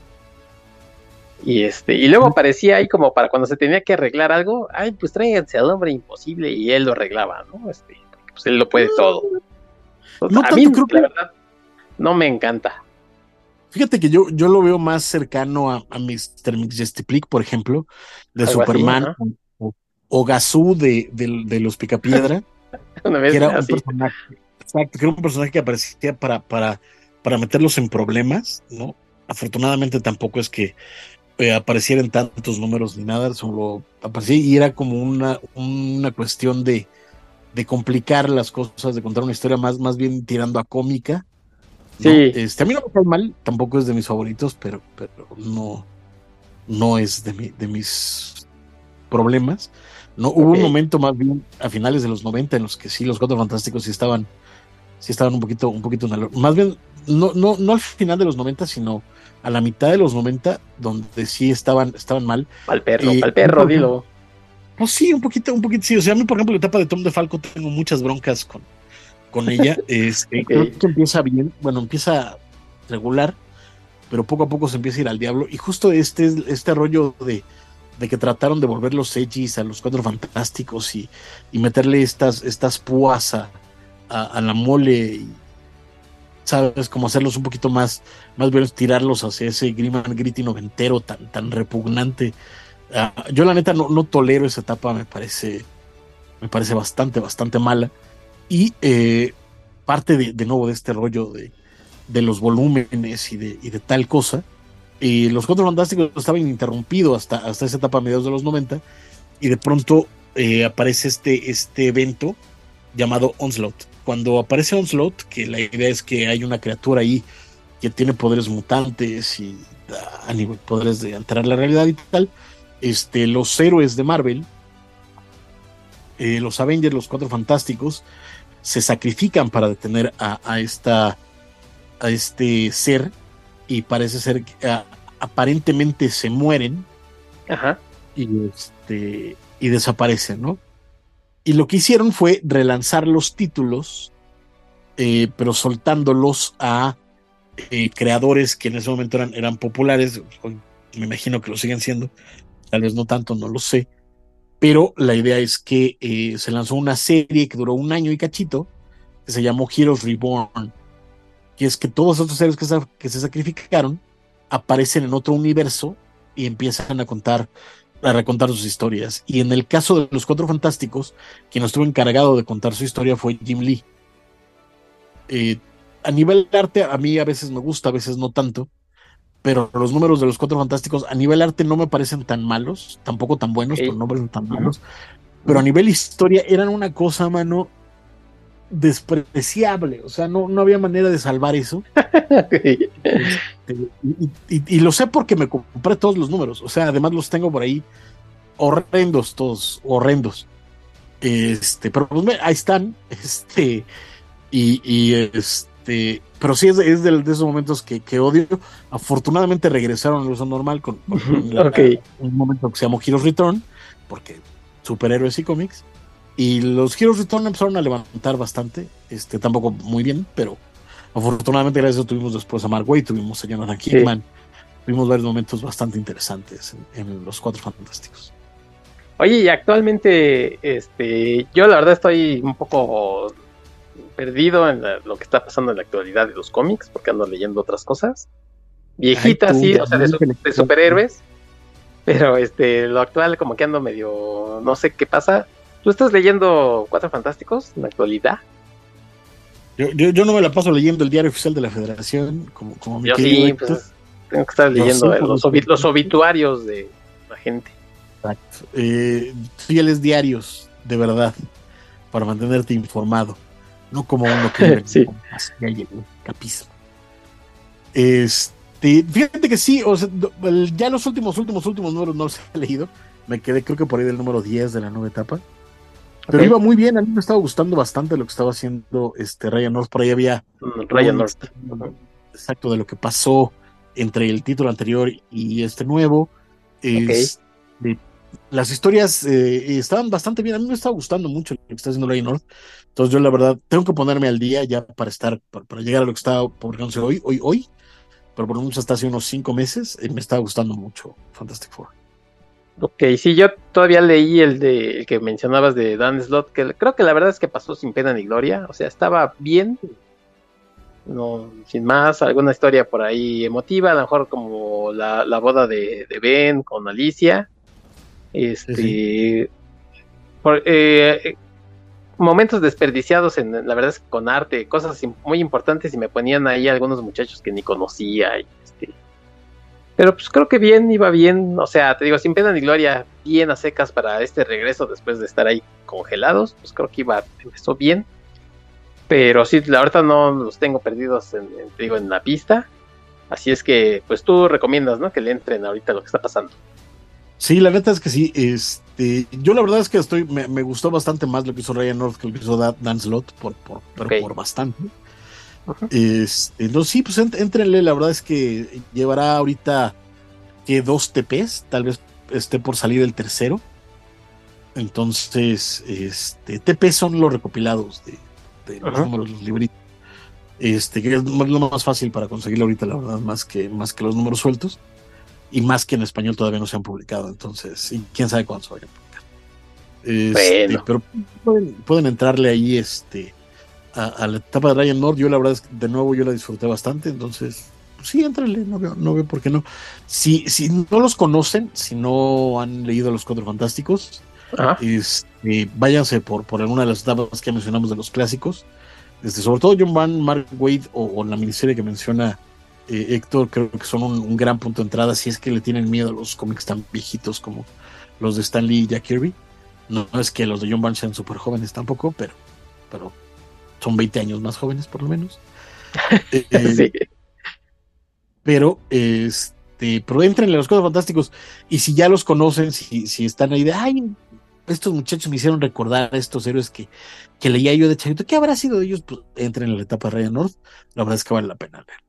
Y este, y luego aparecía ahí como para cuando se tenía que arreglar algo, ay, pues tráiganse al hombre imposible, y él lo arreglaba, ¿no? Este, pues él lo puede todo. Entonces, no a mí, creo que... la verdad, no me encanta. Fíjate que yo, yo lo veo más cercano a, a mister Mxyzptlk, por ejemplo, de algo Superman, así, ¿no? o, o Gazoo de, de, de los Picapiedra, Una vez que era así. un personaje, exacto, que era un personaje que aparecía para, para, para meterlos en problemas, ¿no? Afortunadamente tampoco es que eh, apareciera en tantos números ni nada, solo aparecía y era como una, una cuestión de, de complicar las cosas, de contar una historia más, más bien tirando a cómica. ¿no? Sí. Este, a mí no me cae mal, tampoco es de mis favoritos, pero, pero no, no es de, mi, de mis problemas. No, hubo okay. un momento más bien a finales de los noventa en los que sí los Cuatro Fantásticos sí estaban, sí estaban un poquito, un poquito más bien, no, no, no al final de los noventa, sino a la mitad de los noventa, donde sí estaban, estaban mal. Pa'l perro, eh, pa'l perro, dilo. Pues sí, un poquito, un poquito, sí. O sea, a mí, por ejemplo, la etapa de Tom DeFalco tengo muchas broncas con, con ella. Este, okay. Creo que empieza bien, bueno, empieza regular, pero poco a poco se empieza a ir al diablo. Y justo este, este rollo de, de que trataron de volver los edgys a los Cuatro Fantásticos y, y meterle estas, estas púas a, a, a la mole, y, ¿sabes? Como hacerlos un poquito más, más bien tirarlos hacia ese grim and gritty noventero tan, tan repugnante. Uh, yo la neta no, no tolero esa etapa, me parece, me parece bastante, bastante mala. Y eh, parte de, de nuevo de este rollo de, de los volúmenes y de, y de tal cosa, eh, los Cuatro Fantásticos estaban interrumpidos hasta, hasta esa etapa a mediados de los noventa, y de pronto eh, aparece este, este evento llamado Onslaught. Cuando aparece Onslaught, que la idea es que hay una criatura ahí que tiene poderes mutantes y uh, a nivel poderes de alterar la realidad y tal, este, los héroes de Marvel, eh, los Avengers, los Cuatro Fantásticos, se sacrifican para detener a, a, esta, a este ser, y parece ser que uh, aparentemente se mueren. Ajá. Y, este, y desaparecen, ¿no? Y lo que hicieron fue relanzar los títulos, eh, pero soltándolos a eh, creadores que en ese momento eran, eran populares. Me imagino que lo siguen siendo, tal vez no tanto, no lo sé, pero la idea es que eh, se lanzó una serie que duró un año y cachito, que se llamó Heroes Reborn, que es que todos estos héroes que se, que se sacrificaron aparecen en otro universo y empiezan a contar, a recontar sus historias. Y en el caso de los Cuatro Fantásticos, quien estuvo encargado de contar su historia fue Jim Lee. Eh, a nivel de arte, a mí a veces me gusta, a veces no tanto, pero los números de los Cuatro Fantásticos a nivel arte no me parecen tan malos, tampoco tan buenos, okay. pero no me parecen tan malos. Uh-huh. Pero a nivel historia eran una cosa, mano, despreciable. O sea, no, no había manera de salvar eso. Okay. Este, y, y, y lo sé porque me compré todos los números. O sea, además los tengo por ahí horrendos, todos horrendos. Este, pero pues, ahí están. Este, y, y este. Pero sí es, es de, de esos momentos que, que odio. Afortunadamente regresaron a lo normal con, con la, okay. un momento que se llamó Heroes Return, porque superhéroes y cómics. Y los Heroes Return empezaron a levantar bastante, este, tampoco muy bien, pero afortunadamente gracias a eso tuvimos después a Mark Waid, tuvimos a Jonathan Hickman, sí. Tuvimos varios momentos bastante interesantes en, en los Cuatro Fantásticos. Oye, y actualmente, este, yo la verdad estoy un poco perdido en la, lo que está pasando en la actualidad de los cómics, porque ando leyendo otras cosas. viejita, tú, sí, ya, o sea, de, su- ya, de superhéroes, pero este, lo actual como que ando medio, no sé qué pasa. ¿Tú estás leyendo Cuatro Fantásticos en la actualidad? Yo, yo, yo no me la paso leyendo el diario oficial de la Federación, como, como mi Yo querido sí, Héctor. pues tengo que estar Yo sí, leyendo eh, por los, mi obi- los parte. obituarios de la gente. Exacto. Eh, fieles diarios, de verdad, para mantenerte informado, no como uno que vive Sí, en la y el capismo. Este, fíjate que sí, o sea, do- el- ya los últimos, últimos, últimos números no los he leído. Me quedé, creo que por ahí del número diez de la nueva etapa. ok. Pero iba muy bien, a mí me estaba gustando bastante lo que estaba haciendo este Ryan North. Por ahí había Mm, Ryan un North. extremo exacto de lo que pasó entre el título anterior y este nuevo. Ok. Es, de- las historias eh, estaban bastante bien. A mí me estaba gustando mucho lo que está haciendo Ryan North. Entonces yo la verdad tengo que ponerme al día ya para estar, para, para llegar a lo que estaba publicándose hoy, hoy, hoy. Pero por lo menos hasta hace unos cinco meses eh, me estaba gustando mucho Fantastic Four. Ok, sí, yo todavía leí el de el que mencionabas de Dan Slott, que creo que la verdad es que pasó sin pena ni gloria, o sea, estaba bien, no, sin más, alguna historia por ahí emotiva, a lo mejor como la, la boda de, de Ben con Alicia, Sí, sí. este, por- eh, momentos desperdiciados en, la verdad es que con arte, cosas im- muy importantes y me ponían ahí algunos muchachos que ni conocía, y, este, pero pues creo que bien, iba bien, o sea, te digo, sin pena ni gloria, bien a secas para este regreso después de estar ahí congelados, pues creo que iba, empezó bien, pero sí, la verdad no los tengo perdidos en, en, te digo, en la pista, así es que pues tú recomiendas, ¿no? Que le entren ahorita lo que está pasando. Sí, la neta es que sí. Este, yo la verdad es que estoy, me, me gustó bastante más lo que hizo Ryan North que lo que hizo Da- Dan Slott, por, por, pero Ok. por bastante. Uh-huh. Este, entonces sí, pues ent- éntrenle, la verdad es que llevará ahorita que dos T Ps, tal vez esté por salir el tercero. Entonces, este, T P son los recopilados de, de los Uh-huh. números, los libritos. Este, que es lo más fácil para conseguirlo ahorita, la verdad, más que, más que los números sueltos. Y más que en español todavía no se han publicado, entonces, y quién sabe cuándo se vayan a publicar. Este, Bueno. pero pueden, pueden entrarle ahí este, a, a la etapa de Ryan North. Yo la verdad es que de nuevo yo la disfruté bastante, entonces pues sí, éntrenle, no veo, no veo por qué no. Si, si no los conocen, si no han leído Los Cuatro Fantásticos, Ajá. este, váyanse por, por alguna de las etapas que mencionamos de los clásicos, este, sobre todo John Byrne, Mark Waid o, o la miniserie que menciona eh, Héctor, creo que son un, un gran punto de entrada si es que le tienen miedo a los cómics tan viejitos como los de Stan Lee y Jack Kirby. No, no es que los de John Byrne sean súper jóvenes tampoco, pero, pero son veinte años más jóvenes por lo menos. Eh, Sí. pero este, pero entren en los Cuatro Fantásticos y si ya los conocen, si, si están ahí de ay, estos muchachos me hicieron recordar a estos héroes que, que leía yo de chavito, ¿qué habrá sido de ellos? Pues entren en la etapa de Ryan North, la verdad es que vale la pena leer.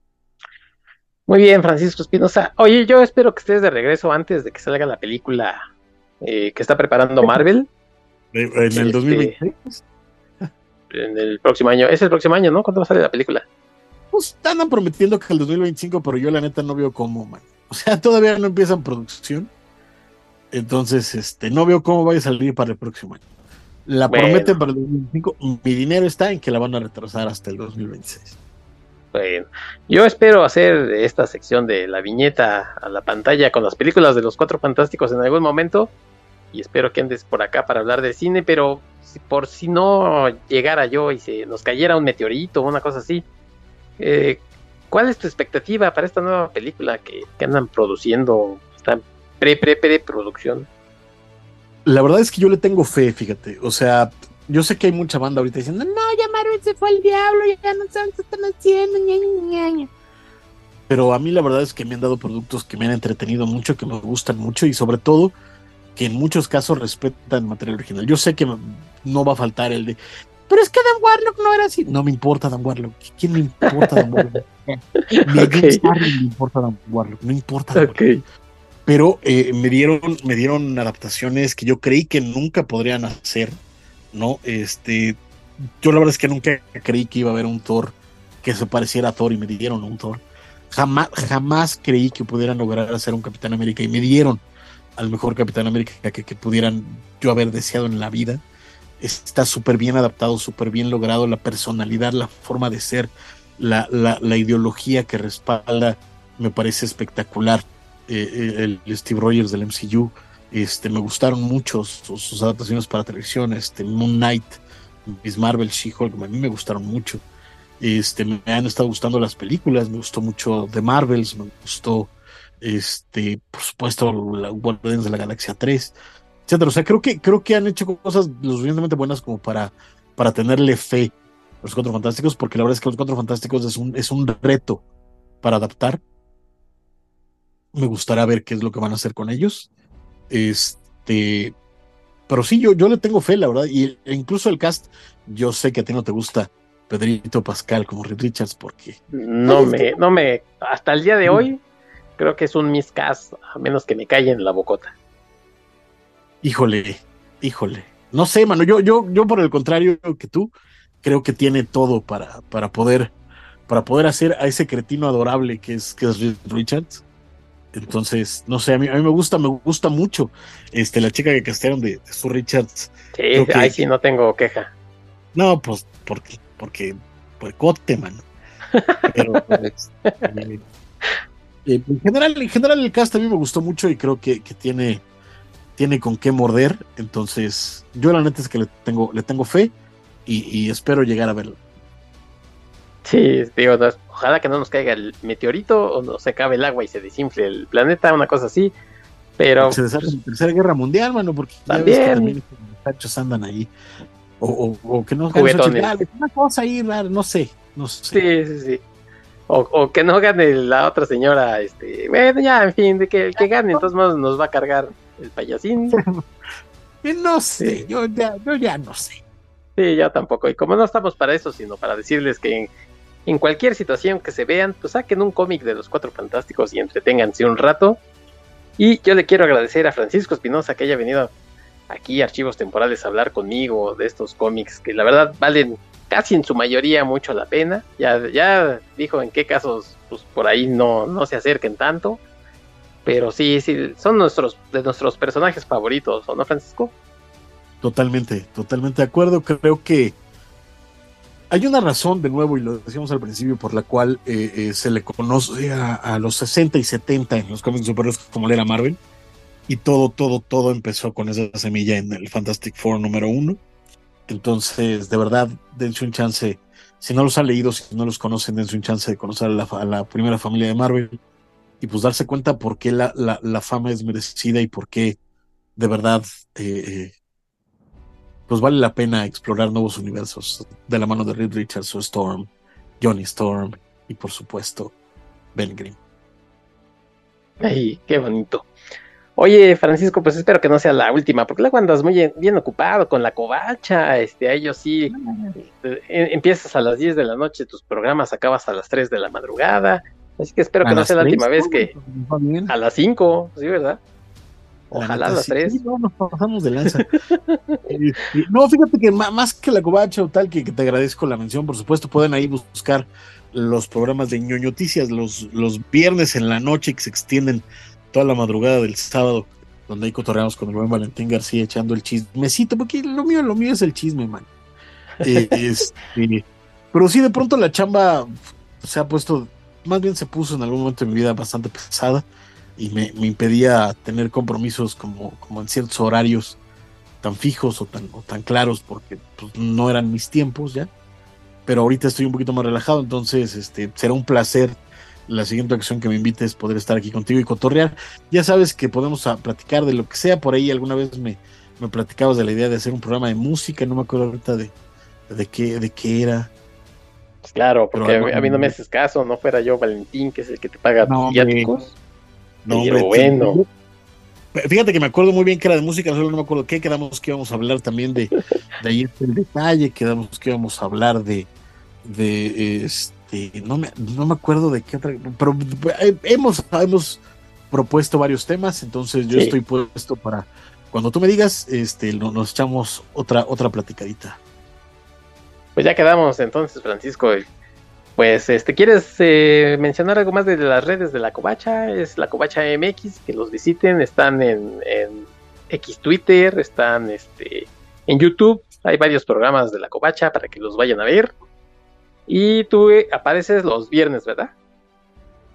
Muy bien, Francisco Espinosa. Oye, yo espero que estés de regreso antes de que salga la película eh, que está preparando Marvel. En el Este, dos mil veintiséis. En el próximo año. Es el próximo año, ¿no? ¿Cuándo sale la película? Pues andan prometiendo que el dos mil veinticinco, pero yo la neta no veo cómo, man. O sea, todavía no empiezan producción. Entonces, este, no veo cómo vaya a salir para el próximo año. La Bueno. prometen para el dos mil veinticinco. Mi dinero está en que la van a retrasar hasta el dos mil veintiséis. Bueno, yo espero hacer esta sección de la viñeta a la pantalla con las películas de los Cuatro Fantásticos en algún momento. Y espero que andes por acá para hablar de cine, pero si, por si no llegara yo y se nos cayera un meteorito o una cosa así, eh, ¿cuál es tu expectativa para esta nueva película que, que andan produciendo? Está pre, pre, pre producción. La verdad es que yo le tengo fe, fíjate. O sea, yo sé que hay mucha banda ahorita diciendo, no, ya Marvel se fue al diablo, ya no saben qué están haciendo, ña, ña, ña. Pero a mí la verdad es que me han dado productos que me han entretenido mucho, que me gustan mucho y sobre todo que en muchos casos respetan el material original. Yo sé que no va a faltar el de, pero es que Dan Warlock no era así. No me importa Dan Warlock. ¿Quién me importa Dan Warlock? Ni a Okay. James Harden me importa Dan Warlock. No importa Dan Warlock. Okay. Pero eh, me dieron, me dieron adaptaciones que yo creí que nunca podrían hacer, ¿no? Este, yo la verdad es que nunca creí que iba a haber un Thor que se pareciera a Thor y me dieron un Thor. Jamás, jamás creí que pudieran lograr hacer un Capitán América y me dieron al mejor Capitán América que, que pudieran yo haber deseado en la vida. Está súper bien adaptado, súper bien logrado, la personalidad, la forma de ser, la, la, la ideología que respalda me parece espectacular. Eh, el Steve Rogers del M C U, este, me gustaron mucho sus, sus adaptaciones para televisión, este, Moon Knight, Miss Marvel, She-Hulk, a mí me gustaron mucho. Este, me han estado gustando las películas, me gustó mucho The Marvels, me gustó, este, por supuesto, la Guardianes de la Galaxia tres, etcétera. O sea, creo que, creo que han hecho cosas lo suficientemente buenas como para, para tenerle fe a los Cuatro Fantásticos, porque la verdad es que los Cuatro Fantásticos es un, es un reto para adaptar. Me gustaría ver qué es lo que van a hacer con ellos. Este, pero sí, yo, yo le tengo fe, la verdad, y e incluso el cast, yo sé que a ti no te gusta Pedrito Pascal como Reed Richards, porque no me, no me, hasta el día de hoy, creo que es un miscast, a menos que me calle en la bocota. Híjole, híjole. No sé, mano, yo, yo, yo por el contrario que tú, creo que tiene todo para, para poder, para poder hacer a ese cretino adorable que es, que es Reed Richards. Entonces, no sé, a mí, a mí me gusta, me gusta mucho este, la chica que castearon de, de Sue Richards. Sí, que, ahí sí no tengo queja. No, pues, porque, porque, por cote, mano. Pero, pues, eh, eh, en general, en general el cast a mí me gustó mucho y creo que, que tiene, tiene con qué morder. Entonces, yo la neta es que le tengo, le tengo fe y, y espero llegar a verlo. Sí, digo, no, ojalá que no nos caiga el meteorito o no se acabe el agua y se desinfle el planeta, una cosa así, pero... Se desarrolla la Tercera Guerra Mundial, mano, porque también, ya ves que también los muchachos andan ahí, o, o, o que no... Juguetones. Una cosa ahí rara, no sé, no sé. Sí, sí, sí. O, o que no gane la otra señora, este... Bueno, ya, en fin, de que el que gane, entonces más nos va a cargar el payasín. No sé, Sí. yo, ya, yo ya no sé. Sí, ya tampoco, y como no estamos para eso, sino para decirles que... En, En cualquier situación que se vean, pues saquen un cómic de los Cuatro Fantásticos y entreténganse un rato. Y yo le quiero agradecer a Francisco Espinosa que haya venido aquí a Archivos Temporales a hablar conmigo de estos cómics que la verdad valen casi en su mayoría mucho la pena. Ya, ya dijo en qué casos pues por ahí no, no se acerquen tanto. Pero sí, sí, son nuestros, de nuestros personajes favoritos, ¿o no, Francisco? Totalmente, totalmente de acuerdo. Creo que hay una razón, de nuevo, y lo decíamos al principio, por la cual eh, eh, se le conoce a, a los sesenta y setenta en los cómics superhéroes como era Marvel, y todo, todo, todo empezó con esa semilla en el Fantastic Four número uno. Entonces, de verdad, dense un chance, si no los han leído, si no los conocen, dense un chance de conocer a la, a la primera familia de Marvel, y pues darse cuenta por qué la, la, la fama es merecida y por qué, de verdad, eh, eh, pues vale la pena explorar nuevos universos de la mano de Reed Richards o Storm, Johnny Storm y por supuesto Ben Grimm. Ay, qué bonito. Oye, Francisco, pues espero que no sea la última, porque luego andas muy bien ocupado con la covacha, este, a ellos sí, este, empiezas a las diez de la noche, tus programas acabas a las tres de la madrugada, así que espero a que no sea la tres, última vez no, que a las cinco, ¿sí, verdad? Ojalá a las sí, tres. Sí, no, nos pasamos de lanza. eh, eh, no, fíjate que más, más que la covacha o tal, que, que te agradezco la mención, por supuesto, pueden ahí buscar los programas de ñoñoticias los, los viernes en la noche que se extienden toda la madrugada del sábado, donde ahí cotorreamos con el buen Valentín García echando el chismecito, porque lo mío, lo mío es el chisme, man. Eh, este, pero sí, de pronto la chamba se ha puesto, más bien se puso en algún momento de mi vida bastante pesada y me, me impedía tener compromisos como, como en ciertos horarios tan fijos o tan, o tan claros, porque pues, no eran mis tiempos ya. Pero ahorita estoy un poquito más relajado, entonces este, será un placer la siguiente ocasión que me invites poder estar aquí contigo y cotorrear. Ya sabes que podemos a platicar de lo que sea. Por ahí alguna vez me, me platicabas de la idea de hacer un programa de música, no me acuerdo ahorita de, de, qué, de qué era. Pues claro, porque Pero, a, mí, a mí no me haces caso, no fuera yo Valentín, que es el que te paga no, tus viáticos. No, Pero hombre, bueno. Te, fíjate que me acuerdo muy bien que era de música, solo no me acuerdo qué, quedamos que íbamos a hablar también de, de ahí el detalle, quedamos que íbamos a hablar de, de este, no me, no me acuerdo de qué otra, pero hemos, hemos propuesto varios temas, entonces yo sí. estoy puesto para, cuando tú me digas, este, nos, nos echamos otra, otra platicadita. Pues ya quedamos entonces, Francisco. Pues, este, ¿quieres eh, mencionar algo más de las redes de La Covacha? Es La Covacha M X, que los visiten, están en, en X Twitter, están este, en YouTube, hay varios programas de La Covacha para que los vayan a ver. Y tú eh, apareces los viernes, ¿verdad?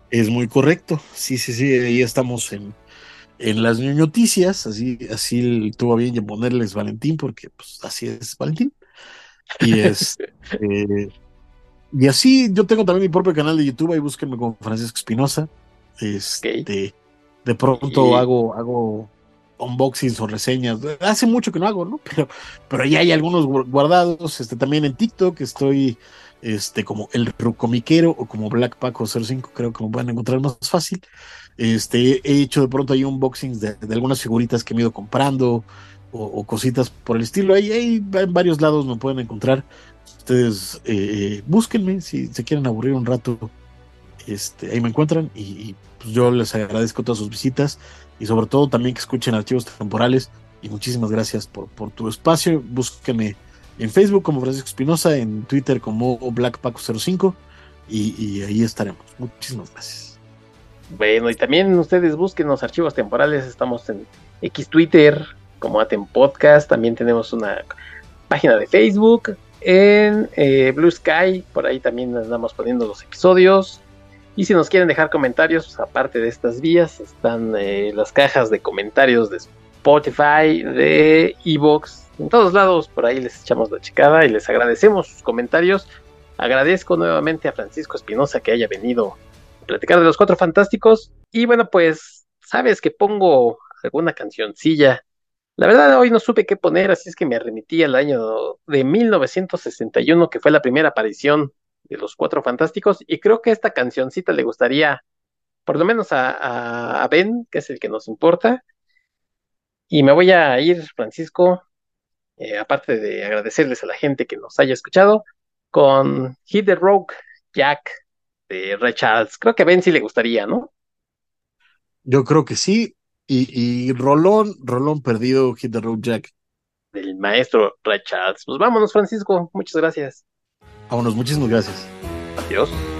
Es muy correcto. Sí, sí, sí, ahí estamos en, en las noticias, así, así tuvo a bien ponerles Valentín, porque pues así es Valentín. Y es eh, y así yo tengo también mi propio canal de YouTube, ahí búsquenme como Francisco Espinosa. Ok. Este, de pronto Y hago, hago unboxings o reseñas. Hace mucho que no hago, ¿no? Pero, pero ya hay algunos gu- guardados. Este, también en TikTok estoy este, como el Rucomiquero o como Black Paco cero cinco, creo que me van a encontrar más fácil. Este, he hecho de pronto ahí unboxings de, de algunas figuritas que me he ido comprando o, o cositas por el estilo. Ahí, ahí en varios lados me pueden encontrar. Ustedes eh, eh, búsquenme si se quieren aburrir un rato, este, ahí me encuentran y, y, pues yo les agradezco todas sus visitas y sobre todo también que escuchen archivos temporales y muchísimas gracias por, por tu espacio. Búsquenme en Facebook como Francisco Espinosa, en Twitter como Black Paco cero cinco y, y ahí estaremos. Muchísimas gracias. bueno, y también ustedes busquen los archivos temporales, estamos en X Twitter, como Aten Podcast, también tenemos una página de Facebook, en eh, Blue Sky, por ahí también andamos poniendo los episodios. Y si nos quieren dejar comentarios, pues, aparte de estas vías, están eh, las cajas de comentarios de Spotify, de Evox, en todos lados, por ahí les echamos la checada y les agradecemos sus comentarios. Agradezco nuevamente a Francisco Espinosa que haya venido a platicar de los Cuatro Fantásticos. Y bueno, pues, sabes que pongo alguna cancioncilla. La verdad, hoy no supe qué poner, así es que me remití al año de mil novecientos sesenta y uno, que fue la primera aparición de los Cuatro Fantásticos, y creo que esta cancioncita le gustaría, por lo menos a, a, a Ben, que es el que nos importa, y me voy a ir, Francisco, eh, aparte de agradecerles a la gente que nos haya escuchado, con Hit the Road Jack de Ray Charles. Creo que a Ben sí le gustaría, ¿no? Yo creo que sí. Y, y Rolón, Rolón perdido, Hit the Road Jack. Del maestro Ray Charles. Pues vámonos, Francisco, muchas gracias. Vámonos, muchísimas gracias. Adiós.